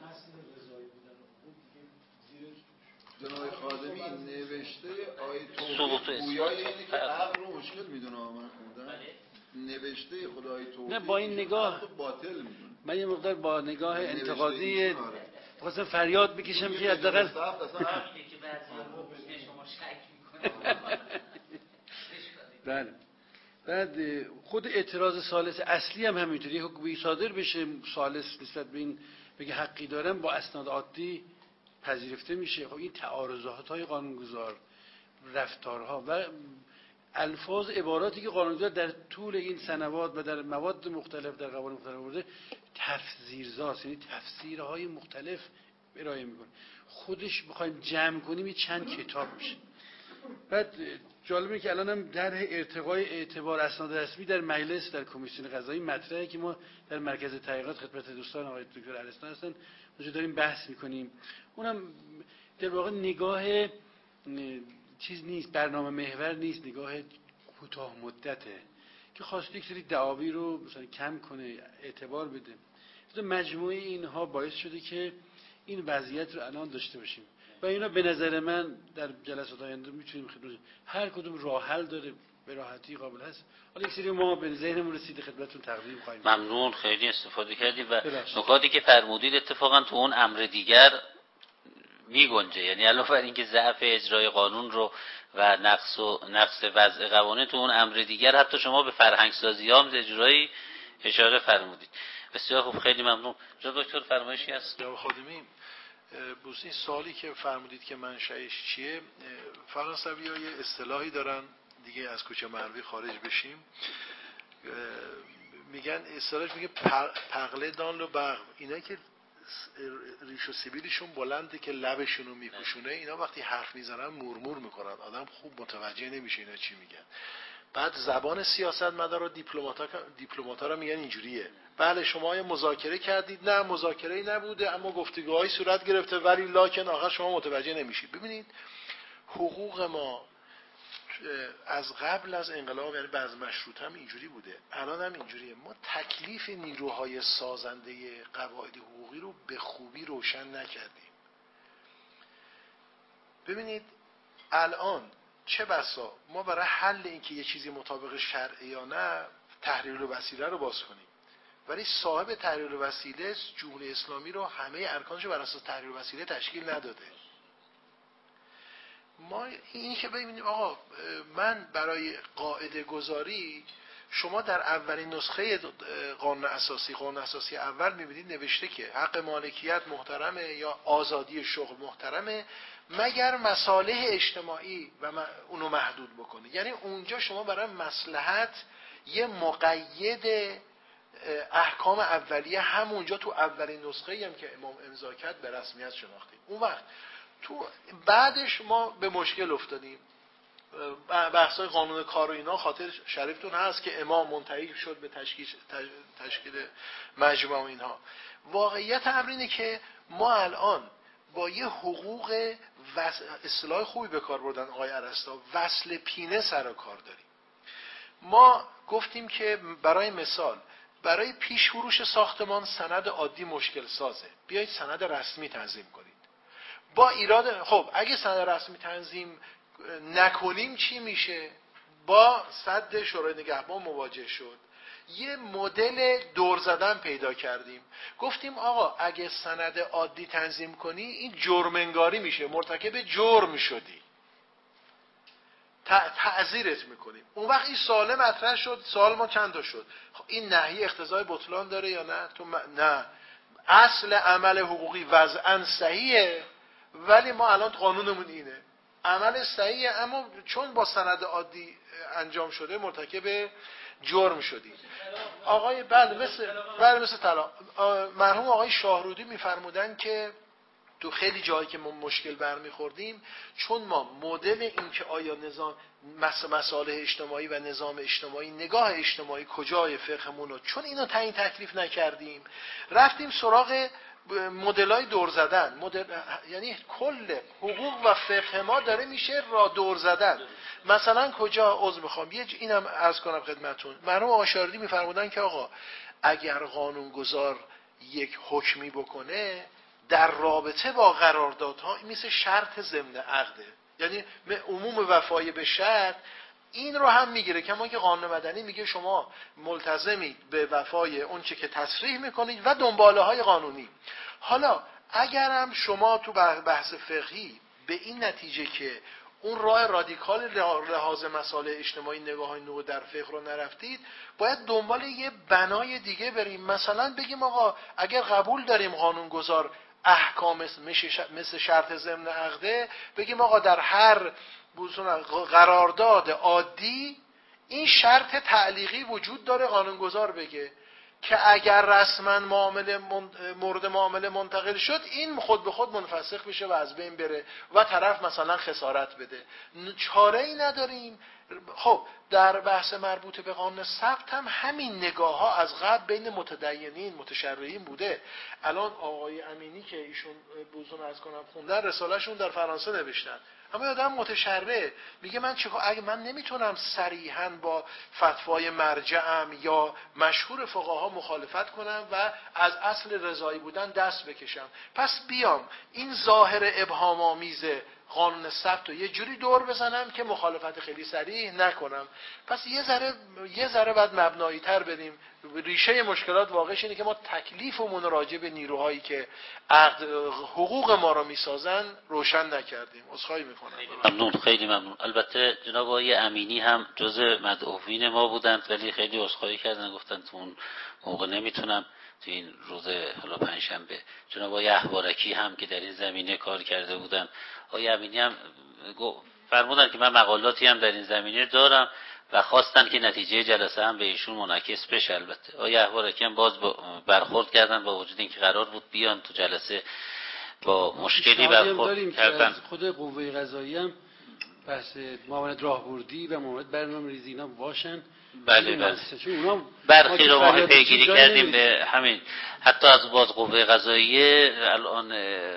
جناب خادمی نوشته آقای توفیق گویای اینه که عقل رو مشکل میدونه. من خوندم نوشته خدای توفیق نه با این نگاه باطل میدونه. من یه مقدار با نگاه انتقادی خواستم فریاد بکشم که حداقل که بعضی شما شک میکنه. بله. بعد خود اعتراض ثالث اصلی هم همینطوری، حکمی صادر بشه ثالث نسبت به این بگه حقی دارم، با اسناد عادی پذیرفته میشه. خب این تعارضات‌های قانونگذار، رفتارها و الفاظ عباراتی که قانونگذار در طول این سنوات و در مواد مختلف در قوانین مختلف برده تفسیرزاست، یعنی تفسیرهای مختلف ارائه میکنه. خودش بخوایم جمع کنیم یه چند کتاب میشه. بعد جالبه که الان هم در ارتقای اعتبار اسناد رسمی در مجلس در کمیسیون قضایی مطرحه که ما در مرکز تحقیقات خدمت دوستان آقای دکتر ارسطو هستن اونجا داریم بحث میکنیم. اونم در واقع نگاه چیز نیست، برنامه محور نیست، نگاه کوتاه مدته که خواسته یک سری دعاوی رو مثلا کم کنه، اعتبار بده. مجموعه اینها باعث شده که این وضعیت رو الان داشته باشیم و اینا به نظر من در جلسات آینده میتونیم خدمت هر کدوم راه حل داره، به راحتی قابل هست. حالا یک سری ما به ذهنمون رسیده خدمتتون تقدیم خواهیم. ممنون، خیلی استفاده کردیم و نکاتی که فرمودید اتفاقا تو اون امر دیگر میگنجه، یعنی علاوه بر اینکه ضعف اجرای قانون رو و نقص وضع قوانین، تو اون امر دیگر حتی شما به فرهنگ سازی هم اجرایی اشاره فرمودید. بسیار خوب، خیلی ممنون. جناب دکتر فرمایشی هست؟ جناب خادمی، این سوالی که فرمودید که منشأش چیه، فرانسوی‌ها یه اصطلاحی دارن دیگه، از کوچه مروی خارج بشیم، میگن اصطلاحش میگه پغله دان لو بغم. اینا که ریش و سیبیلشون بلنده که لبشونو میپوشونه، اینا وقتی حرف میزنن مورمور میکنن، آدم خوب متوجه نمیشه اینا چی میگن. بعد زبان سیاستمدار و دیپلمات‌ها رو میگن اینجوریه، بله شما یه مذاکره کردید، نه مذاکره‌ای نبوده اما گفتگوهای صورت گرفته ولی لاکن آخر شما متوجه نمیشید. ببینید حقوق ما از قبل از انقلاب، یعنی بعد از مشروطه هم اینجوری بوده، الان هم اینجوریه. ما تکلیف نیروهای سازنده قواعد حقوقی رو به خوبی روشن نکردیم. ببینید الان چه بسا ما برای حل اینکه یه چیزی مطابق شرع یا نه تحریر الوسیله رو باز کنیم، ولی صاحب تحریر الوسیله جمهوری اسلامی رو همه ارکانش بر اساس تحریر الوسیله تشکیل نداده. ما این که ببینیم آقا من برای قاعده گذاری، شما در اولین نسخه قانون اساسی اول میبینید نوشته که حق مالکیت محترمه یا آزادی شغل محترمه مگر مصالح اجتماعی و اونو محدود بکنه. یعنی اونجا شما برای مصلحت یه مقید احکام اولیه همونجا تو اولین نسخه هم که امام امضا کرد به رسمیت شناختیم. اون وقت تو بعدش ما به مشکل افتادیم. بحث‌های قانون کار و اینا خاطر شریفتون هست که امام منتهی شد به تشکیل مجمع و اینها. واقعیت امر اینه که ما الان با یه حقوق اصطلاح خوبی به کار بردن آقای ارسطو، وصل پینه سر و کار داریم. ما گفتیم که برای مثال برای پیش فروش ساختمان سند عادی مشکل سازه، بیایید سند رسمی تنظیم کنید. با ایراد خب اگه سند رسمی تنظیم نکنیم چی میشه؟ با سد شورای نگهبان مواجه شد. یه مدل دور زدن پیدا کردیم، گفتیم آقا اگه سند عادی تنظیم کنی این جرم‌انگاری میشه، مرتکب جرم شدی، تعزیرت میکنیم. اون وقت این سوال مطرح شد. سوال ما چند تا شد؟ خب این نهی اقتضای بطلان داره یا نه؟ نه، اصل عمل حقوقی وضعاً صحیحه ولی ما الان قانونمون اینه عمل صحیحه، اما چون با سند عادی انجام شده مرتکب جرم شدی. آقای مثل طلاق، مرحوم آقای شاهرودی میفرمودن که تو خیلی جایی که ما مشکل برمیخوردیم، چون ما مدل این که آیا نظام مصالح اجتماعی و نظام اجتماعی، نگاه اجتماعی کجای فقهمون رو، چون اینو تعیین تکلیف نکردیم، رفتیم سراغ مدلای دور زدن. یعنی کل حقوق و فقه ما داره میشه را دور زدن. مثلا کجا عذر میخوام اینم عرض کنم خدمتون، مرحوم آشاردی میفرمودن که آقا اگر قانونگذار یک حکمی بکنه در رابطه با قراردادها مثل شرط ضمن عقده، یعنی عموم وفای به شرط این رو هم میگیره. کما که قانون مدنی میگه شما ملتزمید به وفای اون چه که تصریح میکنید و دنباله های قانونی. حالا اگرم شما تو بحث فقهی به این نتیجه که اون راه رادیکال لحاظ مصالح اجتماعی نگاه نو در فقه رو نرفتید، باید دنبال یه بنای دیگه بریم. مثلا بگیم آقا اگر قبول داریم قانونگذار احکام مثل شرط ضمن عقده، بگیم آقا در هر قرارداد عادی این شرط تعلیقی وجود داره، قانونگذار بگه که اگر رسما مورد معامله منتقل شد این خود به خود منفسخ بشه و از بین بره و طرف مثلا خسارت بده. چاره ای نداریم. خب در بحث مربوط به قانون ثبت هم همین نگاه ها از قبل بین متدینین متشرعین بوده. الان آقای امینی که ایشون بوزون از کنم خوندن رسالهشون در فرانسه نوشتن، اما آدم متشرع میگه من چیکار، اگه من نمیتونم صریحاً با فتوای مرجعم یا مشهور فقها مخالفت کنم و از اصل رضایی بودن دست بکشم، پس بیام این ظاهر ابهام آمیز قانون ثبت رو یه جوری دور بزنم که مخالفت خیلی صریح نکنم. پس یه ذره بعد مبنایی تر بریم. ریشه مشکلات واقعش اینه که ما تکلیفمون راجع به نیروهایی که حقوق ما رو میسازن روشن نکردیم. عذرخواهی میکنم. خیلی ممنون. البته جناب آقای امینی هم جزء مدعوین ما بودند ولی خیلی عذرخواهی کردن، گفتن تو اون موقع نمیتونم تو این روز حالا پنجشنبه. جناب آقای احوارکی هم که در این زمینه کار کرده بودن، آقای امینی هم فرمودن که من مقالاتی هم در این زمینه دارم و خواستن که نتیجه جلسه هم به ایشون منعکس بشه. البته آقای احوارکی هم باز برخورد کردن با وجود اینکه قرار بود بیان تو جلسه با مشکلی برخورد کردن. خود قوه قضاییه هم بحث معاونت راهبردی و معاونت برنامه‌ریزی اینا باشن. بله برخی رو ما پیگیری کردیم به همین، حتی از باز قوه قضاییه الان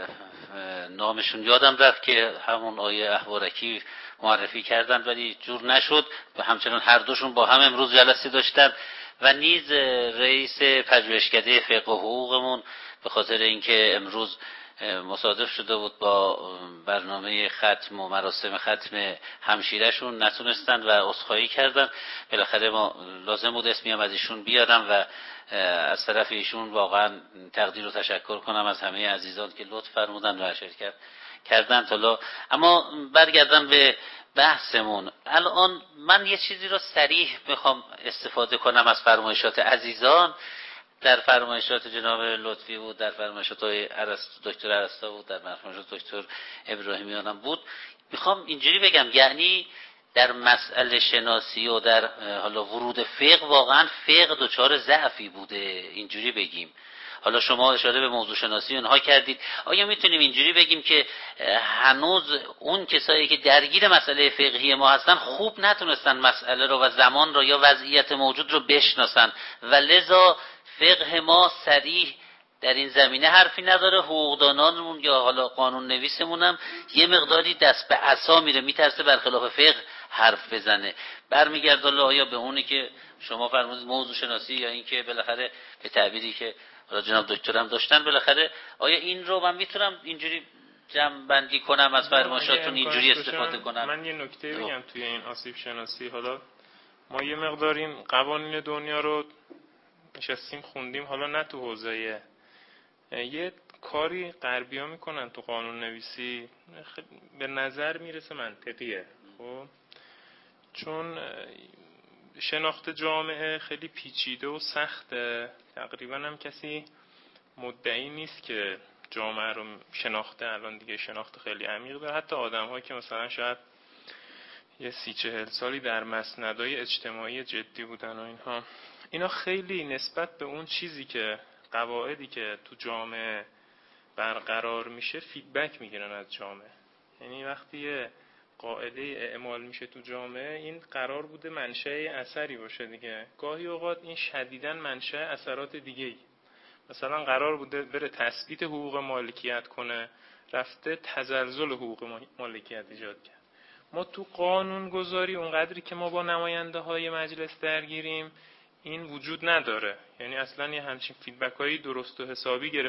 نامشون یادم رفت که همون آیه احوارکی معرفی کردن ولی جور نشد و همچنان هر دوشون با هم امروز جلسه داشتن و نیز رئیس پژوهشکده فقه و حقوقمون به خاطر اینکه امروز مصادف شده بود با برنامه ختم و مراسم ختم همشیرهشون نتونستن و عذرخواهی کردن. بالاخره ما لازم بود اسمی هم از ایشون بیارم و از طرف ایشون واقعا تقدیر و تشکر کنم از همه عزیزان که لطف فرمودن و شرکت کردن. حالا اما برگردم به بحثمون. الان من یه چیزی رو صریح میخوام استفاده کنم از فرمایشات عزیزان. در فرمایشات جناب لطفی بود، در فرمایشات دکتر ارسطو بود، در فرمایشات دکتر ابراهیمیان هم بود. میخوام اینجوری بگم، یعنی در مسئله شناسی و در حالا ورود فقه واقعا فقه دچار ضعفی بوده، اینجوری بگیم. حالا شما اشاره به موضوع شناسی اونها کردید، آیا میتونیم اینجوری بگیم که هنوز اون کسایی که درگیر مسئله فقهی ما هستن خوب نتونستن مسئله رو و زمان رو یا وضعیت موجود رو بشناسن و لذا فقه ما صریح در این زمینه حرفی نداره؟ حقوقدانانمون یا حالا قانون نویسمون هم یه مقداری دست به عصا میره، میترسه برخلاف فقه حرف بزنه. برمیگرده آیا به اونی که شما فرمودید موضوع شناسی یا این که بالاخره به تعبیری که حالا جناب دکترم داشتن، بالاخره آیا این رو من میتونم اینجوری جمع بندی کنم از فرمایشاتون اینجوری استفاده کنم؟ من یه نکته بگم توی این آسیب شناسی. حالا ما یه مقداریم قوانین دنیا رو نشستیم خوندیم، حالا نه تو حوزه یه کاری غربی‌ها میکنن تو قانون نویسی به نظر میرسه منطقیه، خب چون شناخت جامعه خیلی پیچیده و سخته، تقریبا هم کسی مدعی نیست که جامعه رو شناخته. الان دیگه شناخت خیلی عمیق داره، حتی آدم‌هایی که مثلا شاید یه 30-40 سالی در مسندای اجتماعی جدی بودن و اینا خیلی نسبت به اون چیزی که قواعدی که تو جامعه برقرار میشه فیدبک میگیرن از جامعه. یعنی وقتی یه قاعده اعمال میشه تو جامعه، این قرار بوده منشأ اثری باشه دیگه. گاهی اوقات این شدیداً منشأ اثرات دیگه‌ای، مثلا قرار بوده بره تثبیت حقوق مالکیت کنه، رفته تزلزل حقوق مالکیت ایجاد کرد. ما تو قانون گذاری اونقدری که ما با نماینده های مجلس درگیریم این وجود نداره، یعنی اصلا یه همچین فیدبک هایی درست و حسابی